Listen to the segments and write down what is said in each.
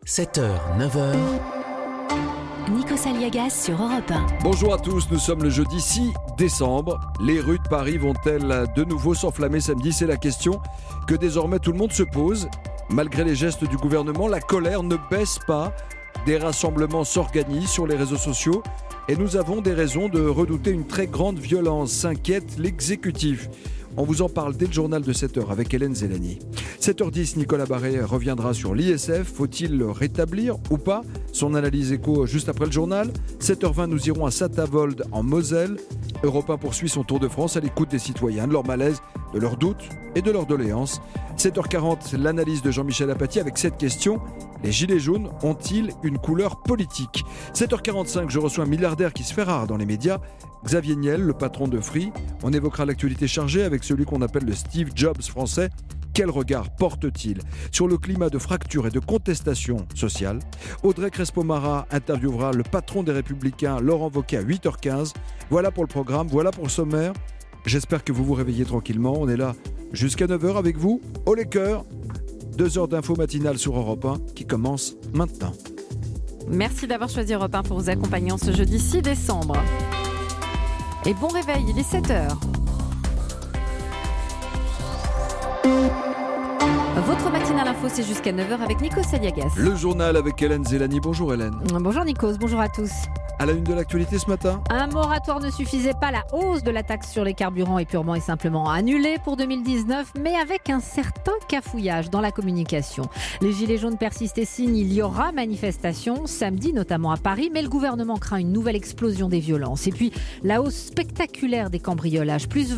7h, 9h. Nikos Aliagas sur Europe 1. Bonjour à tous, nous sommes le jeudi 6 décembre. Les rues de Paris vont-elles de nouveau s'enflammer samedi ? C'est la question que désormais tout le monde se pose. Malgré les gestes du gouvernement, la colère ne baisse pas. Des rassemblements s'organisent sur les réseaux sociaux et nous avons des raisons de redouter une très grande violence, s'inquiète l'exécutif. On vous en parle dès le journal de 7h avec Hélène Zélani. 7h10, Nicolas Barré reviendra sur l'ISF. Faut-il le rétablir ou pas ? Son analyse écho juste après le journal. 7h20, nous irons à Saint-Avold en Moselle. Europe 1 poursuit son tour de France à l'écoute des citoyens, de leur malaise, de leurs doutes et de leurs doléances. 7h40, l'analyse de Jean-Michel Apathy avec cette question. Les gilets jaunes ont-ils une couleur politique ? 7h45, je reçois un milliardaire qui se fait rare dans les médias, Xavier Niel, le patron de Free. On évoquera l'actualité chargée avec celui qu'on appelle le Steve Jobs français. Quel regard porte-t-il sur le climat de fracture et de contestation sociale ? Audrey Crespo-Mara interviewera le patron des Républicains, Laurent Wauquiez, à 8h15. Voilà pour le programme, voilà pour le sommaire. J'espère que vous vous réveillez tranquillement. On est là jusqu'à 9h avec vous. Haut les cœurs, 2 heures d'info matinale sur Europe 1 qui commence maintenant. Merci d'avoir choisi Europe 1 pour vous accompagner en ce jeudi 6 décembre. Et bon réveil, il est 7h. Votre matinale info, c'est jusqu'à 9h avec Nikos Aliagas. Le journal avec Hélène Zélani. Bonjour Hélène. Bonjour Nikos, bonjour à tous. À la une de l'actualité ce matin. Un moratoire ne suffisait pas, la hausse de la taxe sur les carburants est purement et simplement annulée pour 2019, mais avec un certain cafouillage dans la communication. Les gilets jaunes persistent et signent, il y aura manifestation samedi, notamment à Paris, mais le gouvernement craint une nouvelle explosion des violences. Et puis, la hausse spectaculaire des cambriolages, plus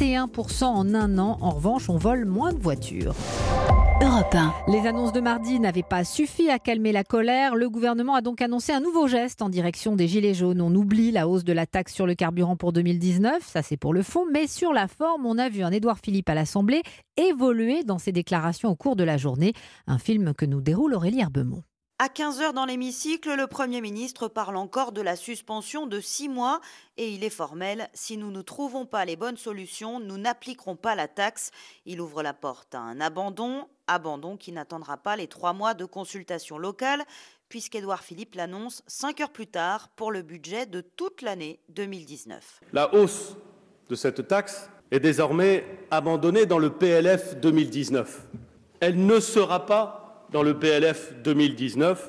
21% en un an. En revanche, on vole moins de voitures. Europe 1. Les annonces de mardi n'avaient pas suffi à calmer la colère. Le gouvernement a donc annoncé un nouveau geste en direction des gilets jaunes. On oublie la hausse de la taxe sur le carburant pour 2019, ça c'est pour le fond, mais sur la forme, on a vu un Édouard Philippe à l'Assemblée évoluer dans ses déclarations au cours de la journée. Un film que nous déroule Aurélie Herbemont. À 15h dans l'hémicycle, le Premier ministre parle encore de la suspension de 6 mois et il est formel. Si nous ne trouvons pas les bonnes solutions, nous n'appliquerons pas la taxe. Il ouvre la porte à un abandon qui n'attendra pas les 3 mois de consultation locale, puisqu'Édouard Philippe l'annonce 5 heures plus tard pour le budget de toute l'année 2019. La hausse de cette taxe est désormais abandonnée dans le PLF 2019. Elle ne sera pas dans le PLF 2019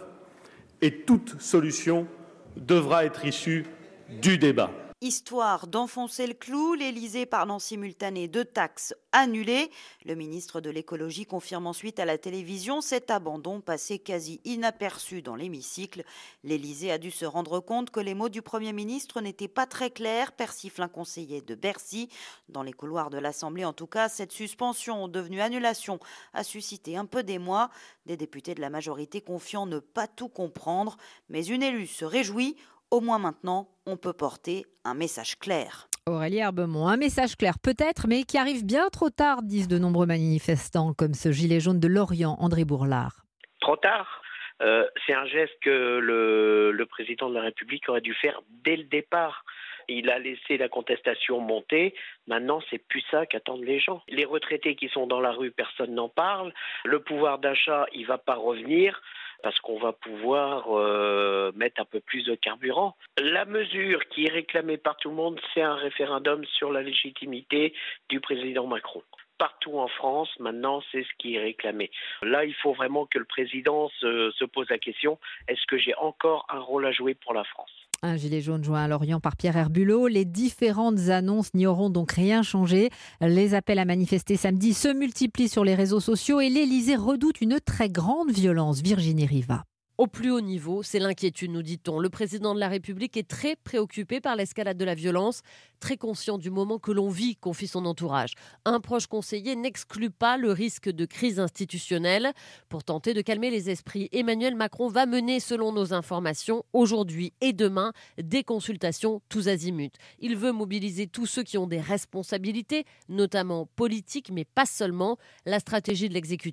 et toute solution devra être issue du débat. Histoire d'enfoncer le clou, l'Élysée parle en simultané de taxes annulées. Le ministre de l'écologie confirme ensuite à la télévision cet abandon passé quasi inaperçu dans l'hémicycle. L'Élysée a dû se rendre compte que les mots du Premier ministre n'étaient pas très clairs, persifle un conseiller de Bercy. Dans les couloirs de l'Assemblée, en tout cas, cette suspension devenue annulation a suscité un peu d'émoi. Des députés de la majorité confiant ne pas tout comprendre, mais une élue se réjouit. Au moins maintenant, on peut porter un message clair. Aurélie Herbemont, un message clair peut-être, mais qui arrive bien trop tard, disent de nombreux manifestants, comme ce gilet jaune de Lorient, André Bourlard. Trop tard. C'est un geste que le président de la République aurait dû faire dès le départ. Il a laissé la contestation monter. Maintenant, c'est plus ça qu'attendent les gens. Les retraités qui sont dans la rue, personne n'en parle. Le pouvoir d'achat, il ne va pas revenir parce qu'on va pouvoir mettre un peu plus de carburant. La mesure qui est réclamée par tout le monde, c'est un référendum sur la légitimité du président Macron. Partout en France, maintenant, c'est ce qui est réclamé. Là, il faut vraiment que le président se pose la question, est-ce que j'ai encore un rôle à jouer pour la France ? Un gilet jaune joint à Lorient par Pierre Herbulot. Les différentes annonces n'y auront donc rien changé. Les appels à manifester samedi se multiplient sur les réseaux sociaux et l'Élysée redoute une très grande violence. Virginie Riva. Au plus haut niveau, c'est l'inquiétude, nous dit-on. Le président de la République est très préoccupé par l'escalade de la violence, très conscient du moment que l'on vit, confie son entourage. Un proche conseiller n'exclut pas le risque de crise institutionnelle. Pour tenter de calmer les esprits, Emmanuel Macron va mener, selon nos informations, aujourd'hui et demain, des consultations tous azimuts. Il veut mobiliser tous ceux qui ont des responsabilités, notamment politiques, mais pas seulement. La stratégie de l'exécutif,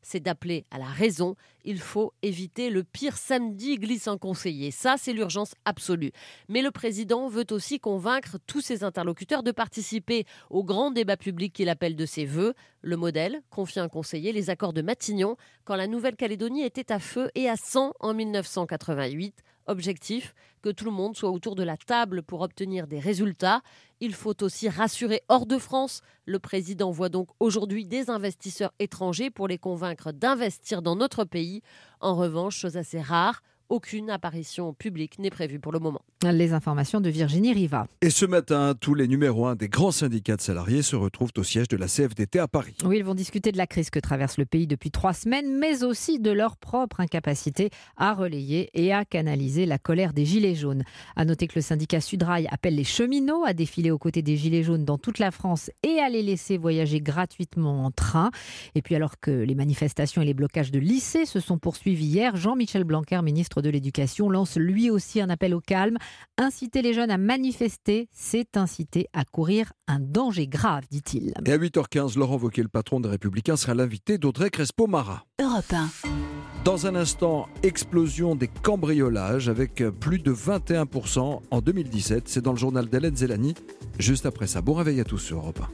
c'est d'appeler à la raison. Il faut éviter le pire samedi glisse un conseiller. Ça, c'est l'urgence absolue. Mais le président veut aussi convaincre tous ses interlocuteurs de participer au grand débat public qu'il appelle de ses voeux. Le modèle, confie un conseiller, les accords de Matignon, quand la Nouvelle-Calédonie était à feu et à sang en 1988. Objectif, que tout le monde soit autour de la table pour obtenir des résultats. Il faut aussi rassurer hors de France. Le président voit donc aujourd'hui des investisseurs étrangers pour les convaincre d'investir dans notre pays. En revanche, chose assez rare, aucune apparition publique n'est prévue pour le moment. Les informations de Virginie Riva. Et ce matin, tous les numéros 1 des grands syndicats de salariés se retrouvent au siège de la CFDT à Paris. Oui, ils vont discuter de la crise que traverse le pays depuis 3 semaines, mais aussi de leur propre incapacité à relayer et à canaliser la colère des Gilets jaunes. À noter que le syndicat Sudrail appelle les cheminots à défiler aux côtés des Gilets jaunes dans toute la France et à les laisser voyager gratuitement en train. Et puis alors que les manifestations et les blocages de lycées se sont poursuivis hier, Jean-Michel Blanquer, ministre de l'Éducation, lance lui aussi un appel au calme. Inciter les jeunes à manifester, c'est inciter à courir un danger grave, dit-il. Et à 8h15, Laurent Wauquiez, le patron des Républicains, sera l'invité d'Audrey Crespo-Mara. Europe 1. Dans un instant, explosion des cambriolages avec plus de 21% en 2017. C'est dans le journal d'Hélène Zélani. Juste après ça, bon réveil à tous sur Europe 1.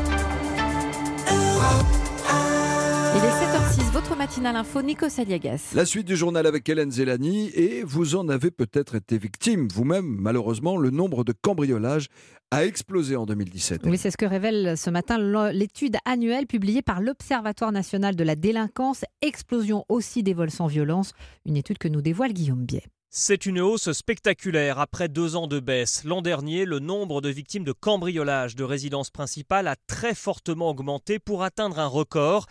Il est 7h06, votre matinale info, Nico Saliagas. La suite du journal avec Hélène Zélani, et vous en avez peut-être été victime. Vous-même, malheureusement, le nombre de cambriolages a explosé en 2017. Oui, c'est ce que révèle ce matin l'étude annuelle publiée par l'Observatoire national de la délinquance. Explosion aussi des vols sans violence. Une étude que nous dévoile Guillaume Biet. C'est une hausse spectaculaire après 2 ans de baisse. L'an dernier, le nombre de victimes de cambriolage de résidence principale a très fortement augmenté pour atteindre un record.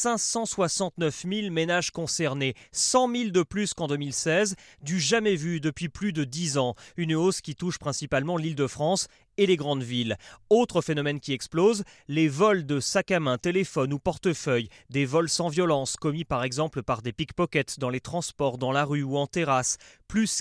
569 000 ménages concernés, 100 000 de plus qu'en 2016, du jamais vu depuis plus de 10 ans. Une hausse qui touche principalement l'Île-de-France et les grandes villes. Autre phénomène qui explose, les vols de sacs à main, téléphones ou portefeuilles, des vols sans violence commis par exemple par des pickpockets dans les transports, dans la rue ou en terrasse, plus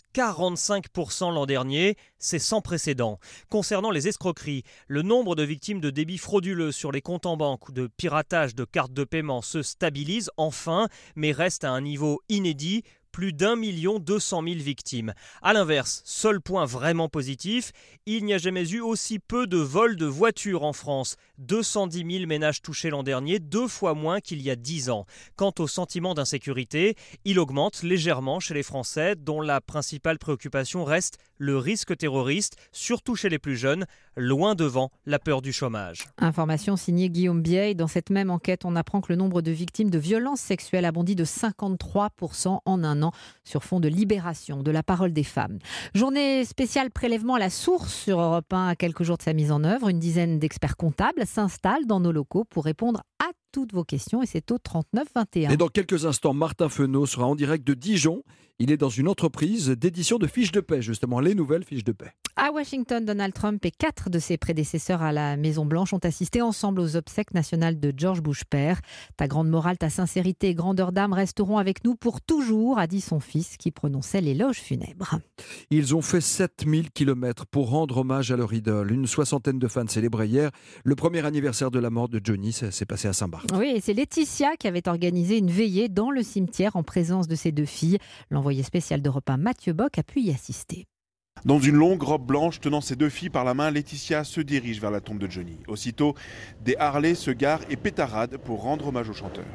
45% l'an dernier, c'est sans précédent. Concernant les escroqueries, le nombre de victimes de débits frauduleux sur les comptes en banque ou de piratage de cartes de paiement se stabilise enfin, mais reste à un niveau inédit. Plus d'1 200 000 victimes. A l'inverse, seul point vraiment positif, il n'y a jamais eu aussi peu de vols de voitures en France. 210 000 ménages touchés l'an dernier, 2 fois moins qu'il y a 10 ans. Quant au sentiment d'insécurité, il augmente légèrement chez les Français, dont la principale préoccupation reste le risque terroriste, surtout chez les plus jeunes, loin devant la peur du chômage. Information signée Guillaume Biet. Dans cette même enquête, on apprend que le nombre de victimes de violences sexuelles a bondi de 53% en un an sur fond de libération de la parole des femmes. Journée spéciale prélèvement à la source sur Europe 1 à quelques jours de sa mise en œuvre. Une dizaine d'experts comptables s'installent dans nos locaux pour répondre à toutes vos questions et c'est au 39 21. Et dans quelques instants, Martin Fenot sera en direct de Dijon. Il est dans une entreprise d'édition de fiches de paix, justement, les nouvelles fiches de paix. À Washington, Donald Trump et 4 de ses prédécesseurs à la Maison-Blanche ont assisté ensemble aux obsèques nationales de George Bush père. Ta grande morale, ta sincérité et grandeur d'âme resteront avec nous pour toujours, a dit son fils qui prononçait l'éloge funèbre. Ils ont fait 7000 km pour rendre hommage à leur idole. Une 60aine de fans célébraient hier le premier anniversaire de la mort de Johnny. Ça s'est passé à Saint-Barth. Oui, et c'est Laetitia qui avait organisé une veillée dans le cimetière en présence de ses 2 filles. L'envoyé spécial d'Europe 1, Mathieu Bock, a pu y assister. Dans une longue robe blanche, tenant ses 2 filles par la main, Laetitia se dirige vers la tombe de Johnny. Aussitôt, des Harley se garent et pétaradent pour rendre hommage au chanteur.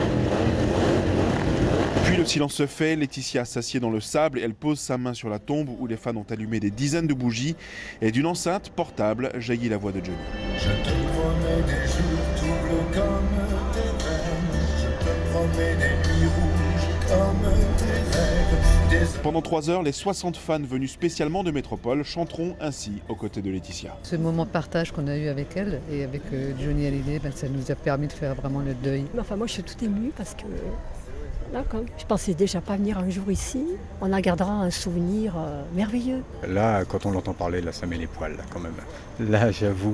Puis le silence se fait, Laetitia s'assied dans le sable et elle pose sa main sur la tombe où les fans ont allumé des dizaines de bougies et d'une enceinte portable jaillit la voix de Johnny. Je te promets des jours tout bleus comme tes rêves, je te promets des nuits rouges comme tes rêves. Pendant 3 heures, les 60 fans venus spécialement de Métropole chanteront ainsi aux côtés de Laetitia. Ce moment de partage qu'on a eu avec elle et avec Johnny Hallyday, ça nous a permis de faire vraiment le deuil. Enfin, moi je suis tout émue parce que là, je pensais déjà pas venir un jour ici. On en gardera un souvenir merveilleux. Là, quand on l'entend parler, là, ça met les poils, là, quand même. Là, j'avoue,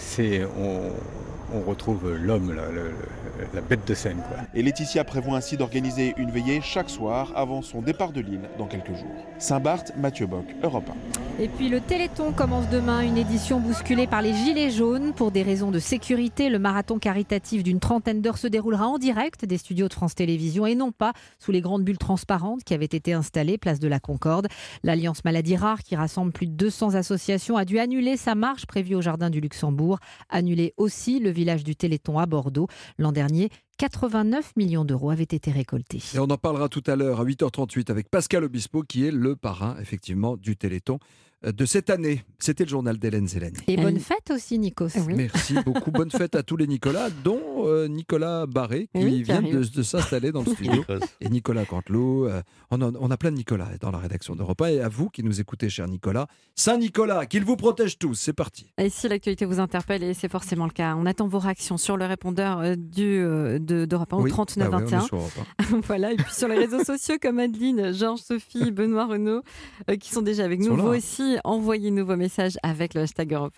on retrouve l'homme, là, la bête de scène, quoi. Et Laetitia prévoit ainsi d'organiser une veillée chaque soir avant son départ de l'île dans quelques jours. Saint-Barth, Mathieu Bock, Europe 1. Et puis le Téléthon commence demain, une édition bousculée par les Gilets jaunes. Pour des raisons de sécurité, le marathon caritatif d'une 30aine d'heures se déroulera en direct des studios de France Télévisions et non pas sous les grandes bulles transparentes qui avaient été installées place de la Concorde. L'Alliance Maladies Rares, qui rassemble plus de 200 associations, a dû annuler sa marche prévue au Jardin du Luxembourg. Annuler aussi le village du Téléthon à Bordeaux. L'an dernier, 89 millions d'euros avaient été récoltés. Et on en parlera tout à l'heure à 8h38 avec Pascal Obispo qui est le parrain effectivement du Téléthon de cette année. C'était le journal d'Hélène Zélani. Et bonne fête aussi, Nikos. Merci beaucoup. Bonne fête à tous les Nicolas, dont Nicolas Barré qui vient de s'installer dans le studio. Et Nicolas Canteloup. On a plein de Nicolas dans la rédaction d'Europe 1. Et à vous qui nous écoutez, cher Nicolas. Saint-Nicolas, qu'il vous protège tous. C'est parti. Et si l'actualité vous interpelle, et c'est forcément le cas, on attend vos réactions sur le répondeur d'Europe 1 au 39 21. Voilà. Et puis sur les réseaux sociaux comme Adeline, Georges, Sophie, Benoît, Renaud, qui sont déjà avec nous. Vous aussi, envoyez-nous vos messages avec le hashtag Europe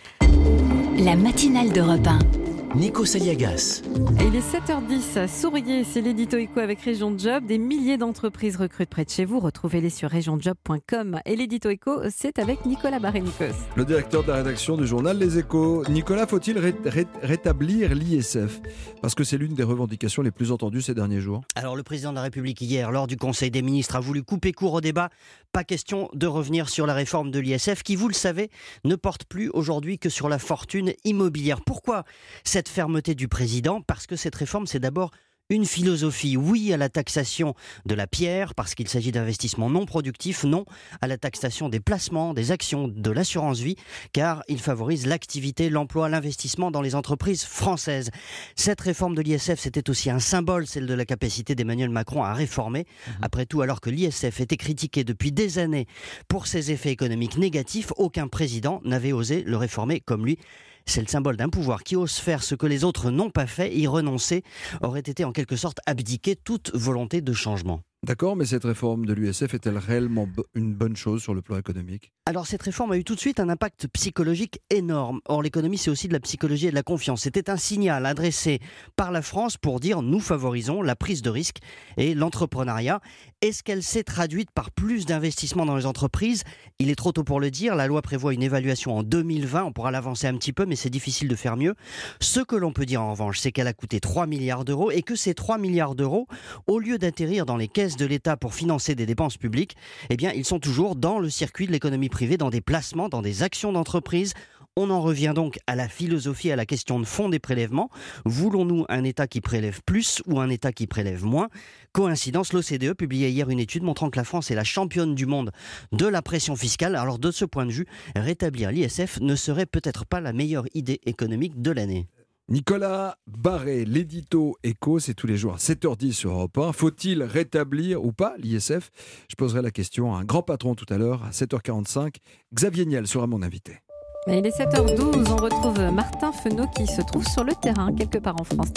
1. La matinale d'Europe 1. Nikos Aliagas. Et il est 7h10. Souriez, c'est l'édito éco avec Région Job. Des milliers d'entreprises recrutent près de chez vous. Retrouvez-les sur regionjob.com. Et l'édito éco, c'est avec Nicolas Barré-Nikos. Le directeur de la rédaction du journal Les Échos. Nicolas, faut-il rétablir l'ISF ? Parce que c'est l'une des revendications les plus entendues ces derniers jours. Alors le président de la République hier, lors du Conseil des ministres, a voulu couper court au débat. Pas question de revenir sur la réforme de l'ISF qui, vous le savez, ne porte plus aujourd'hui que sur la fortune immobilière. Pourquoi cette fermeté du président? Parce que cette réforme, c'est d'abord une philosophie. Oui à la taxation de la pierre, parce qu'il s'agit d'investissements non productifs. Non à la taxation des placements, des actions, de l'assurance vie, car il favorise l'activité, l'emploi, l'investissement dans les entreprises françaises. Cette réforme de l'ISF, c'était aussi un symbole, celle de la capacité d'Emmanuel Macron à réformer. Après tout, alors que l'ISF était critiqué depuis des années pour ses effets économiques négatifs, aucun président n'avait osé le réformer comme lui. C'est le symbole d'un pouvoir qui ose faire ce que les autres n'ont pas fait. Y renoncer aurait été en quelque sorte abdiquer toute volonté de changement. D'accord, mais cette réforme de l'ISF est-elle réellement une bonne chose sur le plan économique ? Alors cette réforme a eu tout de suite un impact psychologique énorme. Or l'économie, c'est aussi de la psychologie et de la confiance. C'était un signal adressé par la France pour dire nous favorisons la prise de risque et l'entrepreneuriat. Est-ce qu'elle s'est traduite par plus d'investissements dans les entreprises ? Il est trop tôt pour le dire. La loi prévoit une évaluation en 2020. On pourra l'avancer un petit peu, mais c'est difficile de faire mieux. Ce que l'on peut dire en revanche, c'est qu'elle a coûté 3 milliards d'euros et que ces 3 milliards d'euros, au lieu d'atterrir dans les caisses de l'État pour financer des dépenses publiques, eh bien, ils sont toujours dans le circuit de l'économie privée, dans des placements, dans des actions d'entreprise. On en revient donc à la philosophie, à la question de fond des prélèvements. Voulons-nous un État qui prélève plus ou un État qui prélève moins ? Coïncidence, l'OCDE publiait hier une étude montrant que la France est la championne du monde de la pression fiscale. Alors de ce point de vue, rétablir l'ISF ne serait peut-être pas la meilleure idée économique de l'année. Nicolas Barré, l'édito éco, c'est tous les jours à 7h10 sur Europe 1. Faut-il rétablir ou pas l'ISF ? Je poserai la question à un grand patron tout à l'heure, à 7h45. Xavier Niel sera mon invité. Mais il est 7h12, on retrouve Martin Fenot qui se trouve sur le terrain, quelque part en France.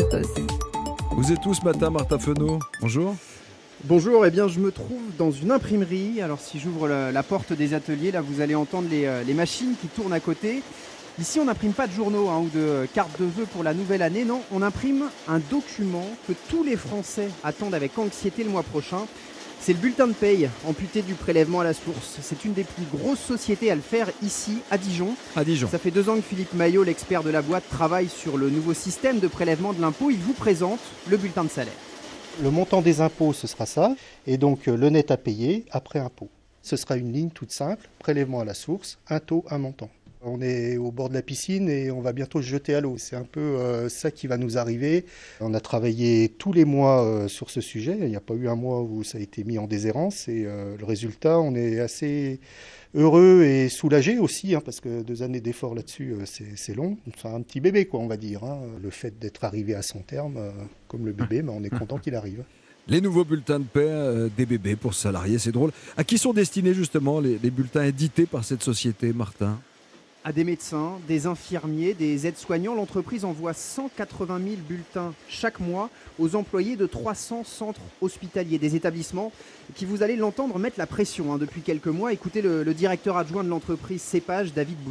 Vous êtes où ce matin, Martin Fenot ? Bonjour. Bonjour, eh bien je me trouve dans une imprimerie. Alors si j'ouvre la porte des ateliers, là vous allez entendre les machines qui tournent à côté. Ici, on n'imprime pas de journaux ou de cartes de vœux pour la nouvelle année. Non, on imprime un document que tous les Français attendent avec anxiété le mois prochain. C'est le bulletin de paye, amputé du prélèvement à la source. C'est une des plus grosses sociétés à le faire ici, à Dijon. À Dijon. Ça fait 2 ans que Philippe Maillot, l'expert de la boîte, travaille sur le nouveau système de prélèvement de l'impôt. Il vous présente le bulletin de salaire. Le montant des impôts, ce sera ça. Et donc, le net à payer après impôt. Ce sera une ligne toute simple, prélèvement à la source, un taux, un montant. On est au bord de la piscine et on va bientôt se jeter à l'eau. C'est un peu ça qui va nous arriver. On a travaillé tous les mois sur ce sujet. Il n'y a pas eu un mois où ça a été mis en déshérence. Et le résultat, on est assez heureux et soulagé aussi, parce que 2 années d'efforts là-dessus, c'est long. C'est un petit bébé, quoi, on va dire. Le fait d'être arrivé à son terme, comme le bébé, on est content qu'il arrive. Les nouveaux bulletins de paie des bébés pour salariés, c'est drôle. À qui sont destinés justement les bulletins édités par cette société, Martin ? À des médecins, des infirmiers, des aides-soignants, l'entreprise envoie 180 000 bulletins chaque mois aux employés de 300 centres hospitaliers, des établissements qui, vous allez l'entendre, mettent la pression depuis quelques mois. Écoutez le directeur adjoint de l'entreprise Cepage, David Boussard.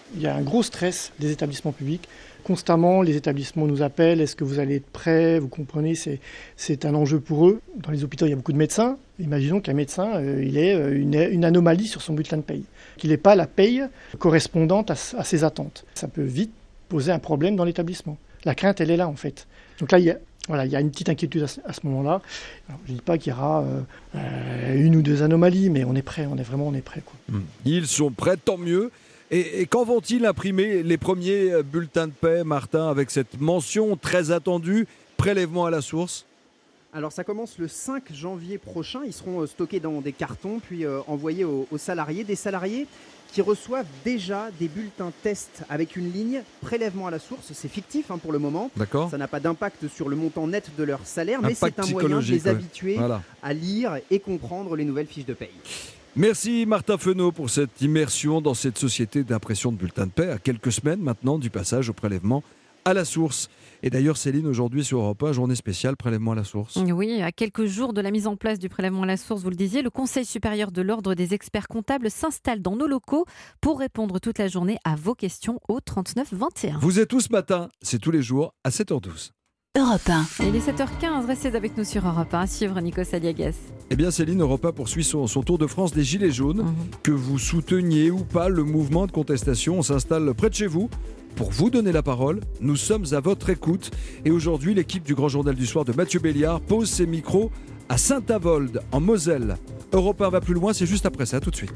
Il y a un gros stress des établissements publics. Constamment, les établissements nous appellent, est-ce que vous allez être prêts? Vous comprenez, c'est un enjeu pour eux. Dans les hôpitaux, il y a beaucoup de médecins. Imaginons qu'un médecin, il ait une anomalie sur son bulletin de paye, qu'il n'ait pas la paye correspondante à ses attentes. Ça peut vite poser un problème dans l'établissement. La crainte, elle est là en fait. Donc là, il y a une petite inquiétude à ce moment-là. Alors, je ne dis pas qu'il y aura une ou deux anomalies, mais on est prêt, on est prêt. Quoi. Ils sont prêts, tant mieux. Et quand vont-ils imprimer les premiers bulletins de paie, Martin, avec cette mention très attendue, prélèvement à la source? Alors ça commence le 5 janvier prochain. Ils seront stockés dans des cartons, puis envoyés aux salariés. Des salariés qui reçoivent déjà des bulletins test avec une ligne prélèvement à la source. C'est fictif pour le moment. D'accord. Ça n'a pas d'impact sur le montant net de leur salaire, mais c'est un moyen de les habituer à lire et comprendre les nouvelles fiches de paye. Merci Martin Fenot pour cette immersion dans cette société d'impression de bulletins de paie à quelques semaines maintenant du passage au prélèvement à la source. Et d'ailleurs Céline, aujourd'hui sur Europe 1, journée spéciale prélèvement à la source. Oui, à quelques jours de la mise en place du prélèvement à la source, vous le disiez, le Conseil supérieur de l'Ordre des experts comptables s'installe dans nos locaux pour répondre toute la journée à vos questions au 39 21. Vous êtes où ce matin? C'est tous les jours à 7h12. Europe 1. Il est 7h15, restez avec nous sur Europe 1. À suivre Nikos Aliagas. Eh bien Céline, Europe 1 poursuit son tour de France des Gilets jaunes. Que vous souteniez ou pas le mouvement de contestation, on s'installe près de chez vous pour vous donner la parole. Nous sommes à votre écoute. Et aujourd'hui, l'équipe du Grand Journal du Soir de Mathieu Béliard pose ses micros à Saint-Avold, en Moselle. Europe 1 va plus loin, c'est juste après ça, tout de suite.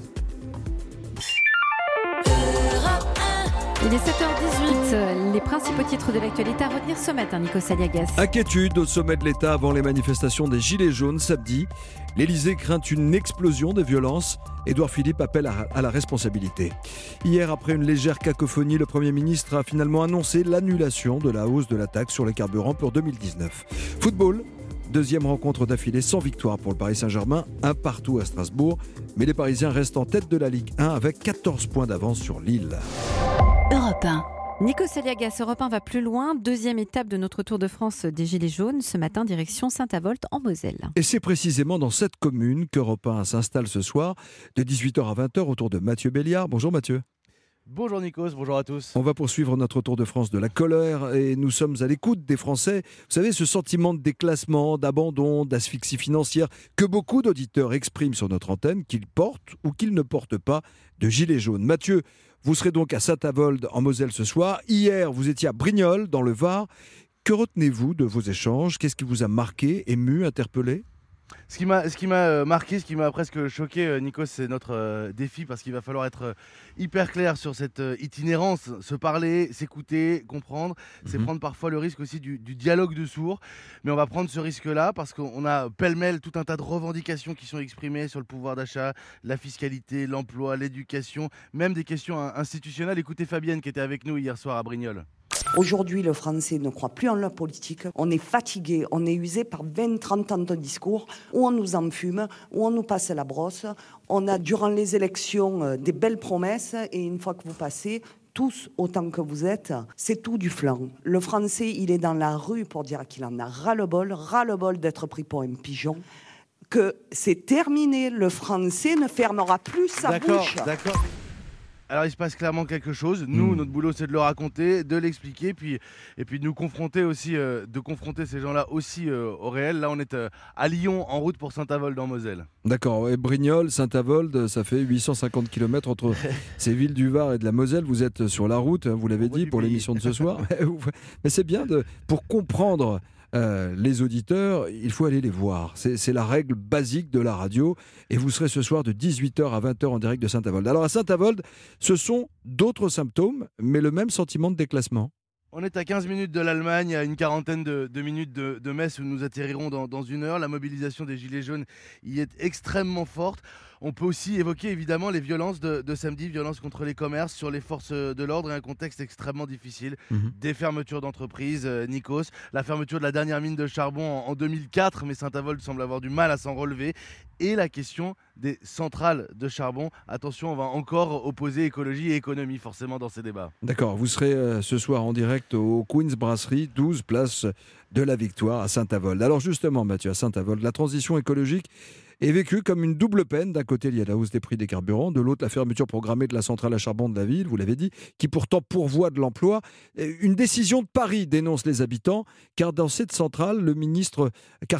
Il est 7h18. Les principaux titres de l'actualité à retenir ce matin, Nikos Aliagas. Inquiétude au sommet de l'État avant les manifestations des Gilets jaunes samedi. L'Élysée craint une explosion des violences. Édouard Philippe appelle à la responsabilité. Hier, après une légère cacophonie, le Premier ministre a finalement annoncé l'annulation de la hausse de la taxe sur les carburants pour 2019. Football. Deuxième rencontre d'affilée sans victoire pour le Paris Saint-Germain, un partout à Strasbourg. Mais les Parisiens restent en tête de la Ligue 1 avec 14 points d'avance sur Lille. Europe 1. Nikos Aliagas, Europe 1 va plus loin. Deuxième étape de notre Tour de France des Gilets jaunes. Ce matin, direction Saint-Avold en Moselle. Et c'est précisément dans cette commune qu'Europe 1 s'installe ce soir, de 18h à 20h, autour de Mathieu Béliard. Bonjour Mathieu. Bonjour Nikos, bonjour à tous. On va poursuivre notre Tour de France de la colère et nous sommes à l'écoute des Français. Vous savez, ce sentiment de déclassement, d'abandon, d'asphyxie financière que beaucoup d'auditeurs expriment sur notre antenne, qu'ils portent ou qu'ils ne portent pas de gilets jaunes. Mathieu, vous serez donc à Saint-Avold en Moselle ce soir. Hier, vous étiez à Brignoles dans le Var. Que retenez-vous de vos échanges? Qu'est-ce qui vous a marqué, ému, interpellé? Ce qui m'a marqué, ce qui m'a presque choqué, Nikos, c'est notre défi, parce qu'il va falloir être hyper clair sur cette itinérance, se parler, s'écouter, comprendre. C'est prendre parfois le risque aussi du dialogue de sourds. Mais on va prendre ce risque-là parce qu'on a pêle-mêle tout un tas de revendications qui sont exprimées sur le pouvoir d'achat, la fiscalité, l'emploi, l'éducation, même des questions institutionnelles. Écoutez Fabienne qui était avec nous hier soir à Brignoles. Aujourd'hui, le Français ne croit plus en la politique. On est fatigué, on est usé par 20-30 ans de discours où on nous enfume, où on nous passe la brosse. On a, durant les élections, des belles promesses et une fois que vous passez, tous autant que vous êtes, c'est tout du flanc. Le Français, il est dans la rue pour dire qu'il en a ras-le-bol d'être pris pour un pigeon. Que c'est terminé, le Français ne fermera plus sa bouche. D'accord. Alors il se passe clairement quelque chose. Nous, notre boulot, c'est de le raconter, de l'expliquer, et puis de nous confronter aussi, de confronter ces gens-là aussi au réel. Là, on est à Lyon, en route pour Saint-Avold en Moselle. D'accord. Et Brignoles, Saint-Avold, ça fait 850 km entre ces villes du Var et de la Moselle. Vous êtes sur la route, vous l'avez dit, pour l'émission de ce soir. Mais c'est bien pour comprendre. Les auditeurs, il faut aller les voir. C'est la règle basique de la radio. Et vous serez ce soir de 18h à 20h en direct de Saint-Avold. Alors à Saint-Avold, ce sont d'autres symptômes, mais le même sentiment de déclassement. On est à 15 minutes de l'Allemagne, à une quarantaine de minutes de Metz où nous atterrirons dans une heure. La mobilisation des Gilets jaunes y est extrêmement forte. On peut aussi évoquer évidemment les violences de samedi, violences contre les commerces, sur les forces de l'ordre et un contexte extrêmement difficile. Des fermetures d'entreprises, Nikos, la fermeture de la dernière mine de charbon en 2004, mais Saint-Avold semble avoir du mal à s'en relever. Et la question des centrales de charbon. Attention, on va encore opposer écologie et économie forcément dans ces débats. D'accord, vous serez ce soir en direct au Queen's Brasserie, 12 place de la Victoire à Saint-Avold. Alors justement Mathieu, à Saint-Avold, la transition écologique est vécue comme une double peine. D'un côté, il y a la hausse des prix des carburants, de l'autre, la fermeture programmée de la centrale à charbon de la ville, vous l'avez dit, qui pourtant pourvoit de l'emploi. Une décision de Paris, dénoncent les habitants, car cette centrale, le ministre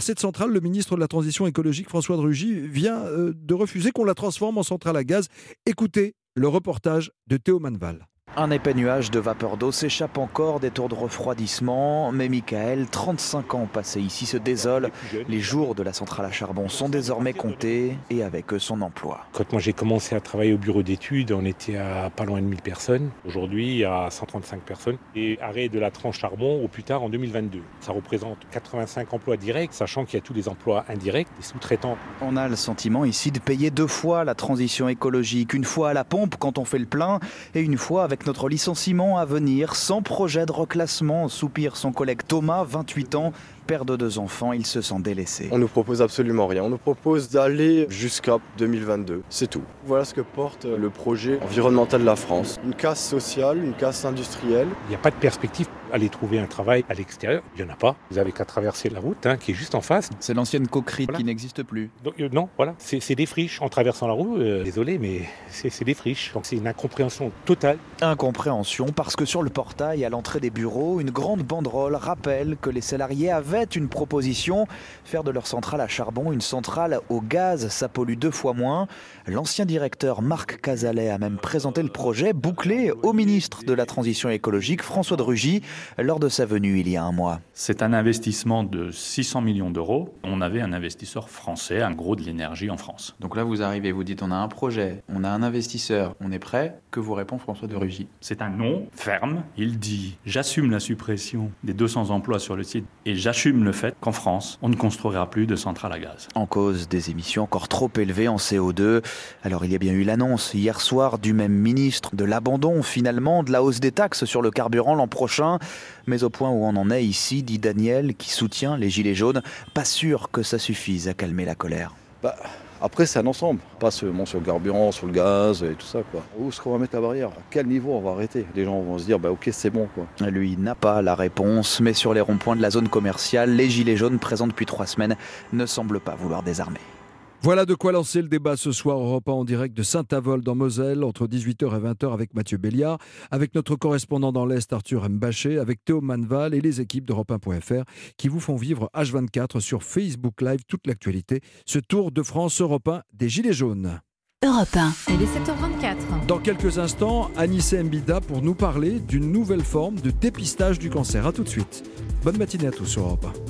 de la Transition écologique, François de Rugy, vient de refuser qu'on la transforme en centrale à gaz. Écoutez le reportage de Théo Manval. Un épais nuage de vapeur d'eau s'échappe encore des tours de refroidissement. Mais Michael, 35 ans passé ici, se désole. Les jours de la centrale à charbon sont désormais comptés et avec eux son emploi. Quand moi j'ai commencé à travailler au bureau d'études, on était à pas loin de 1000 personnes. Aujourd'hui, il y a 135 personnes. Et arrêt de la tranche charbon au plus tard en 2022. Ça représente 85 emplois directs, sachant qu'il y a tous les emplois indirects, des sous-traitants. On a le sentiment ici de payer 2 fois la transition écologique. Une fois à la pompe quand on fait le plein et une fois avec notre licenciement à venir, sans projet de reclassement, soupire son collègue Thomas, 28 ans, père de 2 enfants, il se sent délaissé. On ne nous propose absolument rien, on nous propose d'aller jusqu'à 2022, c'est tout. Voilà ce que porte le projet environnemental de la France. Une casse sociale, une casse industrielle. Il n'y a pas de perspective. Aller trouver un travail à l'extérieur, il n'y en a pas. Vous avez qu'à traverser la route qui est juste en face. C'est l'ancienne coquerite qui n'existe plus. Donc, non, voilà, c'est des friches. En traversant la route, désolé, mais c'est des friches. Donc c'est une incompréhension totale. Incompréhension parce que sur le portail, à l'entrée des bureaux, une grande banderole rappelle que les salariés avaient une proposition, faire de leur centrale à charbon une centrale au gaz, ça pollue 2 fois moins. L'ancien directeur Marc Cazalet a même présenté le projet bouclé au ministre de la Transition écologique, François de Rugy, lors de sa venue il y a un mois. C'est un investissement de 600 millions d'euros. On avait un investisseur français, un gros de l'énergie en France. Donc là, vous arrivez, vous dites on a un projet, on a un investisseur, on est prêt. Que vous répond François de Rugy? C'est un non ferme. Il dit « J'assume la suppression des 200 emplois sur le site et j'assume le fait qu'en France, on ne construira plus de centrales à gaz. » En cause des émissions encore trop élevées en CO2. Alors il y a bien eu l'annonce hier soir du même ministre de l'abandon finalement de la hausse des taxes sur le carburant l'an prochain. Mais au point où on en est ici, dit Daniel, qui soutient les Gilets jaunes, pas sûr que ça suffise à calmer la colère. Après, c'est un ensemble, pas seulement sur le carburant, sur le gaz et tout ça, quoi. Où est-ce qu'on va mettre la barrière? À quel niveau on va arrêter? Les gens vont se dire, ok, c'est bon, quoi. Lui n'a pas la réponse, mais sur les ronds-points de la zone commerciale, les Gilets jaunes présents depuis 3 semaines ne semblent pas vouloir désarmer. Voilà de quoi lancer le débat ce soir Europe 1 en direct de Saint-Avold dans Moselle entre 18h et 20h avec Mathieu Béliard, avec notre correspondant dans l'Est Arthur Mbaché, avec Théo Manval et les équipes d'Europe 1.fr qui vous font vivre H24 sur Facebook Live toute l'actualité. Ce Tour de France Europe 1 des Gilets jaunes. Europe 1. Il est 7h24. Dans quelques instants, Anissé Mbida pour nous parler d'une nouvelle forme de dépistage du cancer. A tout de suite. Bonne matinée à tous sur Europe 1.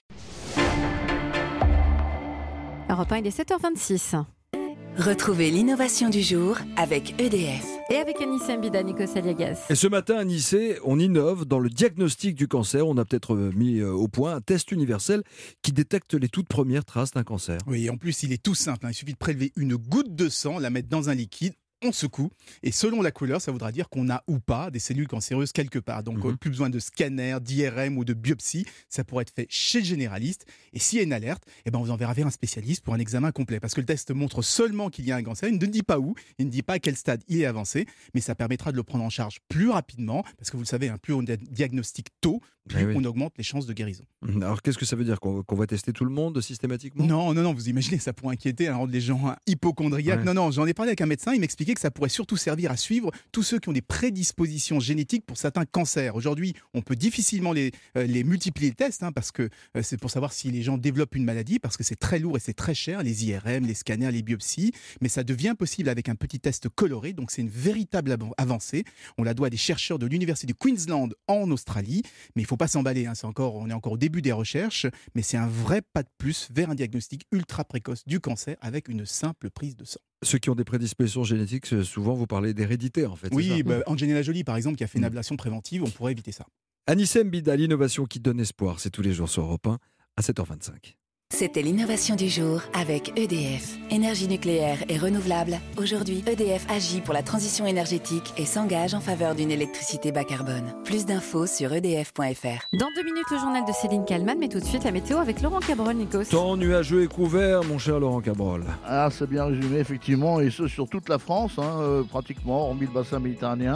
Europe 1, il est 7h26. Retrouvez l'innovation du jour avec EDF. Et avec Anissé Mbida, Nikos Aliagas. Et ce matin, Anissé, on innove dans le diagnostic du cancer. On a peut-être mis au point un test universel qui détecte les toutes premières traces d'un cancer. Oui, en plus, il est tout simple. Il suffit de prélever une goutte de sang, la mettre dans un liquide. On secoue et selon la couleur, ça voudra dire qu'on a ou pas des cellules cancéreuses quelque part. Donc plus besoin de scanner, d'IRM ou de biopsie. Ça pourrait être fait chez le généraliste. Et s'il y a une alerte, vous enverrez vers un spécialiste pour un examen complet. Parce que le test montre seulement qu'il y a un cancer. Il ne dit pas où, il ne dit pas à quel stade il est avancé. Mais ça permettra de le prendre en charge plus rapidement. Parce que vous le savez, plus on diagnostique tôt, plus on augmente les chances de guérison. Alors qu'est-ce que ça veut dire? Qu'on va tester tout le monde systématiquement? Non, vous imaginez, ça pourrait inquiéter, rendre les gens hypocondriaques. Ouais. Non, j'en ai parlé avec un médecin, il m'expliquait que ça pourrait surtout servir à suivre tous ceux qui ont des prédispositions génétiques pour certains cancers. Aujourd'hui, on peut difficilement les multiplier les tests, parce que c'est pour savoir si les gens développent une maladie, parce que c'est très lourd et c'est très cher, les IRM, les scanners, les biopsies, mais ça devient possible avec un petit test coloré, donc c'est une véritable avancée. On la doit à des chercheurs de l'université de Queensland en Australie, mais il ne faut pas s'emballer, on est encore au début des recherches, mais c'est un vrai pas de plus vers un diagnostic ultra précoce du cancer avec une simple prise de sang. Ceux qui ont des prédispositions génétiques, souvent vous parlez d'hérédité en fait. Oui, Angelina Jolie par exemple qui a fait une ablation préventive, on pourrait éviter ça. Anissé Mbida, l'innovation qui donne espoir, c'est tous les jours sur Europe 1 à 7h25. C'était l'innovation du jour avec EDF. Énergie nucléaire et renouvelable. Aujourd'hui, EDF agit pour la transition énergétique et s'engage en faveur d'une électricité bas carbone. Plus d'infos sur edf.fr. Dans 2 minutes, le journal de Céline Kallmann, mais tout de suite la météo avec Laurent Cabrol, Nikos. Temps nuageux et couvert, mon cher Laurent Cabrol. C'est bien résumé, effectivement, et ce sur toute la France, pratiquement, hormis le bassin méditerranéen.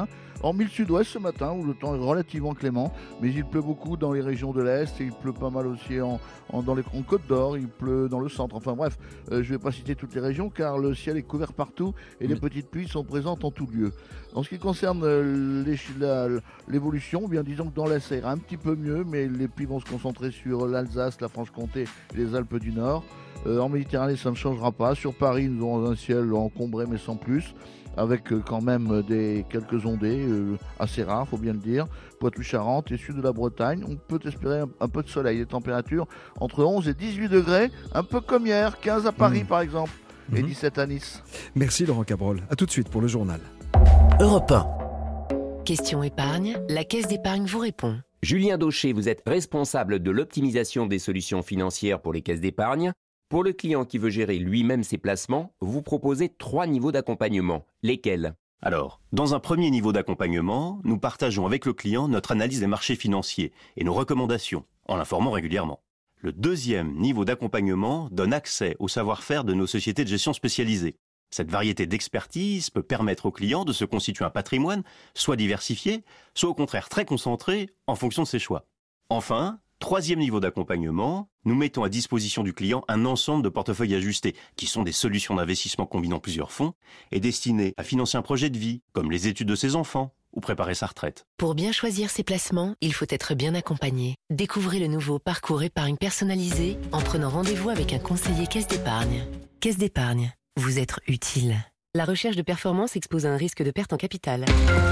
Hormis le sud-ouest ce matin où le temps est relativement clément, mais il pleut beaucoup dans les régions de l'Est et il pleut pas mal aussi en Côte d'Or, il pleut dans le centre. Enfin bref, je ne vais pas citer toutes les régions car le ciel est couvert partout et les petites pluies sont présentes en tout lieu. En ce qui concerne l'évolution, bien disons que dans l'Est ça ira un petit peu mieux, mais les pluies vont se concentrer sur l'Alsace, la Franche-Comté et les Alpes du Nord. En Méditerranée, ça ne changera pas. Sur Paris, nous aurons un ciel encombré, mais sans plus, avec quand même quelques ondées assez rares, faut bien le dire. Poitou-Charentes et sud de la Bretagne, on peut espérer un peu de soleil. Les températures entre 11 et 18 degrés, un peu comme hier, 15 à Paris par exemple, et 17 à Nice. Merci Laurent Cabrol. À tout de suite pour le journal. Europe 1. Question épargne, la Caisse d'épargne vous répond. Julien Daucher, vous êtes responsable de l'optimisation des solutions financières pour les caisses d'épargne. Pour le client qui veut gérer lui-même ses placements, vous proposez 3 niveaux d'accompagnement. Lesquels ? Alors, dans un premier niveau d'accompagnement, nous partageons avec le client notre analyse des marchés financiers et nos recommandations, en l'informant régulièrement. Le deuxième niveau d'accompagnement donne accès au savoir-faire de nos sociétés de gestion spécialisées. Cette variété d'expertise peut permettre au client de se constituer un patrimoine, soit diversifié, soit au contraire très concentré en fonction de ses choix. Enfin, troisième niveau d'accompagnement, nous mettons à disposition du client un ensemble de portefeuilles ajustés, qui sont des solutions d'investissement combinant plusieurs fonds et destinées à financer un projet de vie, comme les études de ses enfants ou préparer sa retraite. Pour bien choisir ses placements, il faut être bien accompagné. Découvrez le nouveau parcours épargne personnalisé en prenant rendez-vous avec un conseiller Caisse d'épargne. Caisse d'épargne, vous être utile. La recherche de performance expose à un risque de perte en capital.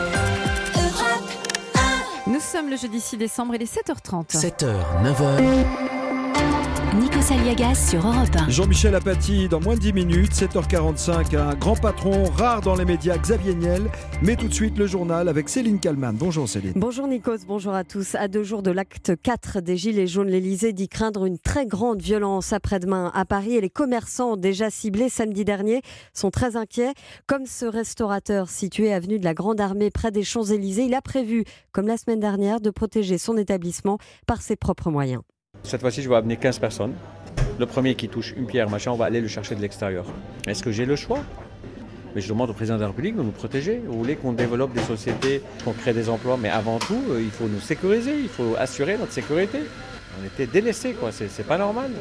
Nous sommes le jeudi 6 décembre, il est 7h30. 7h, 9h. Nico Saliagas sur Europe 1. Jean-Michel Apathy dans moins de 10 minutes, 7h45, un grand patron rare dans les médias, Xavier Niel. Mais tout de suite le journal avec Céline Kallmann. Bonjour Céline. Bonjour Nikos, bonjour à tous. À 2 jours de l'acte 4 des Gilets jaunes, l'Elysée dit craindre une très grande violence après-demain à Paris et les commerçants déjà ciblés samedi dernier sont très inquiets. Comme ce restaurateur situé avenue de la Grande Armée près des Champs-Élysées, il a prévu, comme la semaine dernière, de protéger son établissement par ses propres moyens. Cette fois-ci, je vais amener 15 personnes. Le premier qui touche une pierre, machin, on va aller le chercher de l'extérieur. Est-ce que j'ai le choix ? Mais je demande au président de la République de nous protéger. Vous voulez qu'on développe des sociétés, qu'on crée des emplois, mais avant tout, il faut nous sécuriser, il faut assurer notre sécurité. On était délaissés, quoi. C'est pas normal.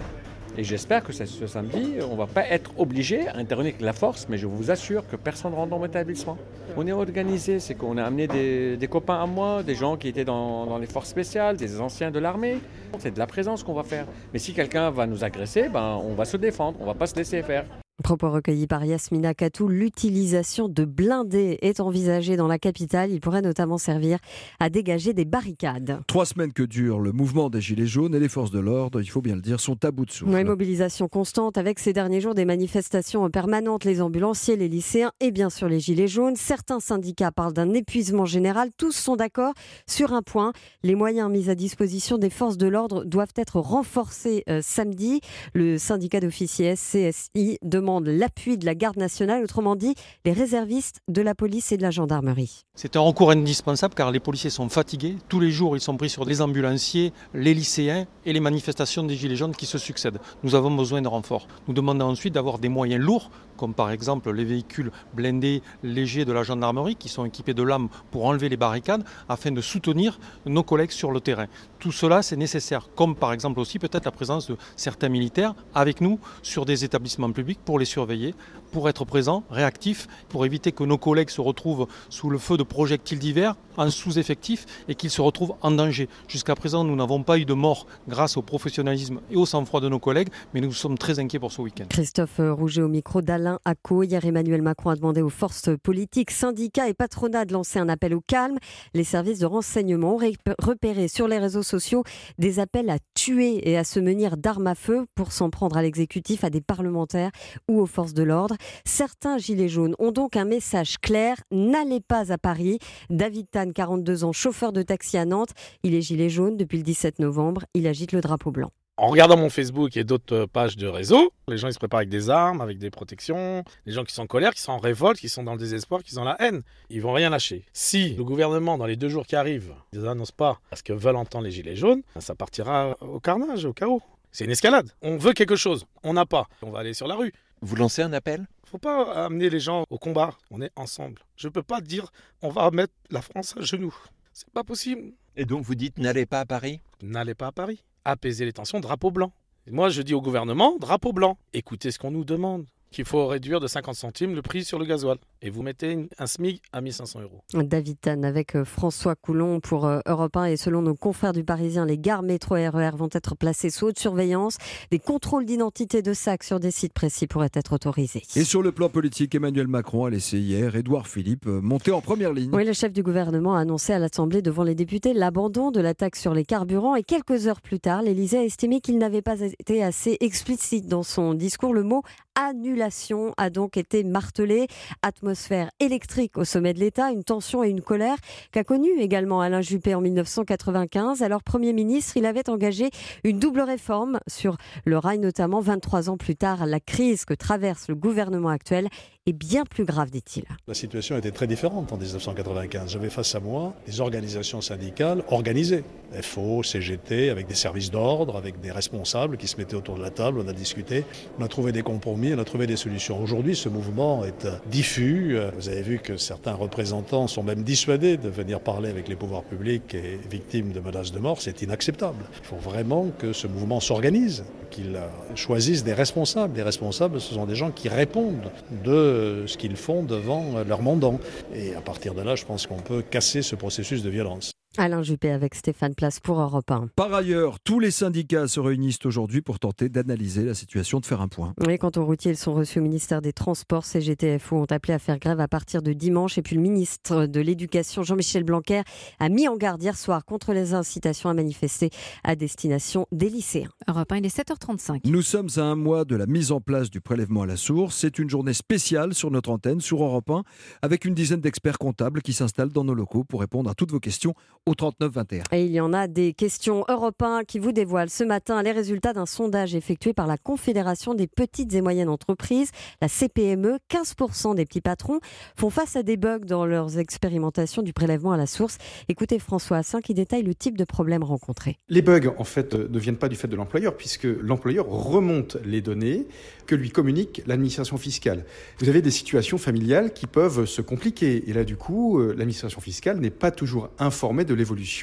Et j'espère que ce samedi, on ne va pas être obligé à intervenir avec la force, mais je vous assure que personne ne rentre dans mon établissement. On est organisé, c'est qu'on a amené des copains à moi, des gens qui étaient dans les forces spéciales, des anciens de l'armée. C'est de la présence qu'on va faire. Mais si quelqu'un va nous agresser, on va se défendre, on ne va pas se laisser faire. Propos recueillis par Yasmina Katou, l'utilisation de blindés est envisagée dans la capitale. Il pourrait notamment servir à dégager des barricades. 3 semaines que dure le mouvement des Gilets jaunes et les forces de l'ordre, il faut bien le dire, sont à bout de souffle. Oui, mobilisation constante avec ces derniers jours des manifestations permanentes, les ambulanciers, les lycéens et bien sûr les Gilets jaunes. Certains syndicats parlent d'un épuisement général. Tous sont d'accord sur un point. Les moyens mis à disposition des forces de l'ordre doivent être renforcés samedi. Le syndicat d'officiers CSI demande l'appui de la garde nationale, autrement dit les réservistes de la police et de la gendarmerie. C'est un recours indispensable car les policiers sont fatigués. Tous les jours, ils sont pris sur les ambulanciers, les lycéens et les manifestations des Gilets jaunes qui se succèdent. Nous avons besoin de renforts. Nous demandons ensuite d'avoir des moyens lourds, comme par exemple les véhicules blindés légers de la gendarmerie qui sont équipés de lames pour enlever les barricades afin de soutenir nos collègues sur le terrain. Tout cela, c'est nécessaire, comme par exemple aussi peut-être la présence de certains militaires avec nous sur des établissements publics pour les surveiller, pour être présents, réactifs, pour éviter que nos collègues se retrouvent sous le feu de projectiles divers, en sous-effectif et qu'ils se retrouvent en danger. Jusqu'à présent, nous n'avons pas eu de mort grâce au professionnalisme et au sang-froid de nos collègues, mais nous sommes très inquiets pour ce week-end. Christophe Rouget au micro d'Alain Acco. Hier, Emmanuel Macron a demandé aux forces politiques, syndicats et patronats de lancer un appel au calme. Les services de renseignement ont repéré sur les réseaux sociaux des appels à tuer et à se munir d'armes à feu pour s'en prendre à l'exécutif, à des parlementaires ou aux forces de l'ordre. Certains gilets jaunes ont donc un message clair, n'allez pas à Paris. David Tan, 42 ans, chauffeur de taxi à Nantes. Il est gilet jaune depuis le 17 novembre. Il agite le drapeau blanc. En regardant mon Facebook et d'autres pages de réseau, les gens ils se préparent avec des armes, avec des protections. Les gens qui sont en colère, qui sont en révolte, qui sont dans le désespoir, qui sont dans la haine, ils vont rien lâcher. Si le gouvernement, dans les 2 jours qui arrivent, ne les annonce pas ce que veulent entendre les gilets jaunes, ça partira au carnage, au chaos. C'est une escalade. On veut quelque chose, on n'a pas. On va aller sur la rue. Vous lancez un appel ? faut pas amener les gens au combat. On est ensemble. Je peux pas dire on va mettre la France à genoux. C'est pas possible. Et donc vous dites n'allez pas à Paris ? N'allez pas à Paris. Apaiser les tensions, drapeau blanc. Et moi je dis au gouvernement, drapeau blanc. Écoutez ce qu'on nous demande. Qu'il faut réduire de 50 centimes le prix sur le gasoil. Et vous mettez un SMIC à 1 500 €. David Tan avec François Coulon pour Europe 1. Et selon nos confrères du Parisien, les gares métro et RER vont être placées sous haute surveillance. Des contrôles d'identité de sacs sur des sites précis pourraient être autorisés. Et sur le plan politique, Emmanuel Macron a laissé hier Édouard Philippe monter en première ligne. Oui, le chef du gouvernement a annoncé à l'Assemblée devant les députés l'abandon de la taxe sur les carburants. Et quelques heures plus tard, l'Élysée a estimé qu'il n'avait pas été assez explicite dans son discours. Le mot annulation a donc été martelé. Atmosphère électrique au sommet de l'État, une tension et une colère qu'a connue également Alain Juppé en 1995. Alors Premier ministre, il avait engagé une double réforme sur le rail notamment. 23 ans plus tard, la crise que traverse le gouvernement actuel est bien plus grave, dit-il. La situation était très différente en 1995. J'avais face à moi des organisations syndicales organisées, FO, CGT, avec des services d'ordre, avec des responsables qui se mettaient autour de la table, on a discuté, on a trouvé des compromis, on a trouvé des solutions. Aujourd'hui, ce mouvement est diffus. Vous avez vu que certains représentants sont même dissuadés de venir parler avec les pouvoirs publics et victimes de menaces de mort. C'est inacceptable. Il faut vraiment que ce mouvement s'organise, qu'il choisisse des responsables. Les responsables, ce sont des gens qui répondent de ce qu'ils font devant leur mandant. Et à partir de là, je pense qu'on peut casser ce processus de violence. Alain Juppé avec Stéphane Place pour Europe 1. Par ailleurs, tous les syndicats se réunissent aujourd'hui pour tenter d'analyser la situation, de faire un point. Oui, quant aux routiers, ils sont reçus au ministère des Transports. CGT et FO ont appelé à faire grève à partir de dimanche. Et puis le ministre de l'Éducation, Jean-Michel Blanquer, a mis en garde hier soir contre les incitations à manifester à destination des lycéens. Europe 1, il est 7h35. Nous sommes à un mois de la mise en place du prélèvement à la source. C'est une journée spéciale sur notre antenne, sur Europe 1, avec une dizaine d'experts comptables qui s'installent dans nos locaux pour répondre à toutes vos questions au 39-21. Et il y en a des questions Europe 1 qui vous dévoilent ce matin les résultats d'un sondage effectué par la Confédération des petites et moyennes entreprises, la CPME. 15% des petits patrons font face à des bugs dans leurs expérimentations du prélèvement à la source. Écoutez François Assin qui détaille le type de problème rencontré. Les bugs, en fait, ne viennent pas du fait de l'employeur, puisque l'employeur remonte les données que lui communique l'administration fiscale. Vous avez des situations familiales qui peuvent se compliquer. Et là, du coup, l'administration fiscale n'est pas toujours informée de l'évolution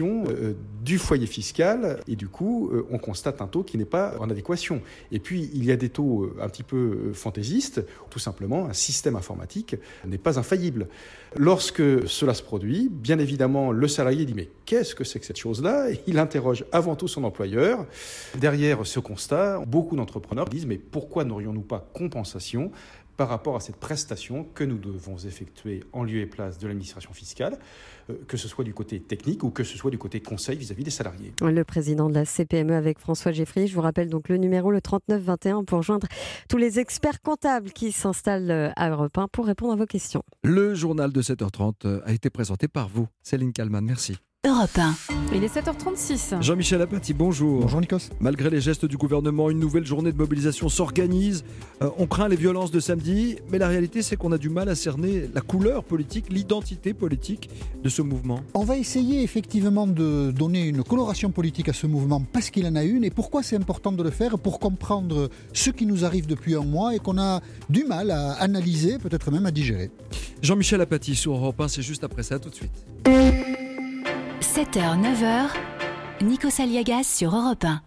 du foyer fiscal. Et du coup, on constate un taux qui n'est pas en adéquation. Et puis, il y a des taux un petit peu fantaisistes. Tout simplement, un système informatique n'est pas infaillible. Lorsque cela se produit, bien évidemment, le salarié dit « Mais qu'est-ce que c'est que cette chose-là » Et il interroge avant tout son employeur. Derrière ce constat, beaucoup d'entrepreneurs disent « Mais pourquoi n'aurions-nous pas compensation ?» par rapport à cette prestation que nous devons effectuer en lieu et place de l'administration fiscale, que ce soit du côté technique ou que ce soit du côté conseil vis-à-vis des salariés. Le président de la CPME avec François Geffrier. Je vous rappelle donc le numéro, le 3921, pour joindre tous les experts comptables qui s'installent à Europe 1 pour répondre à vos questions. Le journal de 7h30 a été présenté par vous, Céline Kallmann. Merci. Europe 1. Il est 7h36. Jean-Michel Apathy, bonjour. Bonjour Nikos. Malgré les gestes du gouvernement, une nouvelle journée de mobilisation s'organise. On craint les violences de samedi, mais la réalité c'est qu'on a du mal à cerner la couleur politique, l'identité politique de ce mouvement. On va essayer effectivement de donner une coloration politique à ce mouvement parce qu'il en a une. Et pourquoi c'est important de le faire? Pour comprendre ce qui nous arrive depuis un mois et qu'on a du mal à analyser, peut-être même à digérer. Jean-Michel Apathy sur Europe 1, c'est juste après ça, tout de suite. 7h, 9h, Nikos Aliagas sur Europe 1.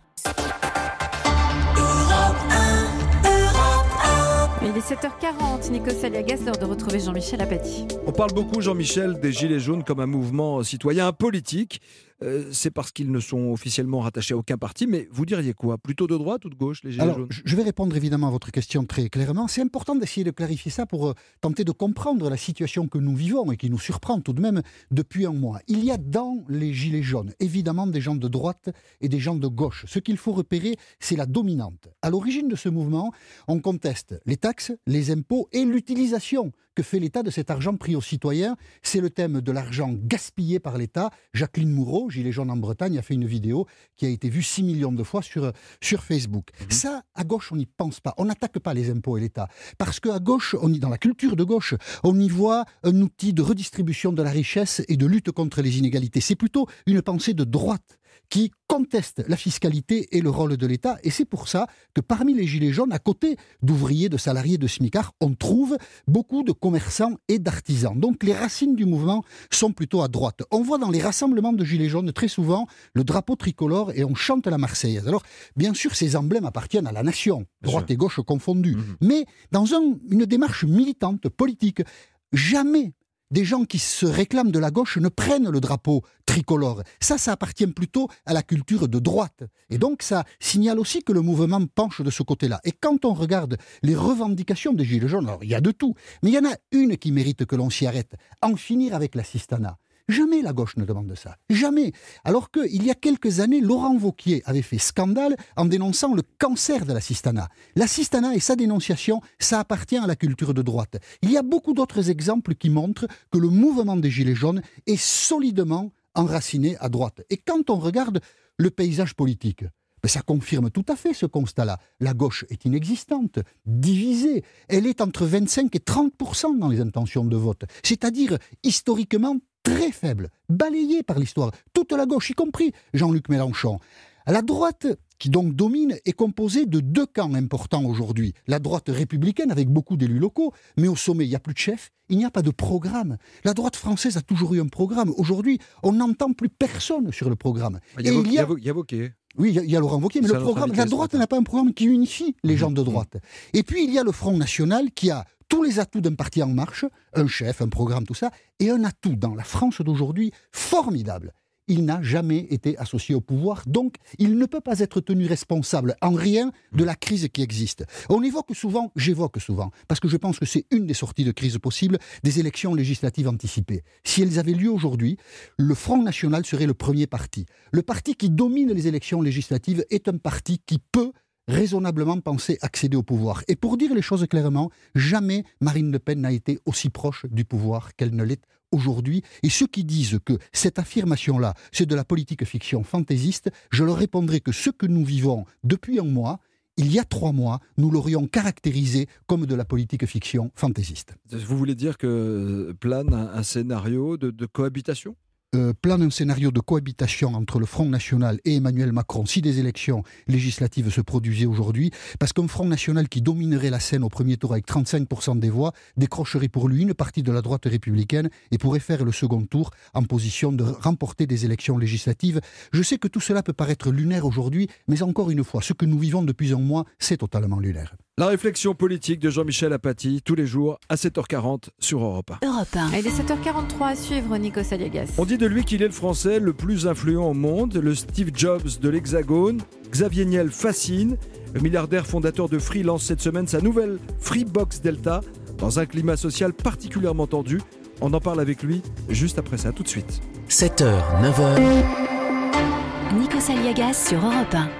Il est 7h40, Nikos Aliagas, l'heure de retrouver Jean-Michel Apathy. On parle beaucoup, Jean-Michel, des Gilets jaunes comme un mouvement citoyen politique. C'est parce qu'ils ne sont officiellement rattachés à aucun parti, mais vous diriez quoi? Plutôt de droite ou de gauche, les Gilets jaunes? Je vais répondre évidemment à votre question très clairement. C'est important d'essayer de clarifier ça pour tenter de comprendre la situation que nous vivons et qui nous surprend tout de même depuis un mois. Il y a dans les Gilets jaunes, évidemment, des gens de droite et des gens de gauche. Ce qu'il faut repérer, c'est la dominante. À l'origine de ce mouvement, on conteste les taxes, les impôts et l'utilisation que fait l'État de cet argent pris aux citoyens. C'est le thème de l'argent gaspillé par l'État. Jacqueline Moureau, Gilets jaunes en Bretagne, a fait une vidéo qui a été vue 6 millions de fois sur Facebook. Ça, à gauche, on n'y pense pas. On n'attaque pas les impôts et l'État. Parce qu'à gauche, dans la culture de gauche, on y voit un outil de redistribution de la richesse et de lutte contre les inégalités. C'est plutôt une pensée de droite qui contestent la fiscalité et le rôle de l'État. Et c'est pour ça que parmi les gilets jaunes, à côté d'ouvriers, de salariés, de smicards, on trouve beaucoup de commerçants et d'artisans. Donc les racines du mouvement sont plutôt à droite. On voit dans les rassemblements de gilets jaunes très souvent le drapeau tricolore et on chante la Marseillaise. Alors bien sûr, ces emblèmes appartiennent à la nation, droite et gauche confondues. Mais dans une démarche militante, politique, jamais des gens qui se réclament de la gauche ne prennent le drapeau tricolore. Ça appartient plutôt à la culture de droite. Et donc ça signale aussi que le mouvement penche de ce côté-là. Et quand on regarde les revendications des Gilets jaunes, alors il y a de tout, mais il y en a une qui mérite que l'on s'y arrête. En finir avec l'assistanat. Jamais la gauche ne demande ça. Jamais. Alors qu'il y a quelques années, Laurent Wauquiez avait fait scandale en dénonçant le cancer de l'assistanat. L'assistanat et sa dénonciation, ça appartient à la culture de droite. Il y a beaucoup d'autres exemples qui montrent que le mouvement des Gilets jaunes est solidement enraciné à droite. Et quand on regarde le paysage politique, ça confirme tout à fait ce constat-là. La gauche est inexistante, divisée. Elle est entre 25 et 30% dans les intentions de vote. C'est-à-dire, historiquement, très faible, balayée par l'histoire. Toute la gauche, y compris Jean-Luc Mélenchon. La droite, qui donc domine, est composée de deux camps importants aujourd'hui. La droite républicaine, avec beaucoup d'élus locaux, mais au sommet, il n'y a plus de chef, il n'y a pas de programme. La droite française a toujours eu un programme. Aujourd'hui, on n'entend plus personne sur le programme. Il y a Wauquiez. Oui, il y a Laurent Wauquiez, mais le programme, la droite n'a pas un programme qui unifie les gens de droite. Et puis, il y a le Front National qui a tous les atouts d'un parti en marche, un chef, un programme, tout ça, et un atout dans la France d'aujourd'hui formidable. Il n'a jamais été associé au pouvoir, donc il ne peut pas être tenu responsable en rien de la crise qui existe. J'évoque souvent, parce que je pense que c'est une des sorties de crise possibles, des élections législatives anticipées. Si elles avaient lieu aujourd'hui, le Front National serait le premier parti. Le parti qui domine les élections législatives est un parti qui peut raisonnablement penser accéder au pouvoir. Et pour dire les choses clairement, jamais Marine Le Pen n'a été aussi proche du pouvoir qu'elle ne l'est aujourd'hui. Et ceux qui disent que cette affirmation-là, c'est de la politique fiction fantaisiste, je leur répondrai que ce que nous vivons depuis un mois, il y a 3 mois, nous l'aurions caractérisé comme de la politique fiction fantaisiste. Vous voulez dire que plane un scénario de cohabitation ? Plane un scénario de cohabitation entre le Front National et Emmanuel Macron si des élections législatives se produisaient aujourd'hui, parce qu'un Front National qui dominerait la scène au premier tour avec 35% des voix décrocherait pour lui une partie de la droite républicaine et pourrait faire le second tour en position de remporter des élections législatives. Je sais que tout cela peut paraître lunaire aujourd'hui, mais encore une fois, ce que nous vivons depuis un mois, c'est totalement lunaire. La réflexion politique de Jean-Michel Apathy, tous les jours à 7h40 sur Europe 1. Europe 1. Il est 7h43 à suivre, Nikos Aliagas. On dit de lui qu'il est le Français le plus influent au monde, le Steve Jobs de l'Hexagone. Xavier Niel fascine. Le milliardaire fondateur de Free lance cette semaine sa nouvelle Freebox Delta dans un climat social particulièrement tendu. On en parle avec lui juste après ça, tout de suite. 7h, 9h. Nikos Aliagas sur Europe 1.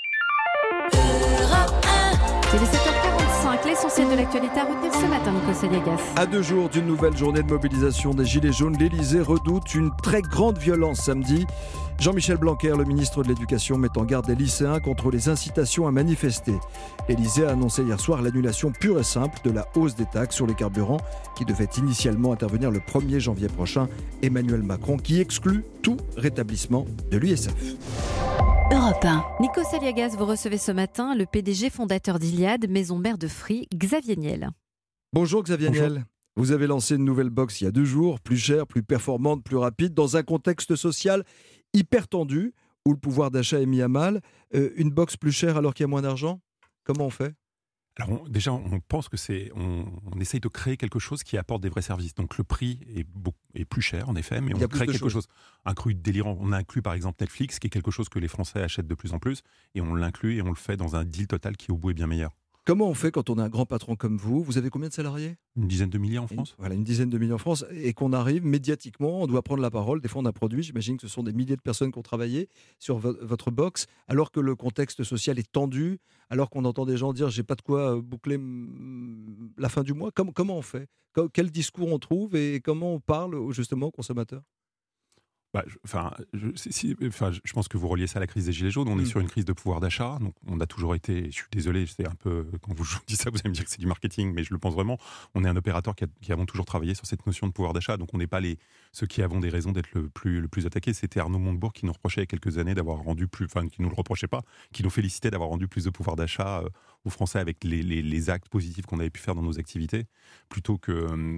C'est les 7h45, l'essentiel de l'actualité à retenir ce matin, Nikos Aliagas. À 2 jours d'une nouvelle journée de mobilisation des Gilets jaunes, l'Élysée redoute une très grande violence samedi. Jean-Michel Blanquer, le ministre de l'Éducation, met en garde les lycéens contre les incitations à manifester. L'Élysée a annoncé hier soir l'annulation pure et simple de la hausse des taxes sur les carburants qui devait initialement intervenir le 1er janvier prochain. Emmanuel Macron qui exclut tout rétablissement de l'ISF. Europe 1. Nikos Aliagas, vous recevez ce matin le PDG fondateur d'Iliade, maison mère de Free, Xavier Niel. Bonjour Xavier Niel. Vous avez lancé une nouvelle box il y a 2 jours, plus chère, plus performante, plus rapide, dans un contexte social hyper tendu, où le pouvoir d'achat est mis à mal. Une box plus chère alors qu'il y a moins d'argent ? Comment on fait ? Alors déjà, on pense que on essaye de créer quelque chose qui apporte des vrais services. Donc le prix est plus cher en effet, mais on crée quelque chose, un cru délirant. On inclut par exemple Netflix, qui est quelque chose que les Français achètent de plus en plus, et on l'inclut et on le fait dans un deal total qui au bout est bien meilleur. Comment on fait quand on a un grand patron comme vous ? Vous avez combien de salariés ? Une dizaine de milliers en France. Voilà, une dizaine de milliers en France. Et qu'on arrive médiatiquement, on doit prendre la parole, défendre un produit. J'imagine que ce sont des milliers de personnes qui ont travaillé sur votre box, alors que le contexte social est tendu, alors qu'on entend des gens dire « j'ai pas de quoi boucler la fin du mois ». Comment on fait ? Quel discours on trouve et comment on parle justement aux consommateurs ? Je pense que vous reliez ça à la crise des Gilets jaunes. On est sur une crise de pouvoir d'achat. Donc, on a toujours été, je suis désolé, c'est un peu, quand je vous dis ça, vous allez me dire que c'est du marketing, mais je le pense vraiment. On est un opérateur qui avons toujours travaillé sur cette notion de pouvoir d'achat. Donc, on n'est pas ceux qui avons des raisons d'être le plus attaqués. C'était Arnaud Montebourg qui nous reprochait il y a quelques années d'avoir rendu qui nous le reprochait pas, qui nous félicitait d'avoir rendu plus de pouvoir d'achat aux Français avec les actes positifs qu'on avait pu faire dans nos activités, plutôt que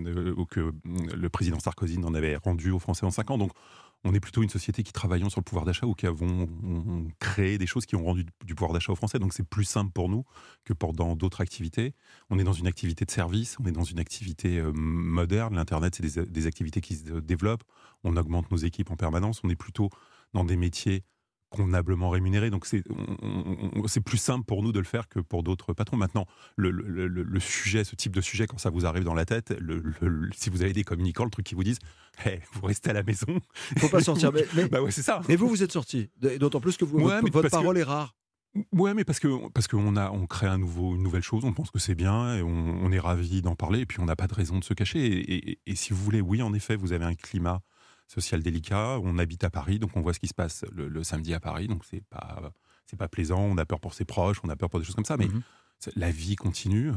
le président Sarkozy n'en avait rendu aux Français en 5 ans. Donc, on est plutôt une société qui travaillons sur le pouvoir d'achat ou qui avons créé des choses qui ont rendu du pouvoir d'achat aux Français. Donc c'est plus simple pour nous que dans d'autres activités. On est dans une activité de service, on est dans une activité moderne. L'Internet, c'est des activités qui se développent. On augmente nos équipes en permanence. On est plutôt dans des métiers convenablement rémunérés. Donc c'est plus simple pour nous de le faire que pour d'autres patrons. Maintenant, le sujet, ce type de sujet, quand ça vous arrive dans la tête, si vous avez des communicants, le truc qui vous disent vous restez à la maison. Il ne faut pas sortir. Bah ouais, c'est ça. Mais vous êtes sorti. D'autant plus que votre parole est rare. Ouais, mais parce qu'on crée une nouvelle chose, on pense que c'est bien, et on est ravis d'en parler, et puis on n'a pas de raison de se cacher. Et si vous voulez, oui, en effet, vous avez un climat social délicat. On habite à Paris, donc on voit ce qui se passe le samedi à Paris, donc c'est pas plaisant. On a peur pour ses proches, on a peur pour des choses comme ça, mais la vie continue.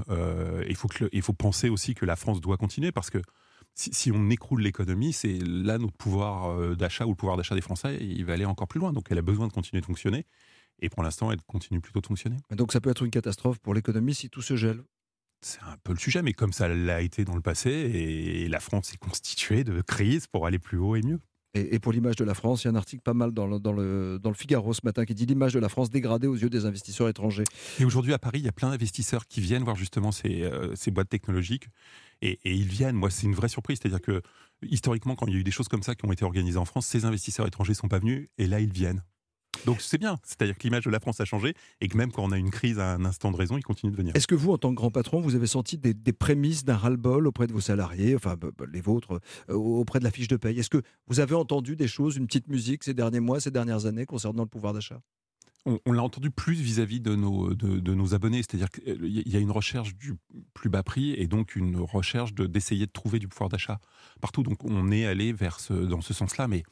Il faut penser aussi que la France doit continuer, parce que si on écroule l'économie, c'est là notre pouvoir d'achat ou le pouvoir d'achat des Français, il va aller encore plus loin. Donc elle a besoin de continuer de fonctionner. Et pour l'instant, elle continue plutôt de fonctionner. Donc ça peut être une catastrophe pour l'économie si tout se gèle. C'est un peu le sujet, mais comme ça l'a été dans le passé, et la France est constituée de crises pour aller plus haut et mieux. Et pour l'image de la France, il y a un article pas mal dans le Figaro ce matin qui dit l'image de la France dégradée aux yeux des investisseurs étrangers. Et aujourd'hui à Paris, il y a plein d'investisseurs qui viennent voir justement ces boîtes technologiques, et ils viennent. Moi, c'est une vraie surprise, c'est-à-dire que historiquement, quand il y a eu des choses comme ça qui ont été organisées en France, ces investisseurs étrangers ne sont pas venus, et là ils viennent. Donc c'est bien, c'est-à-dire que l'image de la France a changé, et que même quand on a une crise à un instant de raison, ils continuent de venir. Est-ce que vous, en tant que grand patron, vous avez senti des prémices d'un ras-le-bol auprès de vos salariés, enfin les vôtres, auprès de la fiche de paye? Est-ce que vous avez entendu des choses, une petite musique ces derniers mois, ces dernières années concernant le pouvoir d'achat? On l'a entendu plus vis-à-vis de nos abonnés, c'est-à-dire qu'il y a une recherche du plus bas prix, et donc une recherche d'essayer de trouver du pouvoir d'achat partout. Donc on est allé dans ce sens-là, mais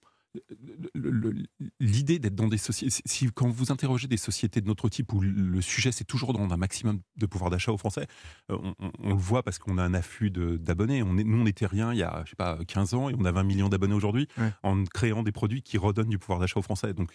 l'idée d'être dans des sociétés, quand vous interrogez des sociétés de notre type où le sujet c'est toujours dans un maximum de pouvoir d'achat aux Français, on le voit parce qu'on a un afflux d'abonnés. Nous on n'était rien il y a 15 ans, et on a 20 millions d'abonnés aujourd'hui, en créant des produits qui redonnent du pouvoir d'achat aux Français. Donc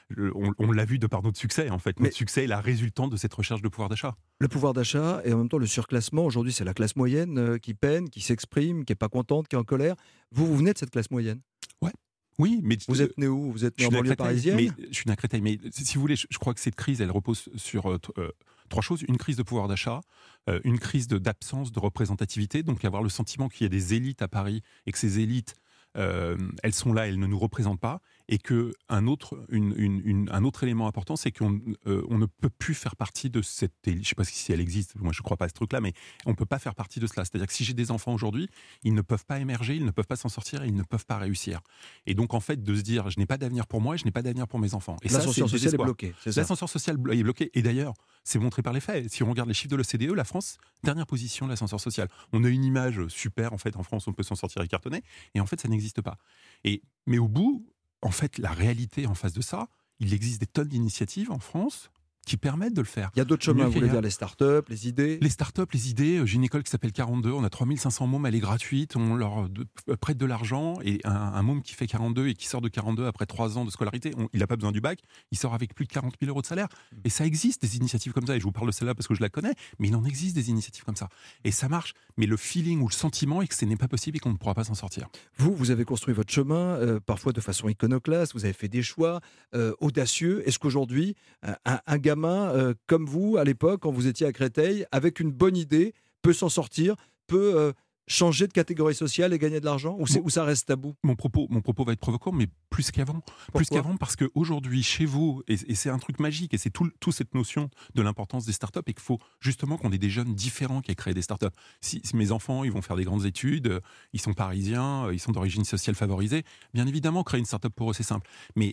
on l'a vu de par notre succès, en fait. Notre succès est la résultante de cette recherche de pouvoir d'achat. Le pouvoir d'achat et en même temps le surclassement. Aujourd'hui, c'est la classe moyenne qui peine, qui s'exprime, qui n'est pas contente, qui est en colère. Vous venez de cette classe moyenne? Ouais. Oui, mais vous êtes né où? Vous êtes né en banlieue parisienne? Je suis né à Créteil, mais si vous voulez, je crois que cette crise, elle repose sur 3 choses. Une crise de pouvoir d'achat, une crise d'absence de représentativité, donc avoir le sentiment qu'il y a des élites à Paris, et que ces élites, elles sont là, elles ne nous représentent pas, et qu'un autre élément important, c'est qu'on ne peut plus faire partie de cette élite. Je ne sais pas si elle existe, moi je ne crois pas à ce truc-là, mais on ne peut pas faire partie de cela. C'est-à-dire que si j'ai des enfants aujourd'hui, ils ne peuvent pas émerger, ils ne peuvent pas s'en sortir, et ils ne peuvent pas réussir. Et donc en fait, de se dire, je n'ai pas d'avenir pour moi, et je n'ai pas d'avenir pour mes enfants. Et l'ascenseur social est bloqué. L'ascenseur social est bloqué, et d'ailleurs, c'est montré par les faits. Si on regarde les chiffres de l'OCDE, la France, dernière position de l'ascenseur social. On a une image super, en fait, en France, on peut s'en sortir et cartonner, et en fait, ça n'existe pas. Mais au bout, en fait, la réalité en face de ça, il existe des tonnes d'initiatives en France qui permettent de le faire. Il y a d'autres chemins, vous voulez dire les startups, les idées? Les startups, les idées. J'ai une école qui s'appelle 42, on a 3500 mômes, elle est gratuite, on leur prête de l'argent, et un môme qui fait 42 et qui sort de 42 après 3 ans de scolarité, il n'a pas besoin du bac, il sort avec plus de 40 000 euros de salaire. Et ça existe, des initiatives comme ça, et je vous parle de celle-là parce que je la connais, mais il en existe des initiatives comme ça. Et ça marche, mais le feeling ou le sentiment est que ce n'est pas possible et qu'on ne pourra pas s'en sortir. Vous avez construit votre chemin, parfois de façon iconoclaste, vous avez fait des choix audacieux. Est-ce qu'aujourd'hui, un gamin comme vous, à l'époque, quand vous étiez à Créteil, avec une bonne idée, peut s'en sortir, peut changer de catégorie sociale et gagner de l'argent, ou ça reste tabou? Mon propos va être provocant, mais plus qu'avant. Plus qu'avant, parce qu'aujourd'hui, chez vous, et c'est un truc magique, et c'est tout cette notion de l'importance des startups, et qu'il faut justement qu'on ait des jeunes différents qui aient créé des startups. Si mes enfants, ils vont faire des grandes études, ils sont parisiens, ils sont d'origine sociale favorisée, bien évidemment, créer une startup pour eux, c'est simple. Mais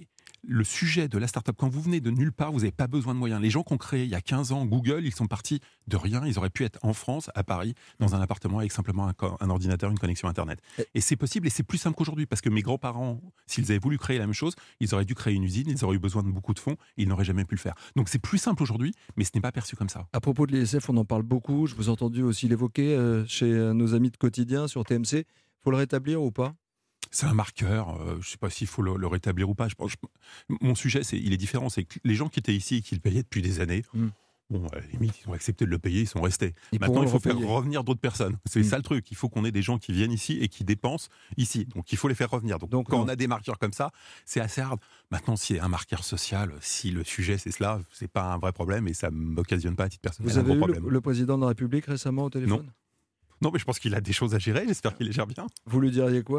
le sujet de la start-up, quand vous venez de nulle part, vous n'avez pas besoin de moyens. Les gens qui ont créé il y a 15 ans Google, ils sont partis de rien. Ils auraient pu être en France, à Paris, dans un appartement avec simplement un ordinateur, une connexion Internet. Et c'est possible et c'est plus simple qu'aujourd'hui parce que mes grands-parents, s'ils avaient voulu créer la même chose, ils auraient dû créer une usine, ils auraient eu besoin de beaucoup de fonds, ils n'auraient jamais pu le faire. Donc c'est plus simple aujourd'hui, mais ce n'est pas perçu comme ça. À propos de l'ISF, on en parle beaucoup. Je vous ai entendu aussi l'évoquer chez nos amis de quotidien sur TMC. Il faut le rétablir ou pas ? C'est un marqueur, je ne sais pas s'il faut le rétablir ou pas. Mon sujet, il est différent. C'est que les gens qui étaient ici et qui le payaient depuis des années, bon, à la limite, ils ont accepté de le payer, ils sont restés. Maintenant, il faut faire revenir d'autres personnes. C'est ça le truc. Il faut qu'on ait des gens qui viennent ici et qui dépensent ici. Donc, il faut les faire revenir. Donc quand on a des marqueurs comme ça, c'est assez hard. Maintenant, s'il y a un marqueur social, si le sujet, c'est cela, c'est pas un vrai problème et ça ne m'occasionne pas à titre personnel. Vous avez eu le président de la République récemment au téléphone ? Non, mais je pense qu'il a des choses à gérer. J'espère qu'il les gère bien. Vous lui diriez quoi ?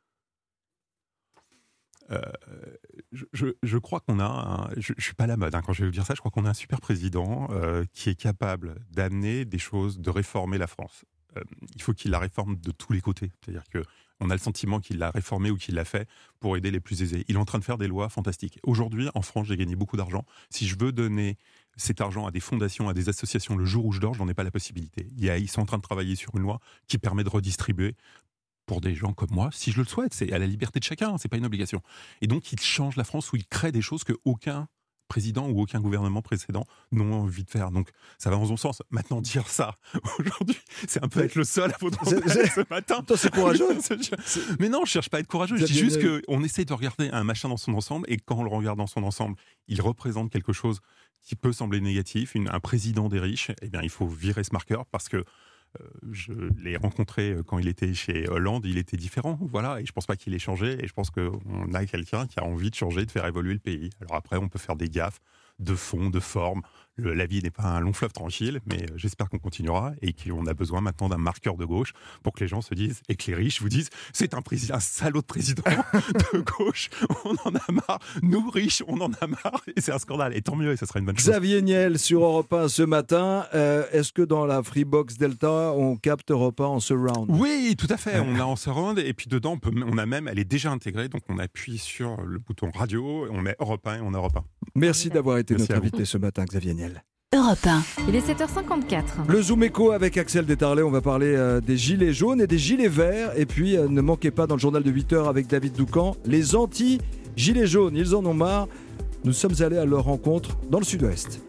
Je crois qu'on a je suis pas à la mode quand je vais vous dire ça, je crois qu'on a un super président qui est capable d'amener des choses, de réformer la France. Il faut qu'il la réforme de tous les côtés, c'est-à-dire qu'on a le sentiment qu'il l'a réformé ou qu'il l'a fait pour aider les plus aisés. Il est en train de faire des lois fantastiques. Aujourd'hui, en France, j'ai gagné beaucoup d'argent. Si je veux donner cet argent à des fondations, à des associations le jour où je dors, j'en ai pas la possibilité. Ils sont en train de travailler sur une loi qui permet de redistribuer pour des gens comme moi, si je le souhaite. C'est à la liberté de chacun, c'est pas une obligation. Et donc, il change la France où il crée des choses que aucun président ou aucun gouvernement précédent n'ont envie de faire. Donc, ça va dans son sens. Maintenant, dire ça, aujourd'hui, c'est un peu être le seul à votre ce matin. Toi, c'est courageux. Mais non, je cherche pas à être courageux. Je dis juste qu'on essaie de regarder un machin dans son ensemble, et quand on le regarde dans son ensemble, il représente quelque chose qui peut sembler négatif. Un président des riches, eh bien, il faut virer ce marqueur parce que je l'ai rencontré quand il était chez Hollande, il était différent, voilà, et je pense pas qu'il ait changé, et je pense qu'on a quelqu'un qui a envie de changer, de faire évoluer le pays. Alors après, on peut faire des gaffes de fond, de forme. La vie n'est pas un long fleuve tranquille, mais j'espère qu'on continuera et qu'on a besoin maintenant d'un marqueur de gauche pour que les gens se disent, et que les riches vous disent, c'est un salaud de président de gauche, on en a marre, nous riches, on en a marre, et c'est un scandale, et tant mieux, et ça sera une bonne chose. Xavier Niel sur Europe 1 ce matin, est-ce que dans la Freebox Delta, on capte Europe 1 en surround ? Oui, tout à fait, on a en surround, et puis dedans, on a même, elle est déjà intégrée, donc on appuie sur le bouton radio, on met Europe 1 et on a Europe 1. Merci d'avoir été notre invité ce matin, Xavier Niel. Europe 1. Il est 7h54. Le Zoom Éco avec Axel Détarlé, on va parler des gilets jaunes et des gilets verts. Et puis, ne manquez pas dans le journal de 8h avec David Doucan, les anti-gilets jaunes, ils en ont marre. Nous sommes allés à leur rencontre dans le sud-ouest.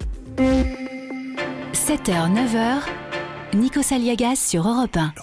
7h, 9h, Nikos Aliagas sur Europe 1.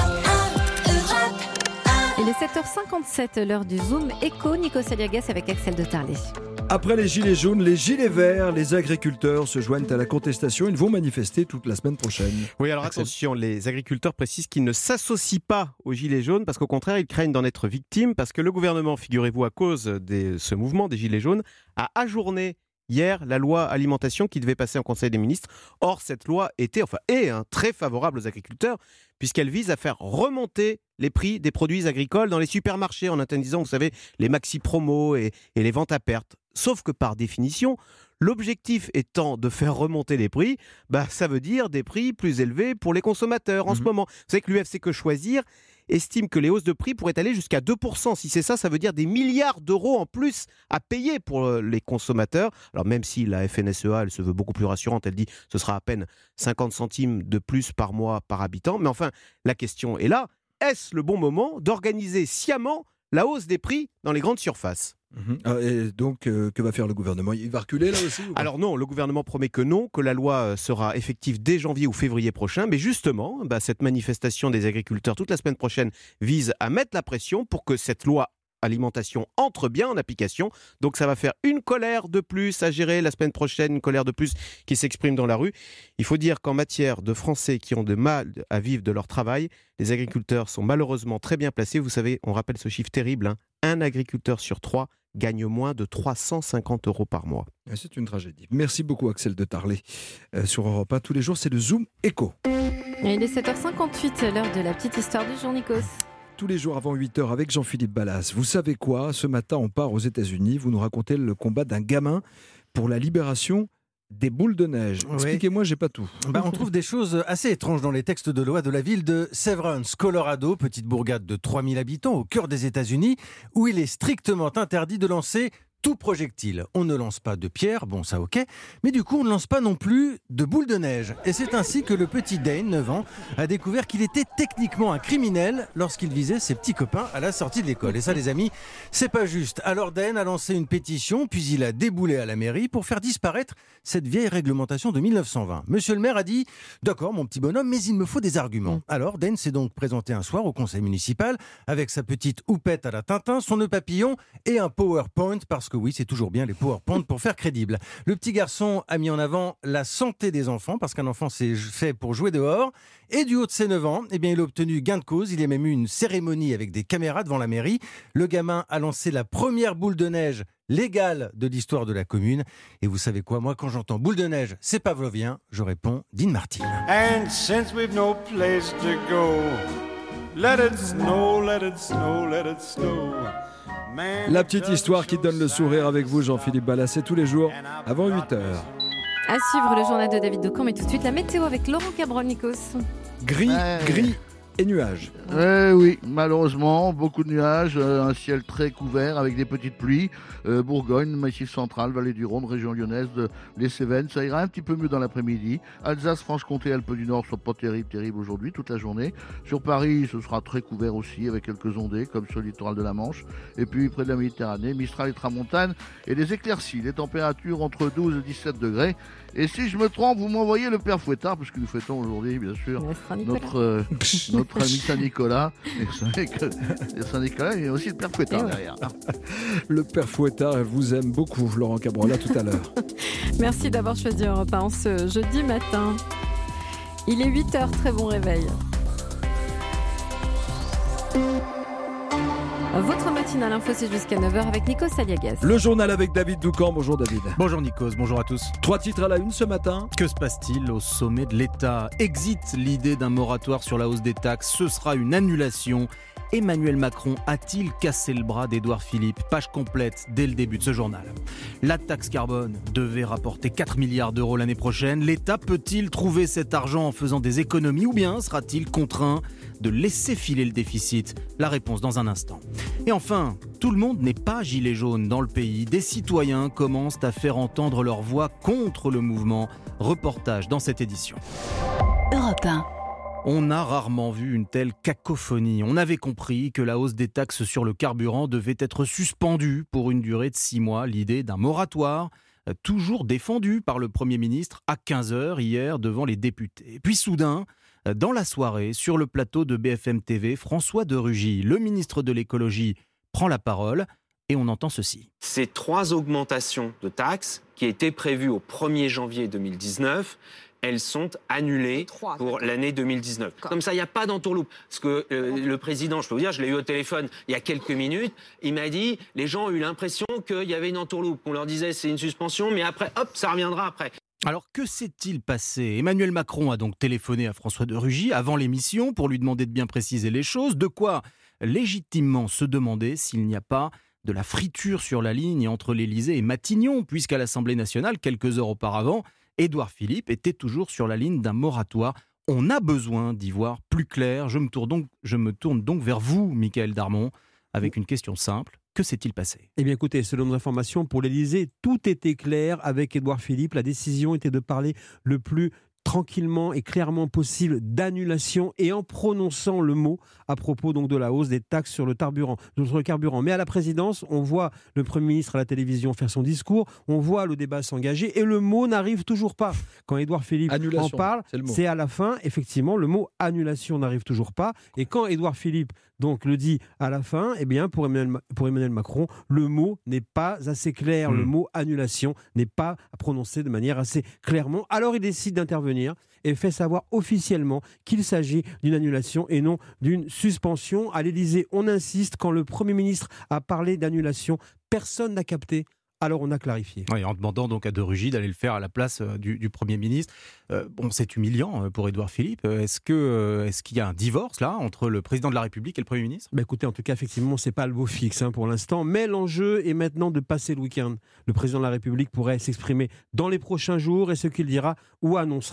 Il est 7h57, l'heure du Zoom Éco, Nikos Aliagas avec Axel Détarlé. Après les gilets jaunes, les gilets verts, les agriculteurs se joignent à la contestation. Ils vont manifester toute la semaine prochaine. Oui, alors attention, les agriculteurs précisent qu'ils ne s'associent pas aux gilets jaunes parce qu'au contraire, ils craignent d'en être victimes parce que le gouvernement, figurez-vous, à cause de ce mouvement des gilets jaunes, a ajourné hier la loi alimentation qui devait passer en Conseil des ministres. Or, cette loi est très favorable aux agriculteurs puisqu'elle vise à faire remonter les prix des produits agricoles dans les supermarchés en interdisant, vous savez, les maxi-promos et les ventes à perte. Sauf que par définition, l'objectif étant de faire remonter les prix, ça veut dire des prix plus élevés pour les consommateurs en ce moment. Vous savez que l'UFC Que Choisir estime que les hausses de prix pourraient aller jusqu'à 2%. Si c'est ça, ça veut dire des milliards d'euros en plus à payer pour les consommateurs. Alors même si la FNSEA, elle se veut beaucoup plus rassurante, elle dit que ce sera à peine 50 centimes de plus par mois par habitant. Mais enfin, la question est là. Est-ce le bon moment d'organiser sciemment la hausse des prix dans les grandes surfaces ? Et donc, que va faire le gouvernement ? Il va reculer là aussi ? Alors non, le gouvernement promet que non, que la loi sera effective dès janvier ou février prochain. Mais justement, cette manifestation des agriculteurs toute la semaine prochaine vise à mettre la pression pour que cette loi alimentation entre bien en application. Donc ça va faire une colère de plus à gérer la semaine prochaine, une colère de plus qui s'exprime dans la rue. Il faut dire qu'en matière de Français qui ont de mal à vivre de leur travail, les agriculteurs sont malheureusement très bien placés. Vous savez, on rappelle ce chiffre terrible, un agriculteur sur 3 gagne moins de 350 € par mois. C'est une tragédie. Merci beaucoup Axel Détarlé. Sur Europe 1, tous les jours, c'est le Zoom Éco. Il est 7h58, l'heure de la petite histoire du jour, Nikos. Tous les jours avant 8h avec Jean-Philippe Ballas. Vous savez quoi ? Ce matin, on part aux États-Unis. Vous nous racontez le combat d'un gamin pour la libération des boules de neige. Oui. Expliquez-moi, j'ai pas tout. On trouve des choses assez étranges dans les textes de loi de la ville de Severance, Colorado, petite bourgade de 3000 habitants au cœur des États-Unis, où il est strictement interdit de lancer tout projectile. On ne lance pas de pierre, bon ça ok, mais du coup on ne lance pas non plus de boules de neige. Et c'est ainsi que le petit Dane, 9 ans, a découvert qu'il était techniquement un criminel lorsqu'il visait ses petits copains à la sortie de l'école. Et ça les amis, c'est pas juste. Alors Dane a lancé une pétition, puis il a déboulé à la mairie pour faire disparaître cette vieille réglementation de 1920. Monsieur le maire a dit « D'accord mon petit bonhomme, mais il me faut des arguments ». Alors Dane s'est donc présenté un soir au conseil municipal avec sa petite houppette à la Tintin, son nœud papillon et un PowerPoint, parce que oui, c'est toujours bien les PowerPoint pour faire crédible. Le petit garçon a mis en avant la santé des enfants, parce qu'un enfant c'est fait pour jouer dehors. Et du haut de ses 9 ans, eh bien, il a obtenu gain de cause. Il y a même eu une cérémonie avec des caméras devant la mairie. Le gamin a lancé la première boule de neige légale de l'histoire de la commune. Et vous savez quoi, moi, quand j'entends boule de neige, c'est pavlovien, je réponds Dean Martin. And since we've no place to go, let it snow, let it snow, let it snow. La petite histoire qui donne le sourire avec vous, Jean-Philippe Ballas, c'est tous les jours avant 8h. À suivre le journal de David Decamp, mais tout de suite la météo avec Laurent Cabrol, Nikos. Gris et nuages. Oui, malheureusement, beaucoup de nuages, un ciel très couvert avec des petites pluies. Bourgogne, Massif central, Vallée du Rhône, région lyonnaise, les Cévennes, ça ira un petit peu mieux dans l'après-midi. Alsace, Franche-Comté, Alpes du Nord sont pas terribles aujourd'hui, toute la journée. Sur Paris, ce sera très couvert aussi, avec quelques ondées, comme sur le littoral de la Manche. Et puis, près de la Méditerranée, Mistral et Tramontane, et des éclaircies. Les températures entre 12 et 17 degrés. Et si je me trompe, vous m'envoyez le Père Fouettard, parce que nous fêtons aujourd'hui, bien sûr, notre ami Saint-Nicolas. Et Saint-Nicolas, il y a aussi le Père Fouettard derrière. Le Père Fouettard vous aime beaucoup, Laurent Cabrol, à tout à l'heure. Merci d'avoir choisi Europe 1 ce jeudi matin. Il est 8h, très bon réveil. Votre matinale info, c'est jusqu'à 9h avec Nikos Aliagas. Le journal avec David Doucan. Bonjour David. Bonjour Nikos, bonjour à tous. 3 titres à la une ce matin. Que se passe-t-il au sommet de l'État ? Exit l'idée d'un moratoire sur la hausse des taxes, ce sera une annulation. Emmanuel Macron a-t-il cassé le bras d'Édouard Philippe ? Page complète dès le début de ce journal. La taxe carbone devait rapporter 4 milliards d'euros l'année prochaine. L'État peut-il trouver cet argent en faisant des économies ou bien sera-t-il contraint de laisser filer le déficit ? La réponse dans un instant. Et enfin, tout le monde n'est pas gilet jaune dans le pays. Des citoyens commencent à faire entendre leur voix contre le mouvement. Reportage dans cette édition. Europe 1. On a rarement vu une telle cacophonie. On avait compris que la hausse des taxes sur le carburant devait être suspendue pour une durée de 6 mois. L'idée d'un moratoire, toujours défendue par le Premier ministre à 15h hier devant les députés. Puis soudain, dans la soirée, sur le plateau de BFM TV, François de Rugy, le ministre de l'écologie, prend la parole et on entend ceci. Ces 3 augmentations de taxes qui étaient prévues au 1er janvier 2019, elles sont annulées pour l'année 2019. Comme ça, il n'y a pas d'entourloupe. Parce que le président, je peux vous dire, je l'ai eu au téléphone il y a quelques minutes, il m'a dit, les gens ont eu l'impression qu'il y avait une entourloupe. On leur disait, c'est une suspension, mais après, hop, ça reviendra après. Alors, que s'est-il passé ? Emmanuel Macron a donc téléphoné à François de Rugy avant l'émission pour lui demander de bien préciser les choses, de quoi légitimement se demander s'il n'y a pas de la friture sur la ligne entre l'Élysée et Matignon, puisqu'à l'Assemblée nationale, quelques heures auparavant, Édouard Philippe était toujours sur la ligne d'un moratoire. On a besoin d'y voir plus clair. Je me tourne donc vers vous, Mickaël Darmon, avec une question simple. Que s'est-il passé ? Eh bien écoutez, selon nos informations, pour l'Élysée, tout était clair avec Édouard Philippe. La décision était de parler le plus tranquillement et clairement possible d'annulation et en prononçant le mot à propos donc de la hausse des taxes sur le carburant. Mais à la présidence, on voit le Premier ministre à la télévision faire son discours, on voit le débat s'engager et le mot n'arrive toujours pas. Quand Édouard Philippe en parle, c'est à la fin, effectivement, le mot annulation n'arrive toujours pas. Et quand Édouard Philippe donc le dit à la fin, eh bien pour Emmanuel Macron, le mot n'est pas assez clair. Le mot annulation n'est pas prononcé de manière assez clairement. Alors il décide d'intervenir et fait savoir officiellement qu'il s'agit d'une annulation et non d'une suspension. À l'Élysée, on insiste, quand le Premier ministre a parlé d'annulation, personne n'a capté. Alors on a clarifié. Oui, en demandant donc à de Rugy d'aller le faire à la place du Premier ministre. C'est humiliant pour Édouard Philippe. Est-ce qu'il y a un divorce là entre le président de la République et le Premier ministre ? Écoutez, en tout cas, effectivement, c'est pas le beau fixe pour l'instant. Mais l'enjeu est maintenant de passer le week-end. Le président de la République pourrait s'exprimer dans les prochains jours et ce qu'il dira ou annoncera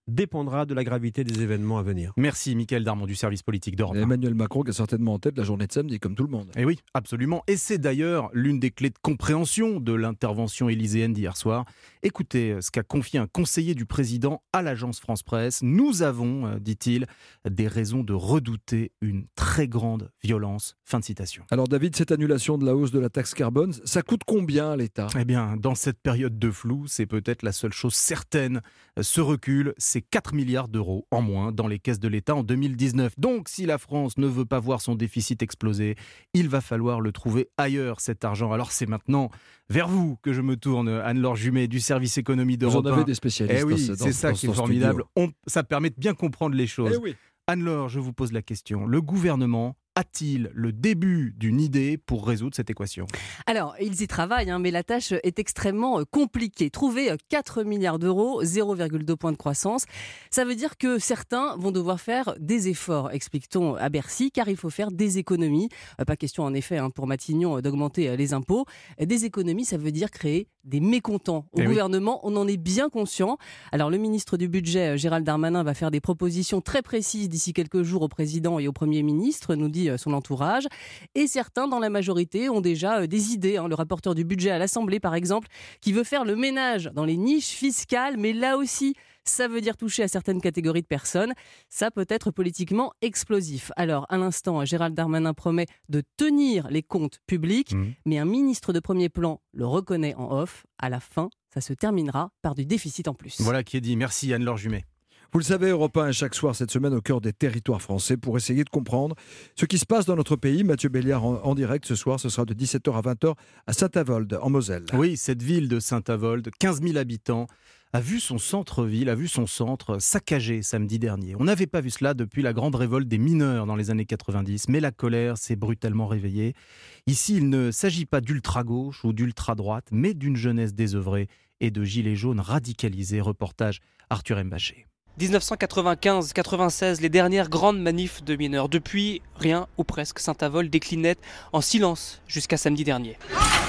dépendra de la gravité des événements à venir. Merci Mickaël Darmon du service politique d'Europe 1. Emmanuel Macron qui a certainement en tête la journée de samedi, comme tout le monde. Et oui, absolument. Et c'est d'ailleurs l'une des clés de compréhension de l'intervention élyséenne d'hier soir. Écoutez ce qu'a confié un conseiller du président à l'agence France-Presse. Nous avons, dit-il, des raisons de redouter une très grande violence. Fin de citation. Alors David, cette annulation de la hausse de la taxe carbone, ça coûte combien à l'État ? Eh bien, dans cette période de flou, c'est peut-être la seule chose certaine. Ce recul, c'est 4 milliards d'euros en moins dans les caisses de l'État en 2019. Donc, si la France ne veut pas voir son déficit exploser, il va falloir le trouver ailleurs, cet argent. Alors, c'est maintenant vers vous que je me tourne, Anne-Laure Jumet, du service économie d'Europe 1. Vous en avez des spécialistes. Eh oui, c'est ça qui est formidable. Ça permet de bien comprendre les choses. Eh oui. Anne-Laure, je vous pose la question. Le gouvernement a-t-il le début d'une idée pour résoudre cette équation ? Alors, ils y travaillent, mais la tâche est extrêmement compliquée. Trouver 4 milliards d'euros, 0,2 points de croissance, ça veut dire que certains vont devoir faire des efforts, explique-t-on à Bercy, car il faut faire des économies. Pas question, en effet, pour Matignon d'augmenter les impôts. Des économies, ça veut dire créer des mécontents. Au gouvernement, on en est bien conscient. Alors, le ministre du Budget, Gérald Darmanin, va faire des propositions très précises d'ici quelques jours au président et au Premier ministre, nous dit son entourage. Et certains, dans la majorité, ont déjà des idées. Le rapporteur du budget à l'Assemblée, par exemple, qui veut faire le ménage dans les niches fiscales, mais là aussi, ça veut dire toucher à certaines catégories de personnes. Ça peut être politiquement explosif. Alors, à l'instant, Gérald Darmanin promet de tenir les comptes publics, mais un ministre de premier plan le reconnaît en off. À la fin, ça se terminera par du déficit en plus. Voilà qui est dit. Merci Anne-Laure Jumet. Vous le savez, Europe 1 est chaque soir cette semaine au cœur des territoires français pour essayer de comprendre ce qui se passe dans notre pays. Mathieu Béliard en direct ce soir, ce sera de 17h à 20h à Saint-Avold, en Moselle. Oui, cette ville de Saint-Avold, 15 000 habitants, a vu son centre-ville, a vu son centre saccagé samedi dernier. On n'avait pas vu cela depuis la grande révolte des mineurs dans les années 90, mais la colère s'est brutalement réveillée. Ici, il ne s'agit pas d'ultra-gauche ou d'ultra-droite, mais d'une jeunesse désœuvrée et de gilets jaunes radicalisés. Reportage Arthur Mbaché. 1995-96, les dernières grandes manifs de mineurs. Depuis, rien ou presque. Saint-Avold déclinait en silence jusqu'à samedi dernier.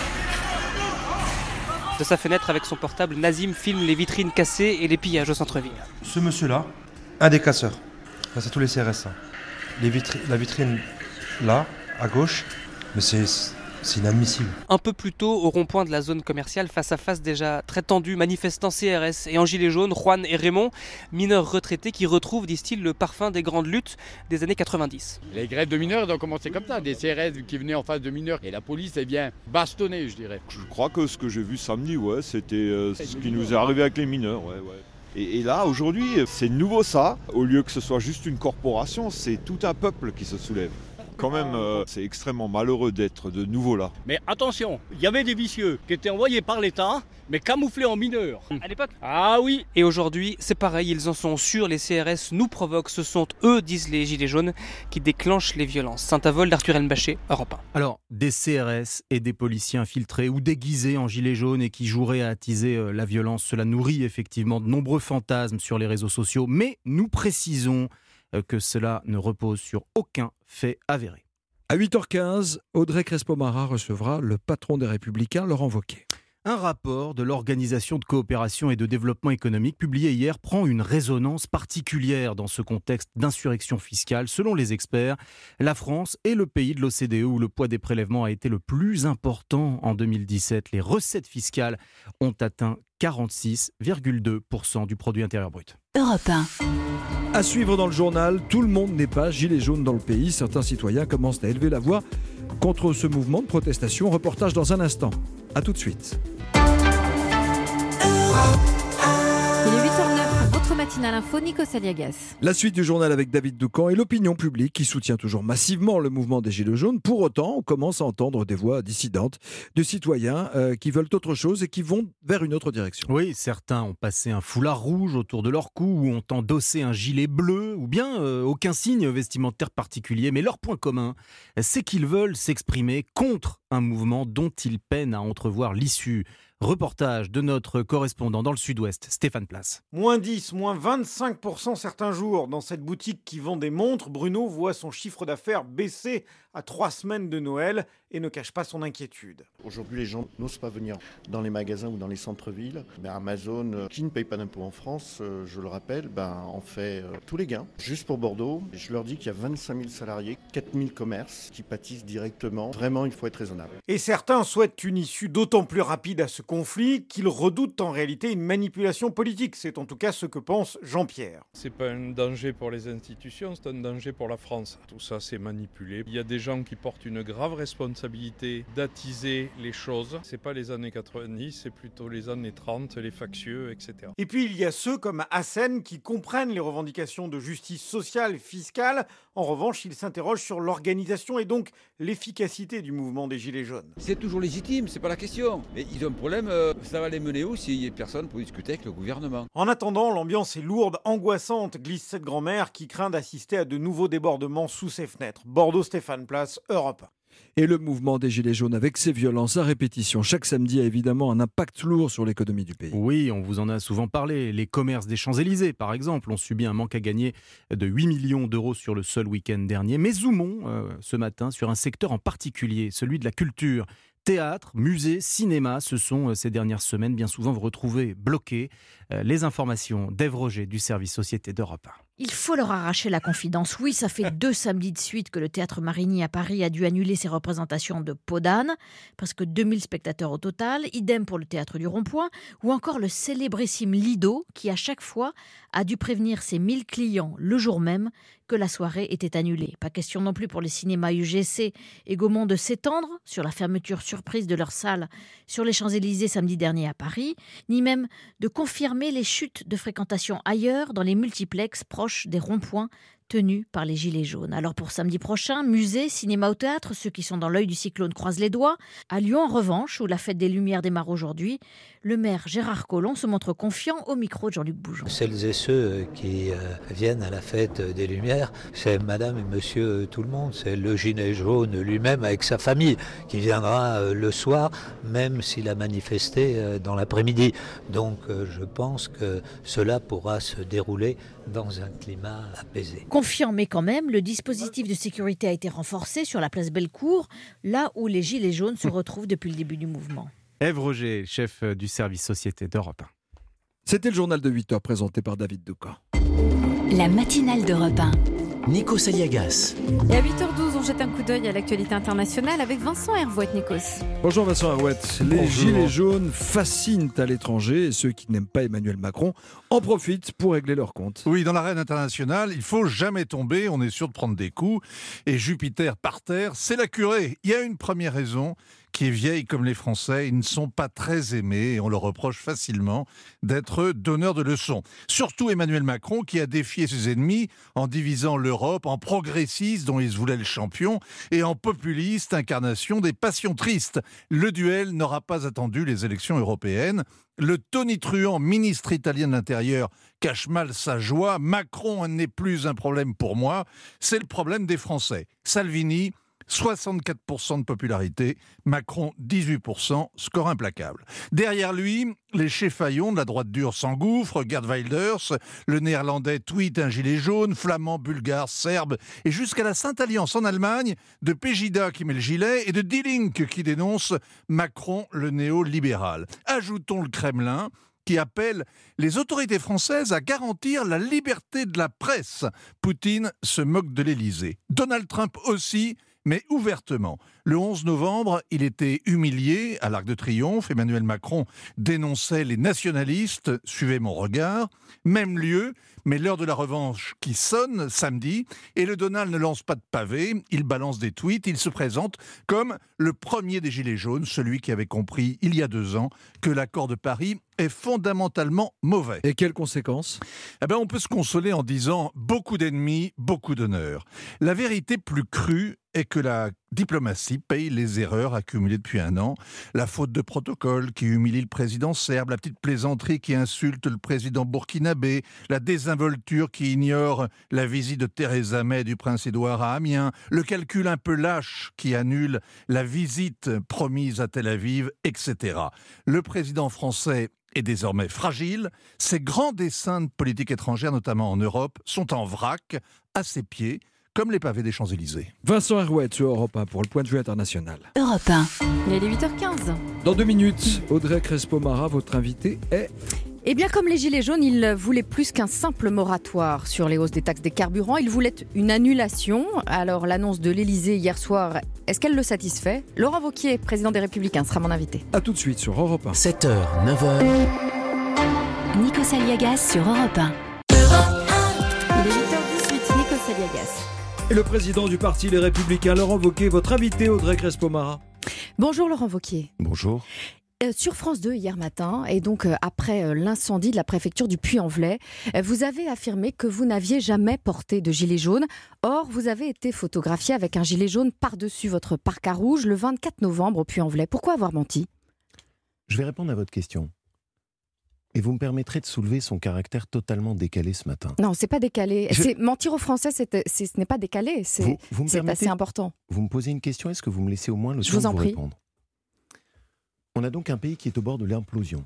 De sa fenêtre avec son portable, Nazim filme les vitrines cassées et les pillages au centre-ville. Ce monsieur-là, un des casseurs. Là, c'est tous les CRS. Ça. La vitrine là, à gauche, mais c'est inadmissible. Un peu plus tôt, au rond-point de la zone commerciale, face à face déjà très tendu, manifestants CRS et en gilet jaune, Juan et Raymond, mineurs retraités qui retrouvent, disent-ils, le parfum des grandes luttes des années 90. Les grèves de mineurs ont commencé comme ça, des CRS qui venaient en face de mineurs et la police est bien bastonnée, je dirais. Je crois que ce que j'ai vu samedi, c'était ce qui nous est arrivé avec les mineurs. Ouais. Et là, aujourd'hui, c'est nouveau ça. Au lieu que ce soit juste une corporation, c'est tout un peuple qui se soulève. Quand même, c'est extrêmement malheureux d'être de nouveau là. Mais attention, il y avait des vicieux qui étaient envoyés par l'État, mais camouflés en mineurs. À l'époque ? Ah oui. Et aujourd'hui, c'est pareil, ils en sont sûrs, les CRS nous provoquent. Ce sont eux, disent les gilets jaunes, qui déclenchent les violences. Saint-Avold, Arthur Mbaché, Europe 1. Alors, des CRS et des policiers infiltrés ou déguisés en gilets jaunes et qui joueraient à attiser la violence, cela nourrit effectivement de nombreux fantasmes sur les réseaux sociaux. Mais nous précisons que cela ne repose sur aucun fait avéré. À 8h15, Audrey Crespo-Mara recevra le patron des Républicains, Laurent Wauquiez. Un rapport de l'Organisation de coopération et de développement économique publié hier prend une résonance particulière dans ce contexte d'insurrection fiscale. Selon les experts, la France est le pays de l'OCDE où le poids des prélèvements a été le plus important en 2017. Les recettes fiscales ont atteint 46,2% du produit intérieur brut. Europe 1. À suivre dans le journal, tout le monde n'est pas gilet jaune dans le pays. Certains citoyens commencent à élever la voix contre ce mouvement de protestation. Reportage dans un instant. A tout de suite. Il est 8h09, votre matinale info, Nico Saliagas. La suite du journal avec David Doucan et l'opinion publique qui soutient toujours massivement le mouvement des Gilets jaunes. Pour autant, on commence à entendre des voix dissidentes de citoyens qui veulent autre chose et qui vont vers une autre direction. Oui, certains ont passé un foulard rouge autour de leur cou ou ont endossé un gilet bleu ou bien aucun signe vestimentaire particulier. Mais leur point commun, c'est qu'ils veulent s'exprimer contre un mouvement dont ils peinent à entrevoir l'issue. Reportage de notre correspondant dans le sud-ouest, Stéphane Place. Moins 10, moins 25% certains jours. Dans cette boutique qui vend des montres, Bruno voit son chiffre d'affaires baisser à 3 semaines de Noël et ne cache pas son inquiétude. Aujourd'hui, les gens n'osent pas venir dans les magasins ou dans les centres-villes. Amazon, qui ne paye pas d'impôts en France, je le rappelle, en fait tous les gains. Juste pour Bordeaux, je leur dis qu'il y a 25 000 salariés, 4 000 commerces qui pâtissent directement. Vraiment, il faut être raisonnable. Et certains souhaitent une issue d'autant plus rapide à ce conflit qu'ils redoutent en réalité une manipulation politique. C'est en tout cas ce que pense Jean-Pierre. C'est pas un danger pour les institutions, c'est un danger pour la France. Tout ça, c'est manipulé. Il y a des gens qui portent une grave responsabilité d'attiser les choses. C'est pas les années 90, c'est plutôt les années 30, les factieux, etc. Et puis il y a ceux comme Hassen qui comprennent les revendications de justice sociale et fiscale. En revanche, ils s'interrogent sur l'organisation et donc l'efficacité du mouvement des Gilets jaunes. C'est toujours légitime, c'est pas la question. Mais ils ont un problème, ça va les mener où s'il n'y a personne pour discuter avec le gouvernement. En attendant, l'ambiance est lourde, angoissante, glisse cette grand-mère qui craint d'assister à de nouveaux débordements sous ses fenêtres. Bordeaux, Stéphane Place, Europe 1. Et le mouvement des Gilets jaunes, avec ses violences à répétition chaque samedi, a évidemment un impact lourd sur l'économie du pays. Oui, on vous en a souvent parlé. Les commerces des Champs-Élysées, par exemple, ont subi un manque à gagner de 8 millions d'euros sur le seul week-end dernier. Mais zoomons ce matin sur un secteur en particulier, celui de la culture. Théâtre, musée, cinéma, ce sont ces dernières semaines bien souvent vous retrouvez bloqués. Les informations d'Ève Roger du service Société d'Europe 1. Il faut leur arracher la confidence. Oui, ça fait 2 samedis de suite que le Théâtre Marigny à Paris a dû annuler ses représentations de Peau d'âne. Presque 2000 spectateurs au total. Idem pour le Théâtre du Rond-Point. Ou encore le célébrissime Lido qui, à chaque fois, a dû prévenir ses 1000 clients le jour même que la soirée était annulée. Pas question non plus pour les cinémas UGC et Gaumont de s'étendre sur la fermeture surprise de leur salle sur les Champs-Élysées samedi dernier à Paris, ni même de confirmer les chutes de fréquentation ailleurs dans les multiplexes proches des ronds-points tenus par les Gilets jaunes. Alors pour samedi prochain, musée, cinéma ou théâtre, ceux qui sont dans l'œil du cyclone croisent les doigts. À Lyon, en revanche, où la fête des Lumières démarre aujourd'hui, le maire Gérard Collomb se montre confiant au micro de Jean-Luc Bougeon. Celles et ceux qui viennent à la fête des Lumières, c'est madame et monsieur tout le monde. C'est le gilet jaune lui-même avec sa famille qui viendra le soir, même s'il a manifesté dans l'après-midi. Donc je pense que cela pourra se dérouler dans un climat apaisé. Confiant, mais quand même, le dispositif de sécurité a été renforcé sur la place Bellecour, là où les Gilets jaunes se retrouvent depuis le début du mouvement. Ève Roger, chef du service Société d'Europe 1. C'était le journal de 8h présenté par David Doucan. La matinale d'Europe 1. Nikos Aliagas. Et à 8h12, on jette un coup d'œil à l'actualité internationale avec Vincent Hervouet, Nikos. Bonjour Vincent Hervouet. Les Gilets jaunes fascinent à l'étranger et ceux qui n'aiment pas Emmanuel Macron en profitent pour régler leurs comptes. Oui, dans l'arène internationale, il faut jamais tomber, on est sûr de prendre des coups. Et Jupiter par terre, c'est la curée. Il y a une première raison qui est vieille comme les Français, ils ne sont pas très aimés et on leur reproche facilement d'être donneurs de leçons. Surtout Emmanuel Macron qui a défié ses ennemis en divisant l'Europe en progressistes dont il se voulait le champion et en populistes, incarnation des passions tristes. Le duel n'aura pas attendu les élections européennes. Le tonitruant ministre italien de l'Intérieur cache mal sa joie. Macron n'est plus un problème pour moi, c'est le problème des Français. Salvini, 64% de popularité, Macron 18%, score implacable. Derrière lui, les cheffaillons de la droite dure s'engouffrent, Geert Wilders, le néerlandais tweet un gilet jaune, flamand, bulgare, serbe, et jusqu'à la Sainte Alliance en Allemagne, de Pegida qui met le gilet et de Die Linke qui dénonce Macron le néolibéral. Ajoutons le Kremlin, qui appelle les autorités françaises à garantir la liberté de la presse. Poutine se moque de l'Élysée. Donald Trump aussi, mais ouvertement. Le 11 novembre, il était humilié à l'Arc de Triomphe. Emmanuel Macron dénonçait les nationalistes. Suivez mon regard. Même lieu, mais l'heure de la revanche qui sonne samedi. Et le Donald ne lance pas de pavé, il balance des tweets. Il se présente comme le premier des Gilets jaunes, celui qui avait compris il y a 2 ans que l'accord de Paris est fondamentalement mauvais. Et quelles conséquences ? On peut se consoler en disant beaucoup d'ennemis, beaucoup d'honneur. La vérité plus crue est que la diplomatie paye les erreurs accumulées depuis un an. La faute de protocole qui humilie le président serbe, la petite plaisanterie qui insulte le président burkinabé, la désinvolture qui ignore la visite de Theresa May et du prince Édouard à Amiens, le calcul un peu lâche qui annule la visite promise à Tel Aviv, etc. Le président français est désormais fragile. Ses grands desseins de politique étrangère, notamment en Europe, sont en vrac, à ses pieds, comme les pavés des Champs-Élysées. Vincent Herouet sur Europe 1 pour le point de vue international. Europe 1. Il est 8h15. Dans 2 minutes, Audrey Crespo-Mara, votre invité est... Eh bien, comme les Gilets jaunes, ils voulaient plus qu'un simple moratoire sur les hausses des taxes des carburants. Ils voulaient une annulation. Alors, l'annonce de l'Élysée hier soir, est-ce qu'elle le satisfait ? Laurent Wauquiez, président des Républicains, sera mon invité. A tout de suite sur Europe 1. 7h, 9h. Nikos Aliagas sur Europe 1. Il est 8h18, Nikos Aliagas. Et le président du parti Les Républicains, Laurent Wauquiez, votre invité, Audrey Crespo-Mara. Bonjour Laurent Wauquiez. Bonjour. Sur France 2 hier matin, et donc après l'incendie de la préfecture du Puy-en-Velay, vous avez affirmé que vous n'aviez jamais porté de gilet jaune. Or, vous avez été photographié avec un gilet jaune par-dessus votre parka rouge le 24 novembre au Puy-en-Velay. Pourquoi avoir menti ? Je vais répondre à votre question. Et vous me permettrez de soulever son caractère totalement décalé ce matin. Non, c'est pas décalé. Mentir aux Français, ce n'est pas décalé. C'est assez important. Vous me posez une question, est-ce que vous me laissez au moins le temps de vous répondre ? On a donc un pays qui est au bord de l'implosion,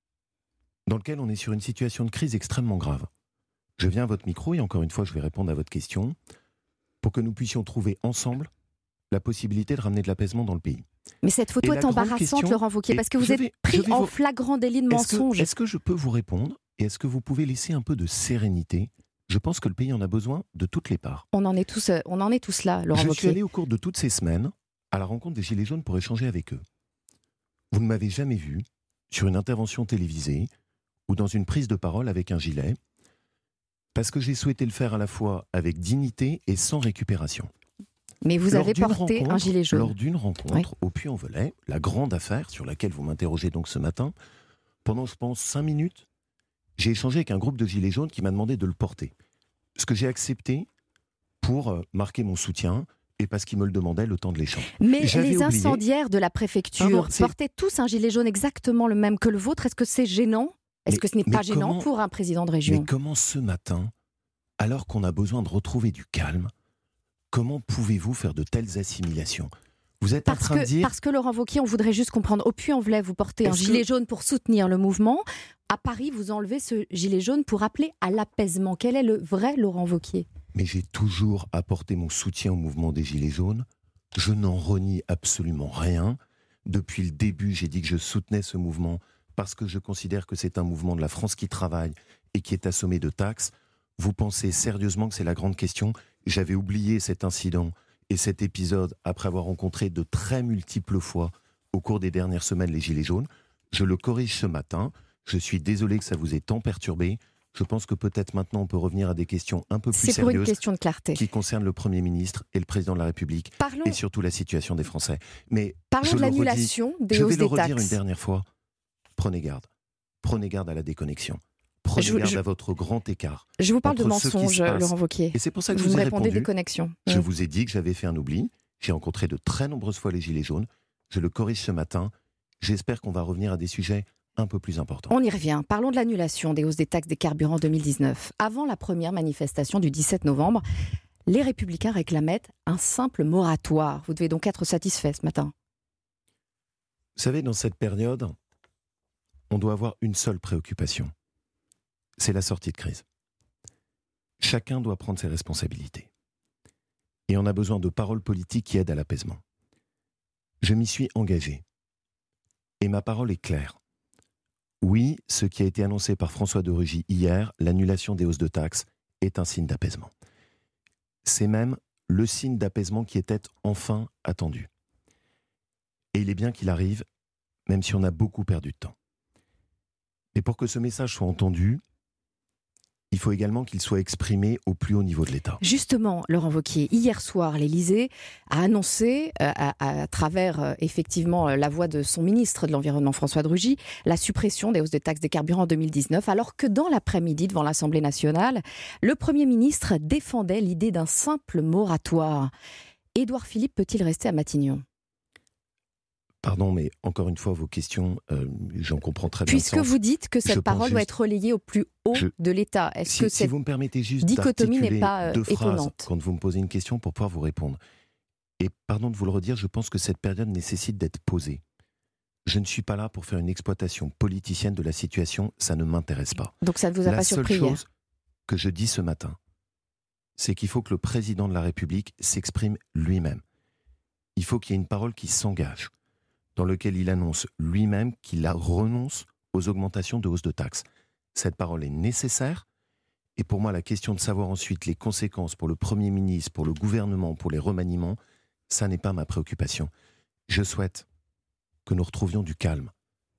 dans lequel on est sur une situation de crise extrêmement grave. Je viens à votre micro et encore une fois, je vais répondre à votre question pour que nous puissions trouver ensemble la possibilité de ramener de l'apaisement dans le pays. Mais cette photo est embarrassante, Laurent Wauquiez, parce que vous êtes pris en flagrant délit de mensonge. Est-ce que je peux vous répondre et est-ce que vous pouvez laisser un peu de sérénité ? Je pense que le pays en a besoin de toutes les parts. On en est tous là, Laurent Wauquiez. Je suis allé au cours de toutes ces semaines à la rencontre des Gilets jaunes pour échanger avec eux. Vous ne m'avez jamais vu sur une intervention télévisée ou dans une prise de parole avec un gilet, parce que j'ai souhaité le faire à la fois avec dignité et sans récupération. Mais vous avez porté un gilet jaune. Lors d'une rencontre au Puy-en-Velay, la grande affaire sur laquelle vous m'interrogez donc ce matin, pendant, je pense, 5 minutes, j'ai échangé avec un groupe de gilets jaunes qui m'a demandé de le porter. Ce que j'ai accepté pour marquer mon soutien et parce qu'ils me le demandaient le temps de l'échange. Mais les incendiaires de la préfecture portaient tous un gilet jaune exactement le même que le vôtre. Est-ce que c'est gênant ? Est-ce que ce n'est pas gênant pour un président de région ? Mais comment ce matin, alors qu'on a besoin de retrouver du calme, comment pouvez-vous faire de telles assimilations ? Vous êtes en train de dire... Parce que Laurent Wauquiez, on voudrait juste comprendre. Au Puy-en-Velay, vous portez un gilet jaune pour soutenir le mouvement. À Paris, vous enlevez ce gilet jaune pour appeler à l'apaisement. Quel est le vrai Laurent Wauquiez ? Mais j'ai toujours apporté mon soutien au mouvement des Gilets jaunes. Je n'en renie absolument rien. Depuis le début, j'ai dit que je soutenais ce mouvement parce que je considère que c'est un mouvement de la France qui travaille et qui est assommé de taxes. Vous pensez sérieusement que c'est la grande question ? J'avais oublié cet incident et cet épisode après avoir rencontré de très multiples fois au cours des dernières semaines les Gilets jaunes. Je le corrige ce matin. Je suis désolé que ça vous ait tant perturbé. Je pense que peut-être maintenant on peut revenir à des questions un peu plus sérieuses. C'est pour une question de clarté. Qui concernent le Premier ministre et le Président de la République et surtout la situation des Français. Mais parlons de l'annulation des hausses des taxes. Je vais le redire une dernière fois. Prenez garde. Prenez garde à la déconnexion. Prenez garde à votre grand écart. Je vous parle de mensonges, Laurent Wauquiez. Et c'est pour ça que vous je vous ai répondez répondu. Des connexions. Je vous ai dit que j'avais fait un oubli. J'ai rencontré de très nombreuses fois les Gilets jaunes. Je le corrige ce matin. J'espère qu'on va revenir à des sujets un peu plus important. On y revient. Parlons de l'annulation des hausses des taxes des carburants 2019. Avant la première manifestation du 17 novembre, les Républicains réclamaient un simple moratoire. Vous devez donc être satisfait ce matin. Vous savez, dans cette période, on doit avoir une seule préoccupation. C'est la sortie de crise. Chacun doit prendre ses responsabilités. Et on a besoin de paroles politiques qui aident à l'apaisement. Je m'y suis engagé. Et ma parole est claire. Oui, ce qui a été annoncé par François de Rugy hier, l'annulation des hausses de taxes, est un signe d'apaisement. C'est même le signe d'apaisement qui était enfin attendu. Et il est bien qu'il arrive, même si on a beaucoup perdu de temps. Mais pour que ce message soit entendu, il faut également qu'il soit exprimé au plus haut niveau de l'État. Justement, Laurent Wauquiez, hier soir, l'Élysée a annoncé, à travers effectivement la voix de son ministre de l'Environnement, François de Rugy, la suppression des hausses de taxes des carburants en 2019, alors que dans l'après-midi, devant l'Assemblée nationale, le Premier ministre défendait l'idée d'un simple moratoire. Édouard Philippe peut-il rester à Matignon ? Pardon, mais encore une fois, vos questions, j'en comprends très bien. Puisque vous dites que cette parole doit être relayée au plus haut de l'État, est-ce que si vous me permettez juste dichotomie n'est pas deux phrases étonnante quand vous me posez une question pour pouvoir vous répondre. Et pardon de vous le redire, je pense que cette période nécessite d'être posée. Je ne suis pas là pour faire une exploitation politicienne de la situation, ça ne m'intéresse pas. Donc ça ne vous a pas surpris hier ? La seule chose que je dis ce matin, c'est qu'il faut que le président de la République s'exprime lui-même. Il faut qu'il y ait une parole qui s'engage, dans lequel il annonce lui-même qu'il renonce aux augmentations de hausse de taxes. Cette parole est nécessaire, et pour moi, la question de savoir ensuite les conséquences pour le Premier ministre, pour le gouvernement, pour les remaniements, ça n'est pas ma préoccupation. Je souhaite que nous retrouvions du calme.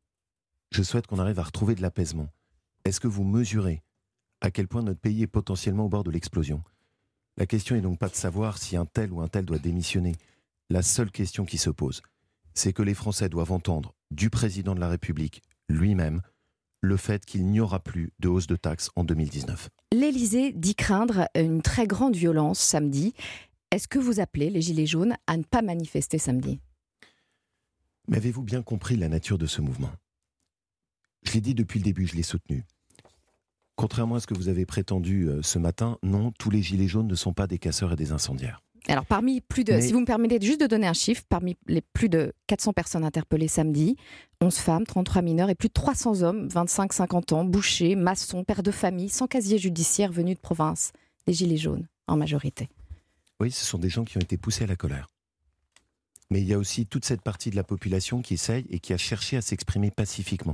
Je souhaite qu'on arrive à retrouver de l'apaisement. Est-ce que vous mesurez à quel point notre pays est potentiellement au bord de l'explosion ? La question n'est donc pas de savoir si un tel ou un tel doit démissionner. La seule question qui se pose, c'est que les Français doivent entendre du président de la République lui-même le fait qu'il n'y aura plus de hausse de taxes en 2019. L'Élysée dit craindre une très grande violence samedi. Est-ce que vous appelez les Gilets jaunes à ne pas manifester samedi ? Mais avez-vous bien compris la nature de ce mouvement ? Je l'ai dit depuis le début, je l'ai soutenu. Contrairement à ce que vous avez prétendu ce matin, non, tous les Gilets jaunes ne sont pas des casseurs et des incendiaires. Alors, si vous me permettez juste de donner un chiffre, parmi les plus de 400 personnes interpellées samedi, 11 femmes, 33 mineurs et plus de 300 hommes, 25-50 ans, bouchers, maçons, pères de famille, sans casier judiciaire, venus de province, des Gilets jaunes, en majorité. Oui, ce sont des gens qui ont été poussés à la colère. Mais il y a aussi toute cette partie de la population qui essaye et qui a cherché à s'exprimer pacifiquement,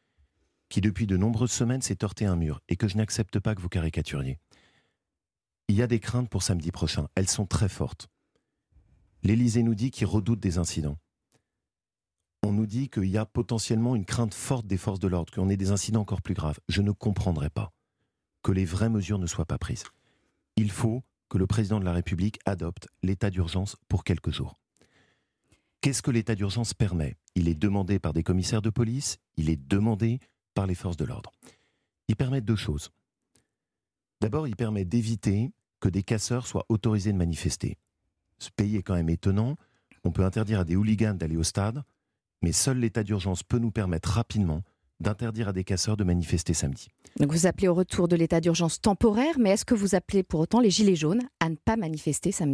qui depuis de nombreuses semaines s'est heurté à un mur et que je n'accepte pas que vous caricaturiez. Il y a des craintes pour samedi prochain. Elles sont très fortes. L'Élysée nous dit qu'il redoute des incidents. On nous dit qu'il y a potentiellement une crainte forte des forces de l'ordre, qu'on ait des incidents encore plus graves. Je ne comprendrai pas que les vraies mesures ne soient pas prises. Il faut que le président de la République adopte l'état d'urgence pour quelques jours. Qu'est-ce que l'état d'urgence permet ? Il est demandé par des commissaires de police, il est demandé par les forces de l'ordre. Il permet deux choses. D'abord, il permet d'éviter que des casseurs soient autorisés de manifester. Ce pays est quand même étonnant. On peut interdire à des hooligans d'aller au stade, mais seul l'état d'urgence peut nous permettre rapidement d'interdire à des casseurs de manifester samedi. Donc vous appelez au retour de l'état d'urgence temporaire, mais est-ce que vous appelez pour autant les Gilets jaunes à ne pas manifester samedi ?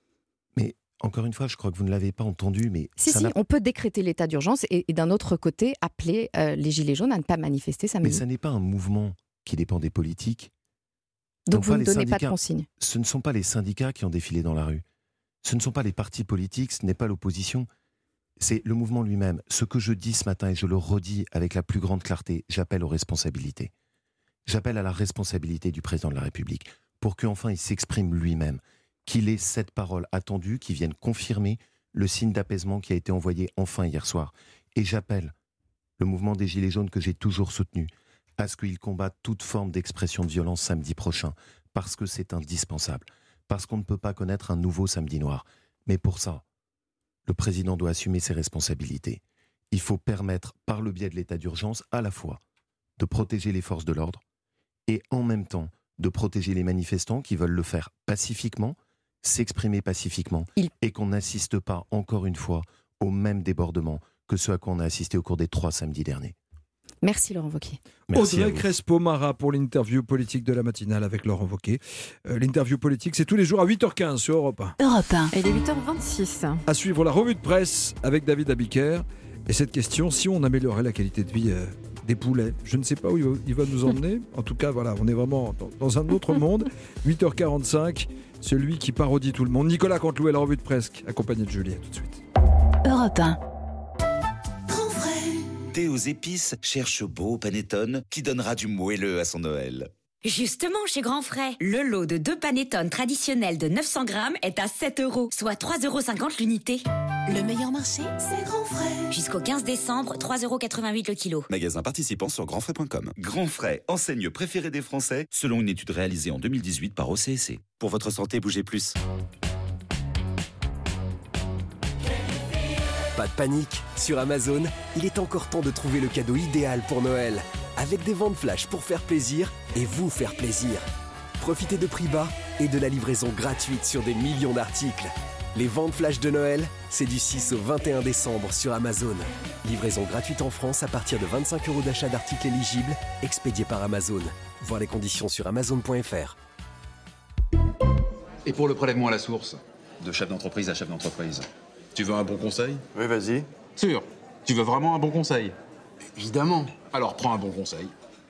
Mais encore une fois, je crois que vous ne l'avez pas entendu, mais... Si, on peut décréter l'état d'urgence et d'un autre côté appeler les Gilets jaunes à ne pas manifester samedi. Mais ça n'est pas un mouvement qui dépend des politiques. Donc vous ne donnez pas de consignes. Ce ne sont pas les syndicats qui ont défilé dans la rue. Ce ne sont pas les partis politiques, ce n'est pas l'opposition. C'est le mouvement lui-même. Ce que je dis ce matin, et je le redis avec la plus grande clarté, j'appelle aux responsabilités. J'appelle à la responsabilité du président de la République pour qu'enfin il s'exprime lui-même, qu'il ait cette parole attendue, qui vienne confirmer le signe d'apaisement qui a été envoyé enfin hier soir. Et j'appelle le mouvement des Gilets jaunes que j'ai toujours soutenu à ce qu'il combatte toute forme d'expression de violence samedi prochain, parce que c'est indispensable, parce qu'on ne peut pas connaître un nouveau samedi noir. Mais pour ça, le président doit assumer ses responsabilités. Il faut permettre, par le biais de l'état d'urgence, à la fois de protéger les forces de l'ordre et en même temps de protéger les manifestants qui veulent le faire pacifiquement, s'exprimer pacifiquement et qu'on n'assiste pas, encore une fois, au même débordement que ce à quoi on a assisté au cours des 3 samedis derniers. Merci Laurent Wauquiez. Audrey Crespo-Mara pour l'interview politique de la matinale avec Laurent Wauquiez. L'interview politique, c'est tous les jours à 8h15 sur Europe 1. Europe 1. Et il est 8h26. À suivre la revue de presse avec David Abiker. Et cette question, si on améliorait la qualité de vie des poulets, je ne sais pas où il va nous emmener. En tout cas, voilà, on est vraiment dans un autre monde. 8h45, celui qui parodie tout le monde. Nicolas Canteloup, la revue de presse, accompagné de Julie. À tout de suite. Europe 1. Thé aux épices cherche beau panettone qui donnera du moelleux à son Noël. Justement, chez Grand Frais, le lot de 2 panettone traditionnels de 900 grammes est à 7 €, soit 3,50 € l'unité. Le meilleur marché, c'est Grand Frais. Jusqu'au 15 décembre, 3,88 € le kilo. Magasin participant sur grandfrais.com. Grand Frais, enseigne préférée des Français, selon une étude réalisée en 2018 par OCSC. Pour votre santé, bougez plus. Pas de panique, sur Amazon, il est encore temps de trouver le cadeau idéal pour Noël. Avec des ventes flash pour faire plaisir et vous faire plaisir. Profitez de prix bas et de la livraison gratuite sur des millions d'articles. Les ventes flash de Noël, c'est du 6 au 21 décembre sur Amazon. Livraison gratuite en France à partir de 25 € d'achat d'articles éligibles, expédiés par Amazon. Voir les conditions sur amazon.fr. Et pour le prélèvement à la source, de chef d'entreprise à chef d'entreprise, tu veux un bon conseil? Oui, vas-y. Sûr. Tu veux vraiment un bon conseil? Évidemment. Alors prends un bon conseil.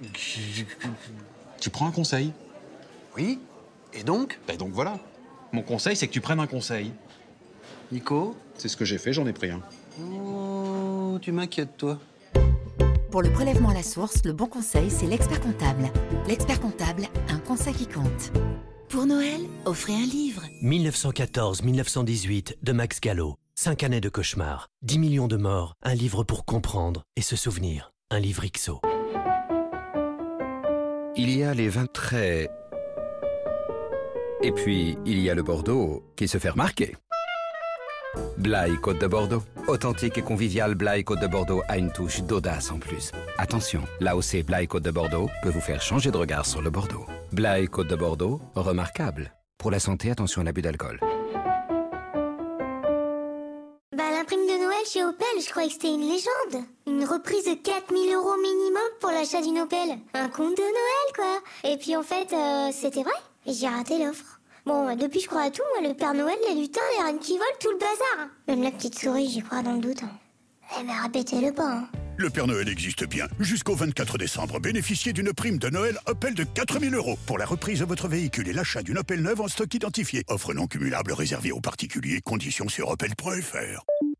Tu prends un conseil? Oui. Et donc? Et donc voilà. Mon conseil, c'est que tu prennes un conseil. Nico? C'est ce que j'ai fait, j'en ai pris un. Oh, tu m'inquiètes, toi. Pour le prélèvement à la source, le bon conseil, c'est l'expert comptable. L'expert comptable, un conseil qui compte. Pour Noël, offrez un livre. 1914-1918 de Max Gallo. 5 années de cauchemar, 10 millions de morts, un livre pour comprendre et se souvenir. Un livre XO. Il y a les vins très... Et puis, il y a le Bordeaux qui se fait remarquer. Blaye Côte de Bordeaux. Authentique et convivial, Blaye Côte de Bordeaux a une touche d'audace en plus. Attention, l'AOC Blaye Côte de Bordeaux peut vous faire changer de regard sur le Bordeaux. Blaye Côte de Bordeaux, remarquable. Pour la santé, attention à l'abus d'alcool. La prime de Noël chez Opel, je croyais que c'était une légende. Une reprise de 4 000 € minimum pour l'achat d'une Opel. Un conte de Noël, quoi. Et puis en fait, c'était vrai. Et j'ai raté l'offre. Bon, depuis je crois à tout, moi, le Père Noël, les lutins, les reines qui volent, tout le bazar. Même la petite souris, j'y crois dans le doute. Eh ben, répétez-le pas. Le Père Noël existe bien. Jusqu'au 24 décembre, bénéficiez d'une prime de Noël Opel de 4 000 € pour la reprise de votre véhicule et l'achat d'une Opel neuve en stock identifié. Offre non cumulable réservée aux particuliers. Conditions sur opel.fr.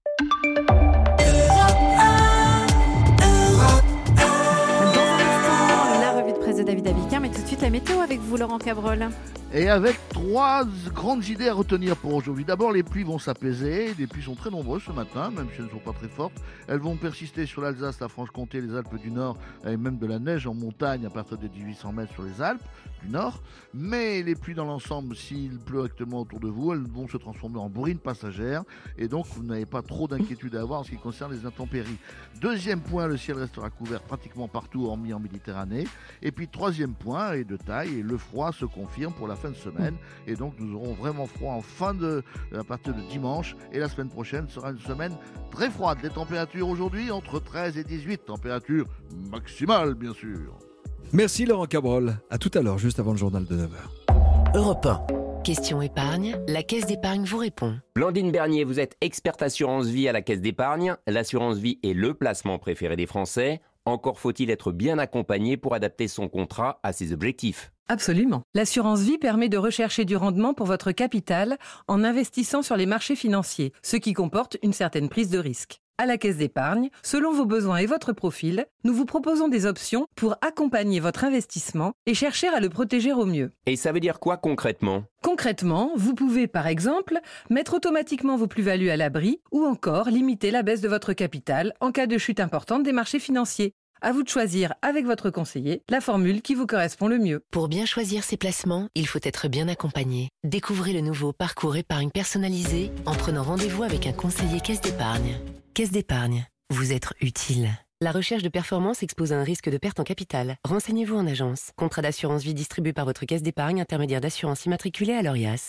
La revue de presse de David Abiquière, mais tout de suite la météo avec vous, Laurent Cabrol. Et avec 3 grandes idées à retenir pour aujourd'hui. D'abord, les pluies vont s'apaiser. Les pluies sont très nombreuses ce matin, même si elles ne sont pas très fortes. Elles vont persister sur l'Alsace, la Franche-Comté, les Alpes du Nord, et même de la neige en montagne à partir de 1800 mètres sur les Alpes du Nord. Mais les pluies dans l'ensemble, s'il pleut actuellement autour de vous, elles vont se transformer en bourrines passagères. Et donc, vous n'avez pas trop d'inquiétude à avoir en ce qui concerne les intempéries. Deuxième point, le ciel restera couvert pratiquement partout, hormis en Méditerranée. Et puis, troisième point, et de taille, et le froid se confirme pour la fin de semaine. Et donc, nous aurons vraiment froid à partir de dimanche. Et la semaine prochaine sera une semaine très froide. Les températures aujourd'hui, entre 13 et 18. Température maximale, bien sûr. Merci Laurent Cabrol. À tout à l'heure, juste avant le journal de 9h. Europe 1. Question épargne, la Caisse d'épargne vous répond. Blandine Bernier, vous êtes experte assurance vie à la Caisse d'épargne. L'assurance vie est le placement préféré des Français. Encore faut-il être bien accompagné pour adapter son contrat à ses objectifs. Absolument. L'assurance vie permet de rechercher du rendement pour votre capital en investissant sur les marchés financiers, ce qui comporte une certaine prise de risque. À la Caisse d'épargne, selon vos besoins et votre profil, nous vous proposons des options pour accompagner votre investissement et chercher à le protéger au mieux. Et ça veut dire quoi concrètement ? Concrètement, vous pouvez par exemple mettre automatiquement vos plus-values à l'abri ou encore limiter la baisse de votre capital en cas de chute importante des marchés financiers. À vous de choisir avec votre conseiller la formule qui vous correspond le mieux. Pour bien choisir ses placements, il faut être bien accompagné. Découvrez le nouveau parcours épargne personnalisé en prenant rendez-vous avec un conseiller Caisse d'épargne. Caisse d'épargne, vous être utile. La recherche de performance expose à un risque de perte en capital. Renseignez-vous en agence. Contrat d'assurance vie distribué par votre Caisse d'épargne, intermédiaire d'assurance immatriculée à l'ORIAS.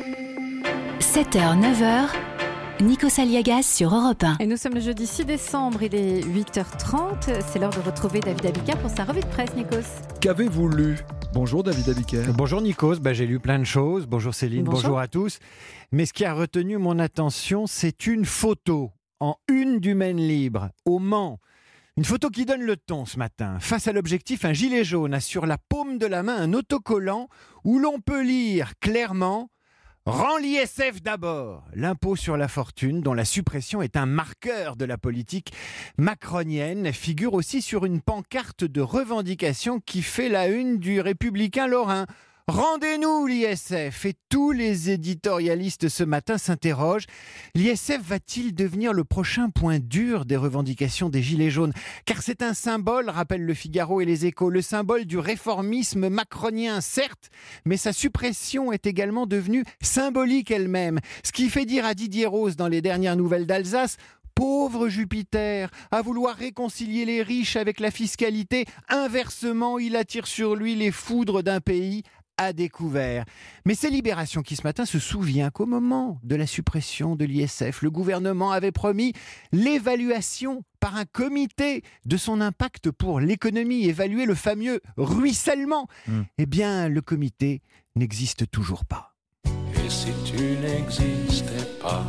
7h, 9h. Nikos Aliagas sur Europe 1. Et nous sommes le jeudi 6 décembre, il est 8h30. C'est l'heure de retrouver David Abiquière pour sa revue de presse, Nikos. Qu'avez-vous lu ? Bonjour David Abiquière. Bonjour Nikos, j'ai lu plein de choses. Bonjour Céline, bonjour à tous. Mais ce qui a retenu mon attention, c'est une photo en une du Maine Libre, au Mans. Une photo qui donne le ton ce matin. Face à l'objectif, un gilet jaune a sur la paume de la main un autocollant où l'on peut lire clairement « Rends l'ISF d'abord ». L'impôt sur la fortune, dont la suppression est un marqueur de la politique macronienne, figure aussi sur une pancarte de revendication qui fait la une du Républicain lorrain. Rendez-nous l'ISF. Et tous les éditorialistes ce matin s'interrogent. L'ISF va-t-il devenir le prochain point dur des revendications des Gilets jaunes ? Car c'est un symbole, rappellent Le Figaro et Les Échos, le symbole du réformisme macronien, certes, mais sa suppression est également devenue symbolique elle-même. Ce qui fait dire à Didier Rose dans les dernières nouvelles d'Alsace: pauvre Jupiter, à vouloir réconcilier les riches avec la fiscalité, inversement, il attire sur lui les foudres d'un pays à découvert. Mais c'est Libération qui ce matin se souvient qu'au moment de la suppression de l'ISF, le gouvernement avait promis l'évaluation par un comité de son impact pour l'économie, évaluer le fameux ruissellement. Eh bien, le comité n'existe toujours pas. Et si tu n'existais pas,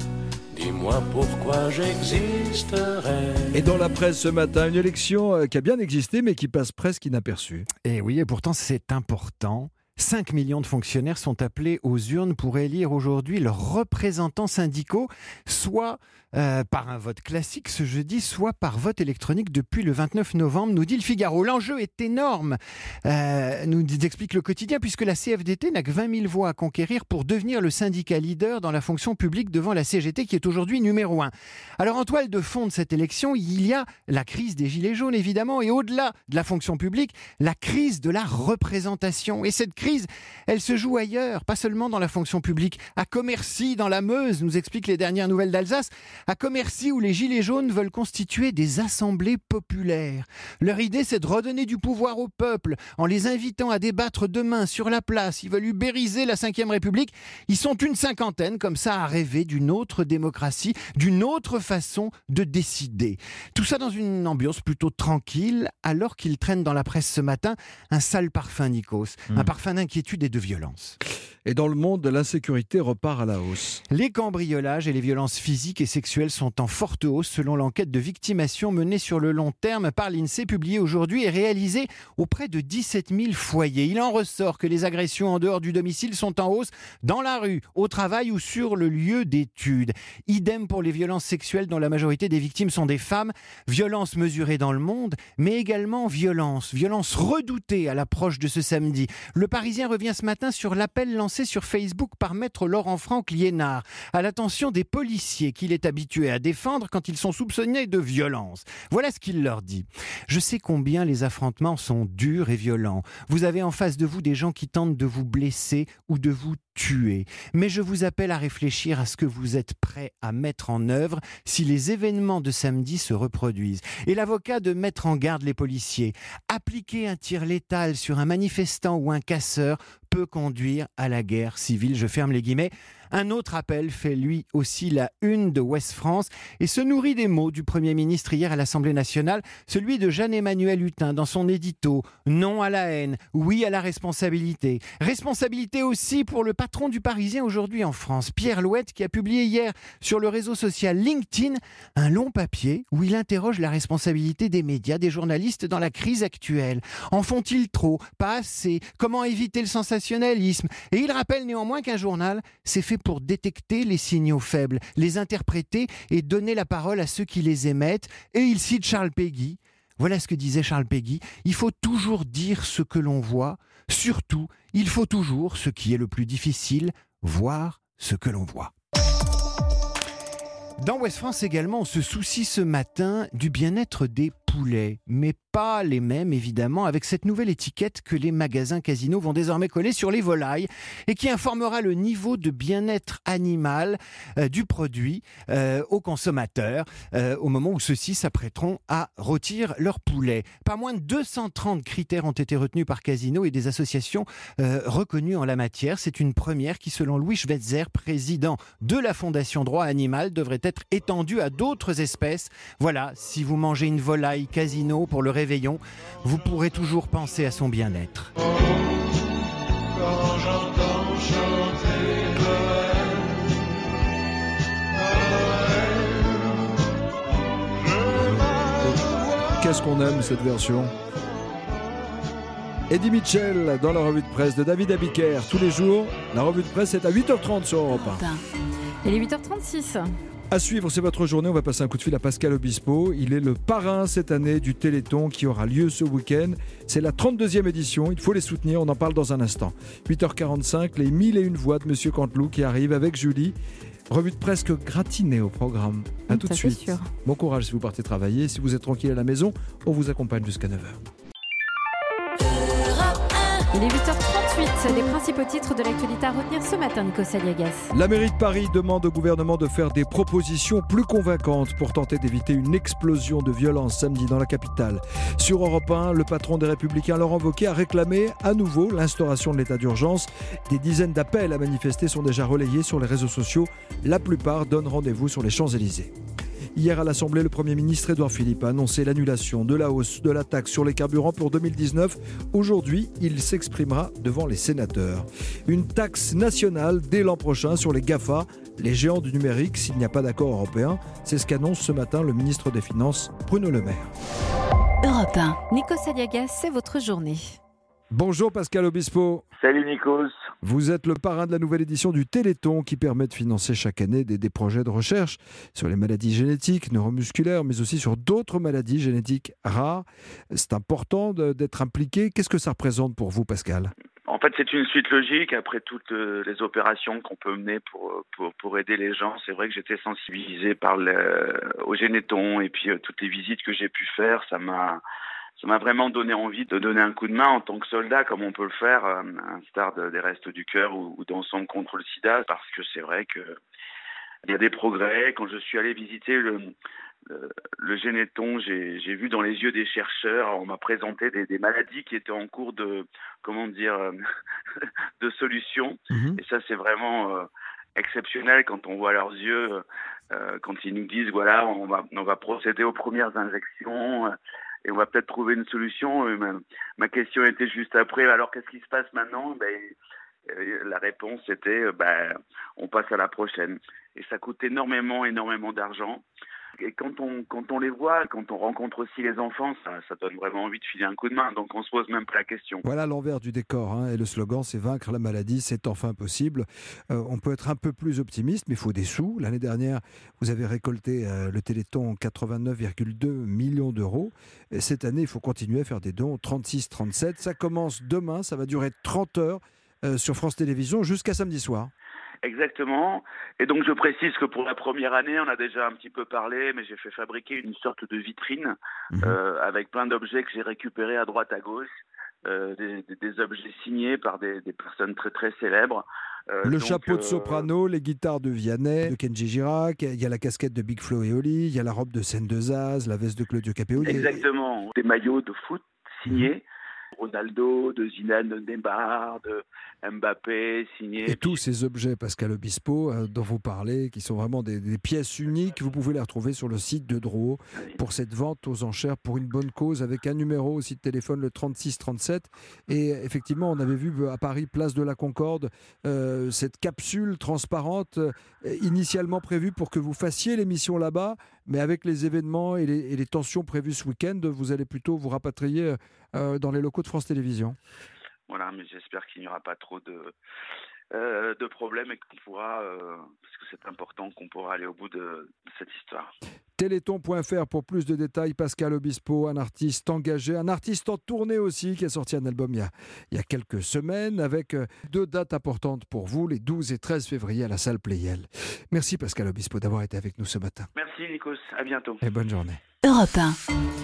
dis-moi pourquoi j'existerais. Et dans la presse ce matin, une élection qui a bien existé mais qui passe presque inaperçue. Et oui, et pourtant c'est important. 5 millions de fonctionnaires sont appelés aux urnes pour élire aujourd'hui leurs représentants syndicaux, soit par un vote classique ce jeudi, soit par vote électronique depuis le 29 novembre, nous dit le Figaro. L'enjeu est énorme, nous explique le quotidien, puisque la CFDT n'a que 20 000 voix à conquérir pour devenir le syndicat leader dans la fonction publique devant la CGT qui est aujourd'hui numéro 1. Alors en toile de fond de cette élection, il y a la crise des Gilets jaunes évidemment, et au-delà de la fonction publique, la crise de la représentation. Et cette crise, elle se joue ailleurs, pas seulement dans la fonction publique. À Commercy, dans la Meuse, nous expliquent les dernières nouvelles d'Alsace, à Commercy où les Gilets jaunes veulent constituer des assemblées populaires. Leur idée, c'est de redonner du pouvoir au peuple en les invitant à débattre demain sur la place. Ils veulent ubériser la Ve République. Ils sont une cinquantaine comme ça à rêver d'une autre démocratie, d'une autre façon de décider. Tout ça dans une ambiance plutôt tranquille, alors qu'ils traînent dans la presse ce matin un sale parfum, Nikos, un parfum d'inquiétude et de violence. Et dans le monde, l'insécurité repart à la hausse. Les cambriolages et les violences physiques et sexuelles sont en forte hausse selon l'enquête de victimation menée sur le long terme par l'INSEE, publiée aujourd'hui et réalisée auprès de 17 000 foyers. Il en ressort que les agressions en dehors du domicile sont en hausse dans la rue, au travail ou sur le lieu d'études. Idem pour les violences sexuelles dont la majorité des victimes sont des femmes. Violences mesurées dans le monde, mais également violences redoutées à l'approche de ce samedi. Le Parisien revient ce matin sur l'appel lancé sur Facebook par maître Laurent-Franck Liénard à l'attention des policiers qu'il est habitué à défendre quand ils sont soupçonnés de violence. Voilà ce qu'il leur dit. Je sais combien les affrontements sont durs et violents. Vous avez en face de vous des gens qui tentent de vous blesser ou de vous tuer. Mais je vous appelle à réfléchir à ce que vous êtes prêts à mettre en œuvre si les événements de samedi se reproduisent. Et l'avocat de mettre en garde les policiers. Appliquer un tir létal sur un manifestant ou un casseur peut conduire à la guerre civile. Je ferme les guillemets. Un autre appel fait lui aussi la une de Ouest France et se nourrit des mots du Premier ministre hier à l'Assemblée nationale, celui de Jeanne-Emmanuel Hutin dans son édito « Non à la haine, oui à la responsabilité ». Responsabilité aussi pour le patron du Parisien aujourd'hui en France, Pierre Louette, qui a publié hier sur le réseau social LinkedIn un long papier où il interroge la responsabilité des médias, des journalistes dans la crise actuelle. En font-ils trop? Pas assez? Comment éviter le sensationnalisme? Et il rappelle néanmoins qu'un journal, c'est fait pour détecter les signaux faibles, les interpréter et donner la parole à ceux qui les émettent. Et il cite Charles Péguy. Voilà ce que disait Charles Péguy. Il faut toujours dire ce que l'on voit. Surtout, il faut toujours, ce qui est le plus difficile, voir ce que l'on voit. Dans Ouest France également, on se soucie ce matin du bien-être des poulets, mais pas les mêmes évidemment, avec cette nouvelle étiquette que les magasins Casino vont désormais coller sur les volailles et qui informera le niveau de bien-être animal du produit aux consommateurs au moment où ceux-ci s'apprêteront à rôtir leur poulet. Pas moins de 230 critères ont été retenus par Casino et des associations reconnues en la matière. C'est une première qui, selon Louis Schweitzer, président de la Fondation Droit Animal, devrait être étendue à d'autres espèces. Voilà, si vous mangez une volaille Casino pour le réveillon, vous pourrez toujours penser à son bien-être. Quand j'entends chanter Noël, Qu'est-ce qu'on aime cette version? Eddie Mitchell dans la revue de presse de David Abiker. Tous les jours, la revue de presse est à 8h30 sur Europe 1. Il est 8h36. À suivre, c'est votre journée. On va passer un coup de fil à Pascal Obispo. Il est le parrain cette année du Téléthon qui aura lieu ce week-end. C'est la 32e édition. Il faut les soutenir. On en parle dans un instant. 8h45, les 1001 voix de Monsieur Canteloup qui arrivent avec Julie. Revue de presse gratinée au programme. À tout de suite. Sûr. Bon courage si vous partez travailler. Si vous êtes tranquille à la maison, on vous accompagne jusqu'à 9h. Il est 8h38, les principaux titres de l'actualité à retenir ce matin, Nico Saliagas. La mairie de Paris demande au gouvernement de faire des propositions plus convaincantes pour tenter d'éviter une explosion de violence samedi dans la capitale. Sur Europe 1, le patron des Républicains, Laurent Wauquiez, a réclamé à nouveau l'instauration de l'état d'urgence. Des dizaines d'appels à manifester sont déjà relayés sur les réseaux sociaux. La plupart donnent rendez-vous sur les Champs-Élysées. Hier à l'Assemblée, le Premier ministre Édouard Philippe a annoncé l'annulation de la hausse de la taxe sur les carburants pour 2019. Aujourd'hui, il s'exprimera devant les sénateurs. Une taxe nationale dès l'an prochain sur les GAFA, les géants du numérique, s'il n'y a pas d'accord européen. C'est ce qu'annonce ce matin le ministre des Finances, Bruno Le Maire. Europe 1. Nico Saliagas, c'est votre journée. Bonjour Pascal Obispo. Salut Nikos. Vous êtes le parrain de la nouvelle édition du Téléthon qui permet de financer chaque année des projets de recherche sur les maladies génétiques, neuromusculaires, mais aussi sur d'autres maladies génétiques rares. C'est important d'être impliqué. Qu'est-ce que ça représente pour vous, Pascal ? En fait, c'est une suite logique après toutes les opérations qu'on peut mener pour aider les gens. C'est vrai que j'étais sensibilisé au Généton et puis toutes les visites que j'ai pu faire, ça m'a vraiment donné envie de donner un coup de main en tant que soldat, comme on peut le faire, à l'instar des Restos du Cœur ou d'Ensemble contre le sida, parce que c'est vrai qu'il y a des progrès. Quand je suis allé visiter le Généton, j'ai vu dans les yeux des chercheurs, on m'a présenté des maladies qui étaient en cours de solution. Et ça, c'est vraiment exceptionnel quand on voit leurs yeux, quand ils nous disent, voilà, on va procéder aux premières injections, et on va peut-être trouver une solution. Ma question était juste après, alors qu'est-ce qui se passe maintenant ? La réponse était, on passe à la prochaine. Et ça coûte énormément d'argent. Et quand on les voit, quand on rencontre aussi les enfants, ça donne vraiment envie de filer un coup de main. Donc on se pose même pas la question. Voilà l'envers du décor. Et le slogan, c'est vaincre la maladie, c'est enfin possible. On peut être un peu plus optimiste, mais il faut des sous. L'année dernière, vous avez récolté le Téléthon 89,2 millions d'euros. Et cette année, il faut continuer à faire des dons, 36-37. Ça commence demain, ça va durer 30 heures sur France Télévisions jusqu'à samedi soir. Exactement. Et donc, je précise que pour la première année, on a déjà un petit peu parlé, mais j'ai fait fabriquer une sorte de vitrine avec plein d'objets que j'ai récupérés à droite, à gauche, des objets signés par des personnes très, très célèbres. Le chapeau de soprano, les guitares de Vianney, de Kenji Girac, il y a la casquette de Big Flo et Oli, il y a la robe de Scène de Zaz, la veste de Claudio Capéo. Exactement. Des maillots de foot signés. Ronaldo, de Zidane, de Neymar, de Mbappé, signé. Et tous ces objets, Pascal Obispo, dont vous parlez, qui sont vraiment des pièces uniques, vous pouvez les retrouver sur le site de Drouot pour cette vente aux enchères pour une bonne cause, avec un numéro aussi de téléphone, le 3637. Et effectivement, on avait vu à Paris, place de la Concorde, cette capsule transparente, initialement prévue pour que vous fassiez l'émission là-bas, mais avec les événements et les tensions prévues ce week-end, vous allez plutôt vous rapatrier dans les locaux de France Télévisions. Voilà, mais j'espère qu'il n'y aura pas trop de problèmes et qu'on pourra, parce que c'est important, qu'on pourra aller au bout de cette histoire. Téléthon.fr pour plus de détails. Pascal Obispo, un artiste engagé, un artiste en tournée aussi, qui a sorti un album il y a quelques semaines avec 2 dates importantes pour vous, les 12 et 13 février à la salle Playel. Merci Pascal Obispo d'avoir été avec nous ce matin. Merci Nikos, à bientôt. Et bonne journée. Europe 1.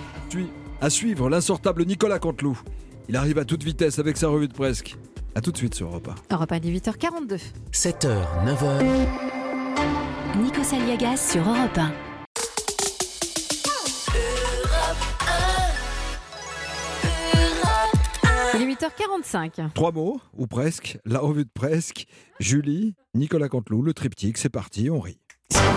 À suivre, l'insortable Nicolas Canteloup. Il arrive à toute vitesse avec sa revue de presse. A tout de suite sur Europe 1. Europe 1, 8h42. 7h, 9h. Nico Saliagas sur Europe 1. Il est 8h45. 3 mots, ou presque, la revue de presse, Julie, Nicolas Canteloup, le triptyque, c'est parti, on rit.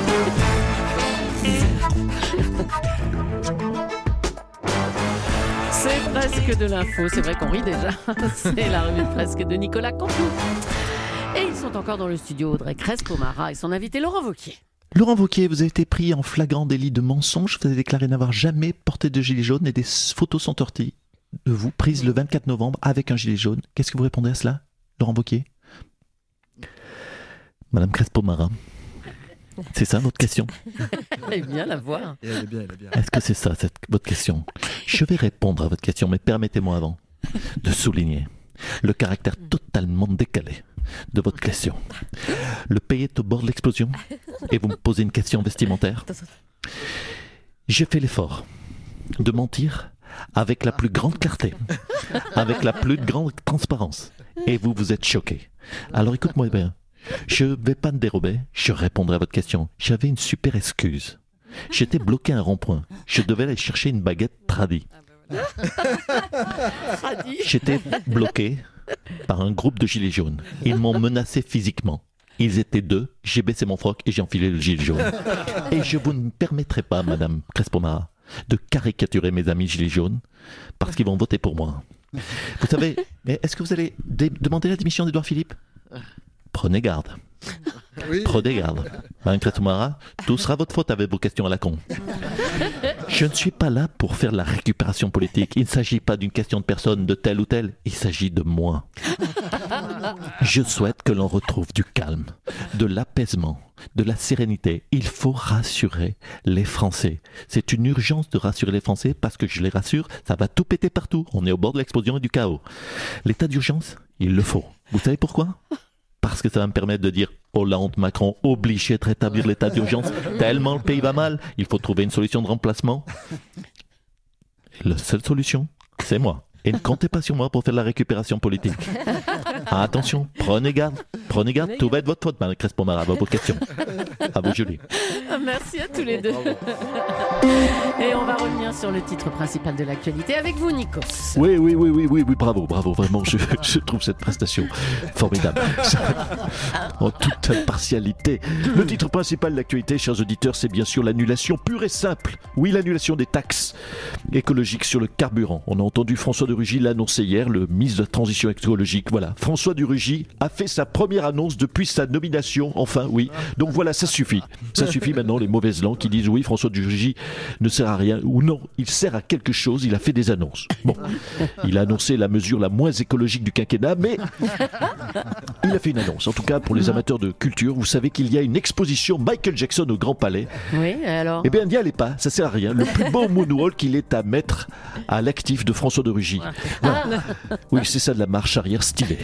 C'est presque de l'info, c'est vrai qu'on rit déjà. C'est la revue de presse de Nicolas Canteloup. Et ils sont encore dans le studio, Audrey Crespo-Mara et son invité Laurent Wauquiez. Laurent Wauquiez, vous avez été pris en flagrant délit de mensonge. Vous avez déclaré n'avoir jamais porté de gilet jaune et des photos sont sorties de vous, prises le 24 novembre avec un gilet jaune. Qu'est-ce que vous répondez à cela, Laurent Wauquiez ? Madame Crespo-Mara, c'est ça votre question ? Elle est bien la voir. Elle est bien. Est-ce que c'est ça votre question ? Je vais répondre à votre question, mais permettez-moi avant de souligner le caractère totalement décalé de votre question. Le pays est au bord de l'explosion et vous me posez une question vestimentaire. J'ai fait l'effort de mentir avec la plus grande clarté, avec la plus grande transparence. Et vous, vous êtes choqués. Alors écoute-moi bien. Je ne vais pas me dérober, je répondrai à votre question. J'avais une super excuse. J'étais bloqué à un rond-point. Je devais aller chercher une baguette tradie. J'étais bloqué par un groupe de gilets jaunes. Ils m'ont menacé physiquement. Ils étaient 2, j'ai baissé mon froc et j'ai enfilé le gilet jaune. Et je vous ne permettrai pas, Madame Crespo-Mara, de caricaturer mes amis gilets jaunes parce qu'ils vont voter pour moi. Vous savez, est-ce que vous allez demander la démission d'Édouard Philippe ? Prenez garde. Oui. Prenez garde. Madame Crespo-Mara, tout sera votre faute avec vos questions à la con. Je ne suis pas là pour faire de la récupération politique. Il ne s'agit pas d'une question de personne, de tel ou tel. Il s'agit de moi. Je souhaite que l'on retrouve du calme, de l'apaisement, de la sérénité. Il faut rassurer les Français. C'est une urgence de rassurer les Français parce que je les rassure, ça va tout péter partout. On est au bord de l'explosion et du chaos. L'état d'urgence, il le faut. Vous savez pourquoi ? Parce que ça va me permettre de dire Hollande, Macron, obligé de rétablir l'état d'urgence. Tellement le pays va mal, il faut trouver une solution de remplacement. Et la seule solution, c'est moi. Et ne comptez pas sur moi pour faire la récupération politique. Ah, attention, prenez garde, tout va être votre faute, Madame Crespo-Mara, à vos questions. À vous, Julie. Merci à tous les deux. Et on va revenir sur le titre principal de l'actualité avec vous, Nikos. Oui, bravo, vraiment, je trouve cette prestation formidable. En toute impartialité. Le titre principal de l'actualité, chers auditeurs, c'est bien sûr l'annulation pure et simple. Oui, l'annulation des taxes écologiques sur le carburant. On a entendu François de Rugy l'annoncer hier, le ministre de la Transition écologique. Voilà, François de Rugy a fait sa première annonce depuis sa nomination, enfin, oui. Donc voilà, ça suffit. Ça suffit maintenant, les mauvaises langues qui disent oui, François de Rugy ne sert à rien, ou non, il sert à quelque chose, il a fait des annonces. Bon, il a annoncé la mesure la moins écologique du quinquennat, mais il a fait une annonce. En tout cas, pour les amateurs de culture, vous savez qu'il y a une exposition Michael Jackson au Grand Palais. Oui, alors Eh bien, n'y allez pas, ça sert à rien. Le plus beau moonwalk, il est à mettre à l'actif de François de Rugy. Voilà. Oui, c'est ça de la marche arrière stylée.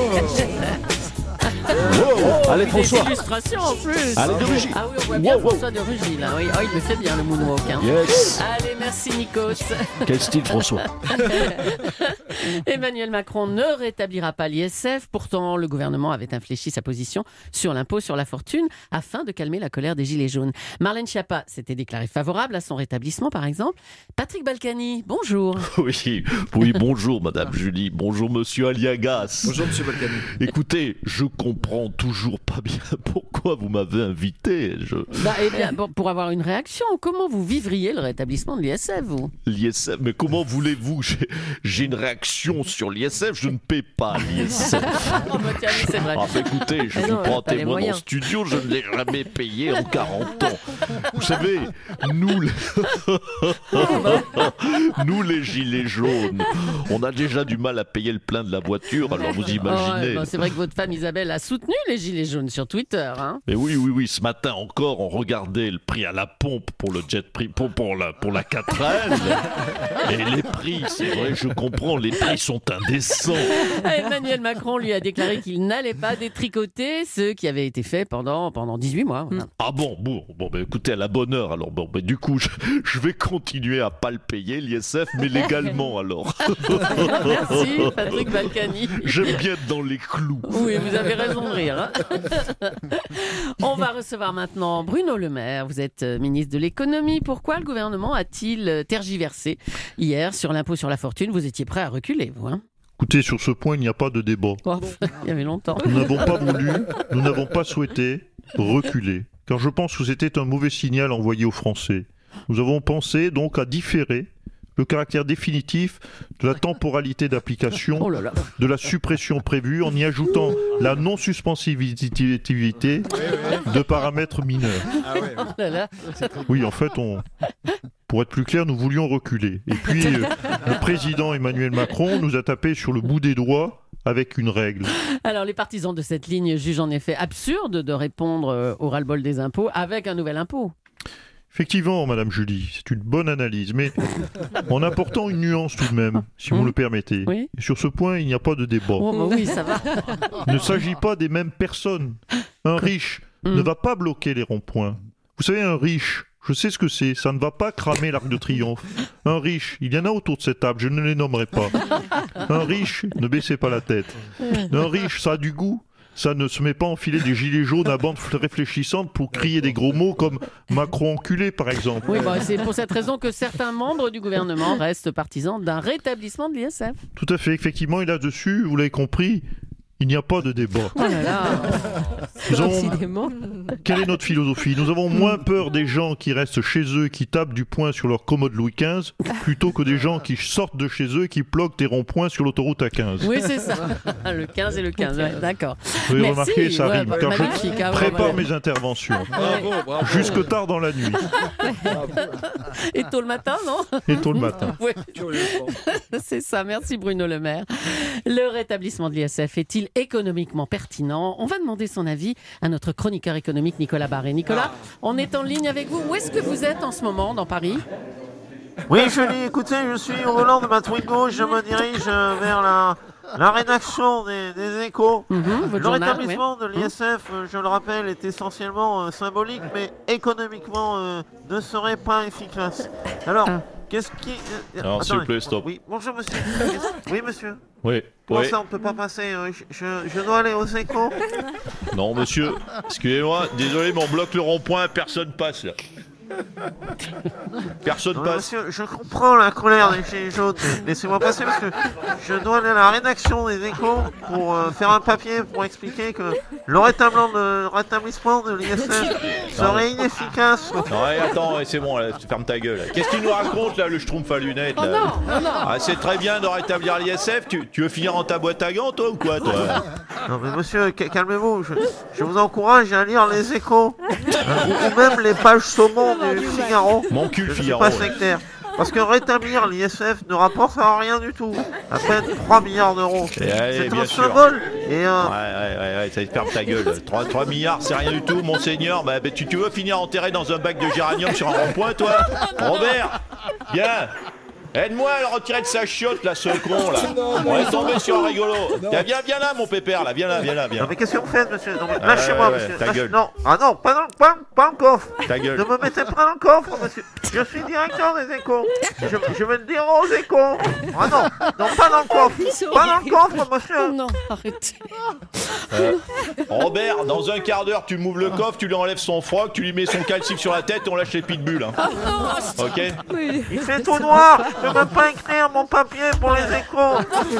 Wow. Allez, François. Des illustrations en plus. Allez, de Rugy. Ah oui, on voit bien François de Rugy là. Oui. Oh, il le fait bien le moonwalk. Hein. Yes. Allez, merci Nikos. Quel style, François. Emmanuel Macron ne rétablira pas l'ISF. Pourtant, le gouvernement avait infléchi sa position sur l'impôt sur la fortune afin de calmer la colère des Gilets jaunes. Marlène Schiappa s'était déclarée favorable à son rétablissement, par exemple. Patrick Balkany, bonjour. Oui, bonjour Madame Julie, bonjour Monsieur Aliagas. Bonjour Monsieur Balkany. Écoutez, je comprends toujours pas bien pourquoi vous m'avez invité. Eh bien, pour avoir une réaction, comment vous vivriez le rétablissement de l'ISF, vous ? L'ISF, mais comment voulez-vous ? J'ai une réaction sur l'ISF, je ne paie pas l'ISF. C'est vrai. Écoutez, je vous prends témoin en studio, je ne l'ai jamais payé en 40 ans. Vous savez, nous les gilets jaunes, on a déjà du mal à payer le plein de la voiture, alors vous imaginez. C'est vrai que votre femme Isabelle a soutenu les gilets jaunes sur Twitter. Hein. Mais oui, ce matin encore, on regardait le prix à la pompe pour le jet prix, pour la 4L. Et les prix, c'est vrai, je comprends, les prix sont indécents. Emmanuel Macron lui a déclaré qu'il n'allait pas détricoter ce qui avait été fait pendant 18 mois. Voilà. Ah bon, écoutez, à la bonne heure, alors du coup, je vais continuer à pas le payer, l'ISF, mais légalement alors. Merci Patrick Balkany. J'aime bien être dans les clous. Oui, vous avez raison de rire. Hein. On va recevoir maintenant Bruno Le Maire. Vous êtes ministre de l'économie. Pourquoi le gouvernement a-t-il tergiversé hier sur l'impôt sur la fortune ? Vous étiez prêt à reculer, vous, hein ? Écoutez, sur ce point, il n'y a pas de débat. Il y avait longtemps. Nous n'avons pas voulu, nous n'avons pas souhaité reculer, car je pense que c'était un mauvais signal envoyé aux Français. Nous avons pensé donc à différer le caractère définitif de la temporalité d'application de la suppression prévue en y ajoutant la non-suspensivité de paramètres mineurs. Oui, en fait, pour être plus clair, nous voulions reculer. Et puis, le président Emmanuel Macron nous a tapé sur le bout des doigts avec une règle. Alors, les partisans de cette ligne jugent en effet absurde de répondre au ras-le-bol des impôts avec un nouvel impôt. Effectivement, Madame Julie, c'est une bonne analyse, mais en apportant une nuance tout de même, si vous le permettez. Oui. Et sur ce point, il n'y a pas de débat. Oui, ça va. Il ne s'agit pas des mêmes personnes. Un riche ne va pas bloquer les ronds-points. Vous savez, un riche Je sais ce que c'est, ça ne va pas cramer l'Arc de Triomphe. Un riche, il y en a autour de cette table, je ne les nommerai pas. Un riche, ne baissez pas la tête. Un riche, ça a du goût. Ça ne se met pas à enfiler des gilets jaunes à bande réfléchissante pour crier des gros mots comme Macron enculé, par exemple. Oui, c'est pour cette raison que certains membres du gouvernement restent partisans d'un rétablissement de l'ISF. Tout à fait, effectivement, et là-dessus, vous l'avez compris, il n'y a pas de débat. Oh là là. Quelle est notre philosophie? Nous avons moins peur des gens qui restent chez eux et qui tapent du poing sur leur commode Louis XV plutôt que des gens qui sortent de chez eux et qui bloquent des ronds-points sur l'autoroute A15. Oui, c'est ça. Le 15 et le 15, ouais, d'accord. Vous avez remarqué, ça arrive, car je prépare mes interventions. Bravo. Jusque tard dans la nuit. Et tôt le matin, non? Et tôt le matin. Oui. C'est ça, merci Bruno Le Maire. Le rétablissement de l'ISF est-il économiquement pertinent? On va demander son avis à notre chroniqueur économique Nicolas Barré. Nicolas, on est en ligne avec vous. Où est-ce que vous êtes en ce moment dans Paris? Oui, Julie, écoutez, je suis au volant de ma Twingo, je me dirige vers la rédaction des Échos. Le rétablissement de l'ISF, je le rappelle, est essentiellement symbolique, mais économiquement ne serait pas efficace. Alors, qu'est-ce qui... Alors, s'il vous plaît, stop. Oui, bonjour monsieur. Oui, monsieur. Oui. Pour ça, on ne peut pas passer. Je dois aller aux Échos. Non, monsieur, excusez-moi, désolé, mais on bloque le rond-point, personne passe là. Personne non, passe. Monsieur, je comprends la colère des gilets jaunes. Laissez-moi passer parce que je dois aller à la rédaction des Échos pour faire un papier pour expliquer que le rétablissement de l'ISF serait inefficace. Non, attends, c'est bon, là, ferme ta gueule. Qu'est-ce qu'il nous raconte là, le schtroumpf à lunettes là? Non. Ah, c'est très bien de rétablir l'ISF. Tu veux finir en ta boîte à gants, toi, ou quoi, toi? Non, mais monsieur, calmez-vous. Je vous encourage à lire les Échos ou même les pages saumon du Figaro. Mon cul, je Figaro. suis pas sectaire. Parce que rétablir l'ISF ne rapportera rien du tout. À peine 3 milliards d'euros. C'est un symbole. Et Ouais, ça ferme ta gueule. 3 milliards, c'est rien du tout, monseigneur. Tu veux finir enterré dans un bac de géranium sur un rond-point, toi? Robert, viens. Aide-moi à le retirer de sa chiotte, là, ce con, là. On est tombé sur un rigolo. Viens là, mon pépère, là. Viens là. Non, mais qu'est-ce que vous faites, monsieur? Non, mais lâchez-moi, monsieur. Ta gueule. Non, pas dans le coffre. Ta gueule. Ne me mettez pas dans le coffre, monsieur. Je suis directeur des Échos. Je vais le dire aux Échos. Ah non, pas dans le coffre. Pas dans le coffre, monsieur. Non, arrêtez. Robert, dans un quart d'heure, tu m'ouvres le coffre, tu lui enlèves son froc, tu lui mets son calcif sur la tête et on lâche les pitbulls. Hein. Ok? Il fait tout noir. Je ne peux pas écrire mon papier pour les Échos.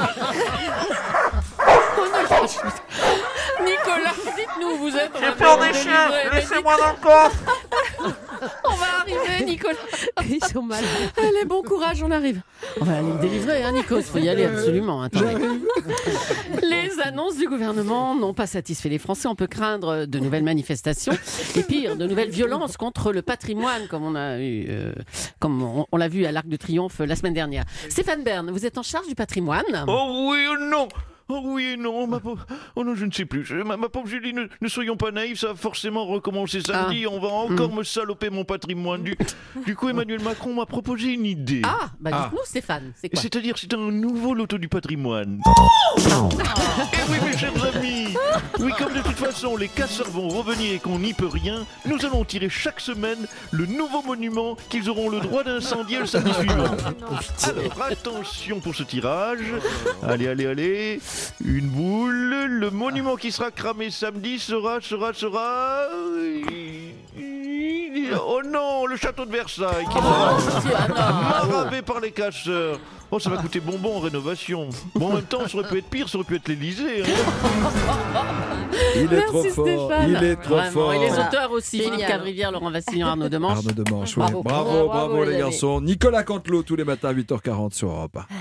Nicolas, dites-nous, vous êtes... J'ai peur des chiens. Laissez-moi dans le coffre. On va arriver, Nicolas. Ils sont malades. Allez, bon courage, on arrive. On va aller le délivrer, hein, Nico. Il faut y aller absolument. Attendez. Les annonces du gouvernement n'ont pas satisfait les Français. On peut craindre de nouvelles manifestations et pire, de nouvelles violences contre le patrimoine, comme on l'a vu à l'Arc de Triomphe la semaine dernière. Stéphane Bern, vous êtes en charge du patrimoine? Oh oui ou non? Oh oui et non, ma pauvre... Oh non, je ne sais plus. Ma pauvre Julie, ne soyons pas naïfs, ça va forcément recommencer samedi. On va encore me saloper mon patrimoine. Du coup, Emmanuel Macron m'a proposé une idée. Dites-nous, Stéphane, c'est quoi? C'est-à-dire, c'est un nouveau loto du patrimoine. Et oui, mes chers amis. Oui, comme de toute façon, les casseurs vont revenir et qu'on n'y peut rien, nous allons tirer chaque semaine le nouveau monument qu'ils auront le droit d'incendier le samedi suivant. Alors, attention pour ce tirage. Allez. Une boule, le monument qui sera cramé samedi sera... Oh non, le château de Versailles qui sera maravé par les casseurs. Oh, ça va coûter bonbon en rénovation. Bon, en même temps, ça aurait pu être pire, ça aurait pu être l'Élysée. Il est trop fort. Stéphane. Il est trop fort. Et les auteurs aussi, Philippe Cavrivière, Laurent Vassillion, Arnaud Demanche. Oui. Bravo les garçons. Nicolas Cantelot, tous les matins à 8h40 sur Europe 1.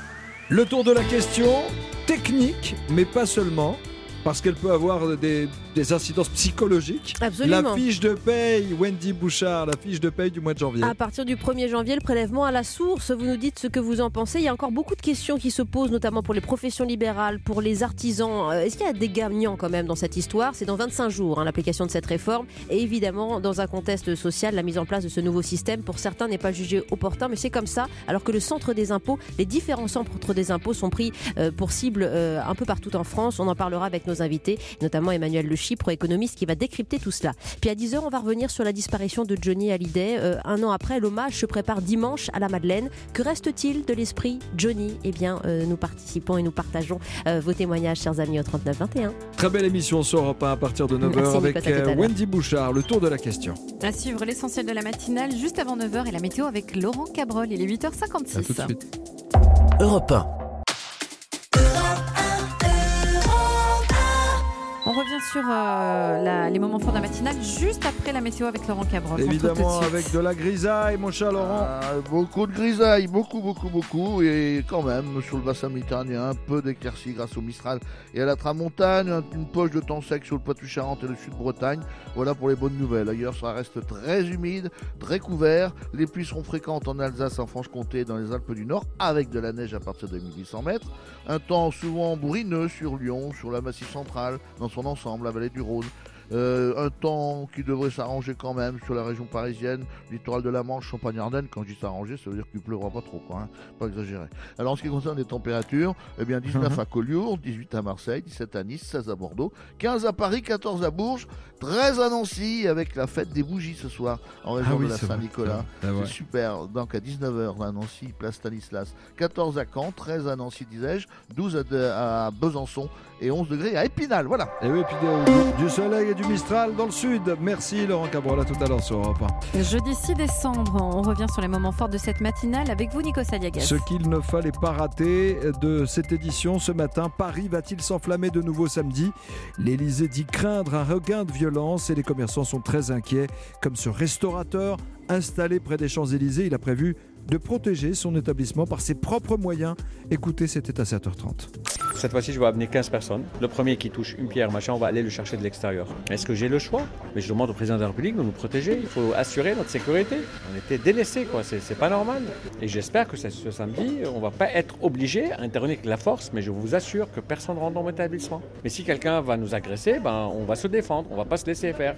Le tour de la question, technique, mais pas seulement, parce qu'elle peut avoir des des incidences psychologiques. Absolument. La fiche de paye, Wendy Bouchard, la fiche de paye du mois de janvier. À partir du 1er janvier, le prélèvement à la source, vous nous dites ce que vous en pensez. Il y a encore beaucoup de questions qui se posent, notamment pour les professions libérales, pour les artisans. Est-ce qu'il y a des gagnants quand même dans cette histoire ? C'est dans 25 jours l'application de cette réforme. Et évidemment, dans un contexte social, la mise en place de ce nouveau système, pour certains, n'est pas jugée opportun, mais c'est comme ça. Alors que le centre des impôts, les différents centres des impôts sont pris pour cible un peu partout en France. On en parlera avec nos invités, notamment Emmanuel Le Chypre, économiste, qui va décrypter tout cela. Puis à 10h, on va revenir sur la disparition de Johnny Hallyday. Un an après, l'hommage se prépare dimanche à la Madeleine. Que reste-t-il de l'esprit Johnny ? Eh bien, nous participons et nous partageons vos témoignages, chers amis, au 3921. Très belle émission sur Europe 1 à partir de 9h. Merci, avec Wendy Bouchard, le tour de la question. À suivre l'essentiel de la matinale juste avant 9h et la météo avec Laurent Cabrol. Il est 8h56. À tout de suite. Europe 1. On revient sur les moments forts de la matinale juste après la météo avec Laurent Cabrol. Évidemment, avec de la grisaille, mon cher Laurent. Beaucoup de grisaille, beaucoup. Et quand même, sur le bassin méditerranéen, un peu d'éclaircies grâce au Mistral et à la Tramontane. Une poche de temps sec sur le Poitou-Charentes et le Sud-Bretagne. Voilà pour les bonnes nouvelles. Ailleurs, ça reste très humide, très couvert. Les pluies seront fréquentes en Alsace, en Franche-Comté et dans les Alpes du Nord, avec de la neige à partir de 1800 mètres. Un temps souvent bourrineux sur Lyon, sur la Massif centrale, dans son ensemble, la vallée du Rhône. Un temps qui devrait s'arranger quand même sur la région parisienne, littoral de la Manche, Champagne-Ardenne. Quand je dis s'arranger, ça veut dire qu'il ne pleuvra pas trop, pas exagéré. Alors en ce qui concerne les températures, 19 à Collioure, 18 à Marseille, 17 à Nice, 16 à Bordeaux, 15 à Paris, 14 à Bourges, 13 à Nancy, avec la fête des bougies ce soir en région de la Saint-Nicolas. C'est super. Donc à 19h à Nancy, place Stanislas, 14 à Caen, 13 à Nancy, disais-je, 12 à Besançon et 11 degrés à Épinal. Voilà. Et oui, puis du soleil et du Mistral dans le sud. Merci Laurent Cabrol, à tout à l'heure sur Europe 1. Jeudi 6 décembre, on revient sur les moments forts de cette matinale avec vous, Nico Saliagas. Ce qu'il ne fallait pas rater de cette édition ce matin, Paris va-t-il s'enflammer de nouveau samedi ? L'Élysée dit craindre un regain de violence et les commerçants sont très inquiets. Comme ce restaurateur installé près des Champs-Élysées, il a prévu de protéger son établissement par ses propres moyens. Écoutez, c'était à 7h30. Cette fois-ci, je vais amener 15 personnes. Le premier qui touche une pierre, on va aller le chercher de l'extérieur. Est-ce que j'ai le choix ? Mais je demande au président de la République de nous protéger. Il faut assurer notre sécurité. On était délaissés, c'est pas normal. Et j'espère que ce samedi, on va pas être obligé à intervenir avec la force, mais je vous assure que personne ne rentre dans mon établissement. Mais si quelqu'un va nous agresser, on va se défendre, on va pas se laisser faire.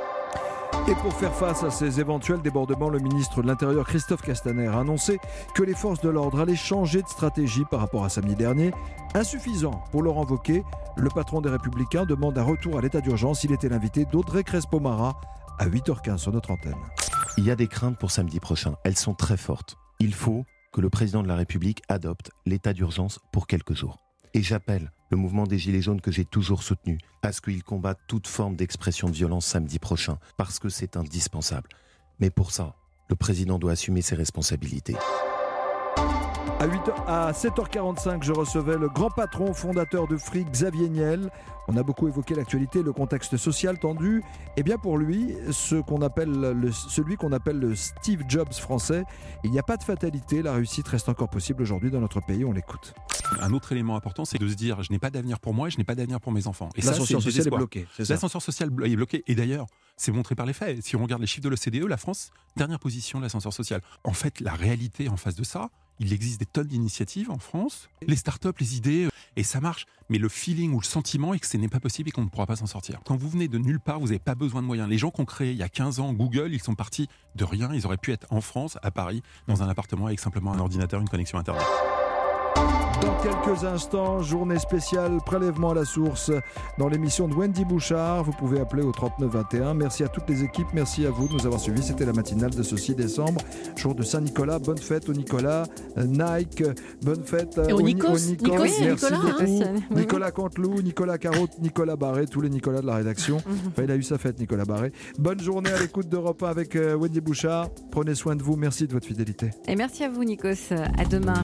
Et pour faire face à ces éventuels débordements, le ministre de l'Intérieur Christophe Castaner a annoncé que les forces de l'ordre allaient changer de stratégie par rapport à samedi dernier. Insuffisant pour Laurent Wauquiez, le patron des Républicains demande un retour à l'état d'urgence. Il était l'invité d'Audrey Crespo-Mara à 8h15 sur notre antenne. Il y a des craintes pour samedi prochain. Elles sont très fortes. Il faut que le président de la République adopte l'état d'urgence pour quelques jours. Et j'appelle le mouvement des Gilets jaunes que j'ai toujours soutenu à ce qu'il combatte toute forme d'expression de violence samedi prochain, parce que c'est indispensable. Mais pour ça, le président doit assumer ses responsabilités. À 7h45, je recevais le grand patron fondateur de Free, Xavier Niel. On a beaucoup évoqué l'actualité, le contexte social tendu. Et bien pour lui, celui qu'on appelle le Steve Jobs français, il n'y a pas de fatalité, la réussite reste encore possible aujourd'hui dans notre pays, on l'écoute. Un autre élément important, c'est de se dire je n'ai pas d'avenir pour moi et je n'ai pas d'avenir pour mes enfants. Et l'ascenseur social est bloqué. L'ascenseur social est bloqué. Et d'ailleurs, c'est montré par les faits. Si on regarde les chiffres de l'OCDE, la France, dernière position de l'ascenseur social. En fait, la réalité en face de ça, il existe des tonnes d'initiatives en France, les startups, les idées, et ça marche. Mais le feeling ou le sentiment est que ce n'est pas possible et qu'on ne pourra pas s'en sortir. Quand vous venez de nulle part, vous n'avez pas besoin de moyens. Les gens qui ont créé il y a 15 ans Google, ils sont partis de rien. Ils auraient pu être en France, à Paris, dans un appartement avec simplement un ordinateur, une connexion Internet. Dans quelques instants, journée spéciale prélèvement à la source dans l'émission de Wendy Bouchard. Vous pouvez appeler au 3921. Merci à toutes les équipes, merci à vous de nous avoir suivis. C'était la matinale de ce 6 décembre, jour de Saint-Nicolas. Bonne fête au Nicolas, Nike, bonne fête au Nikos. Merci Nicolas, beaucoup. Nicolas Canteloup, Nicolas Carotte, Nicolas Barré, tous les Nicolas de la rédaction. Enfin, il a eu sa fête, Nicolas Barré. Bonne journée à l'écoute d'Europe 1 avec Wendy Bouchard. Prenez soin de vous, merci de votre fidélité. Et merci à vous, Nikos. À demain.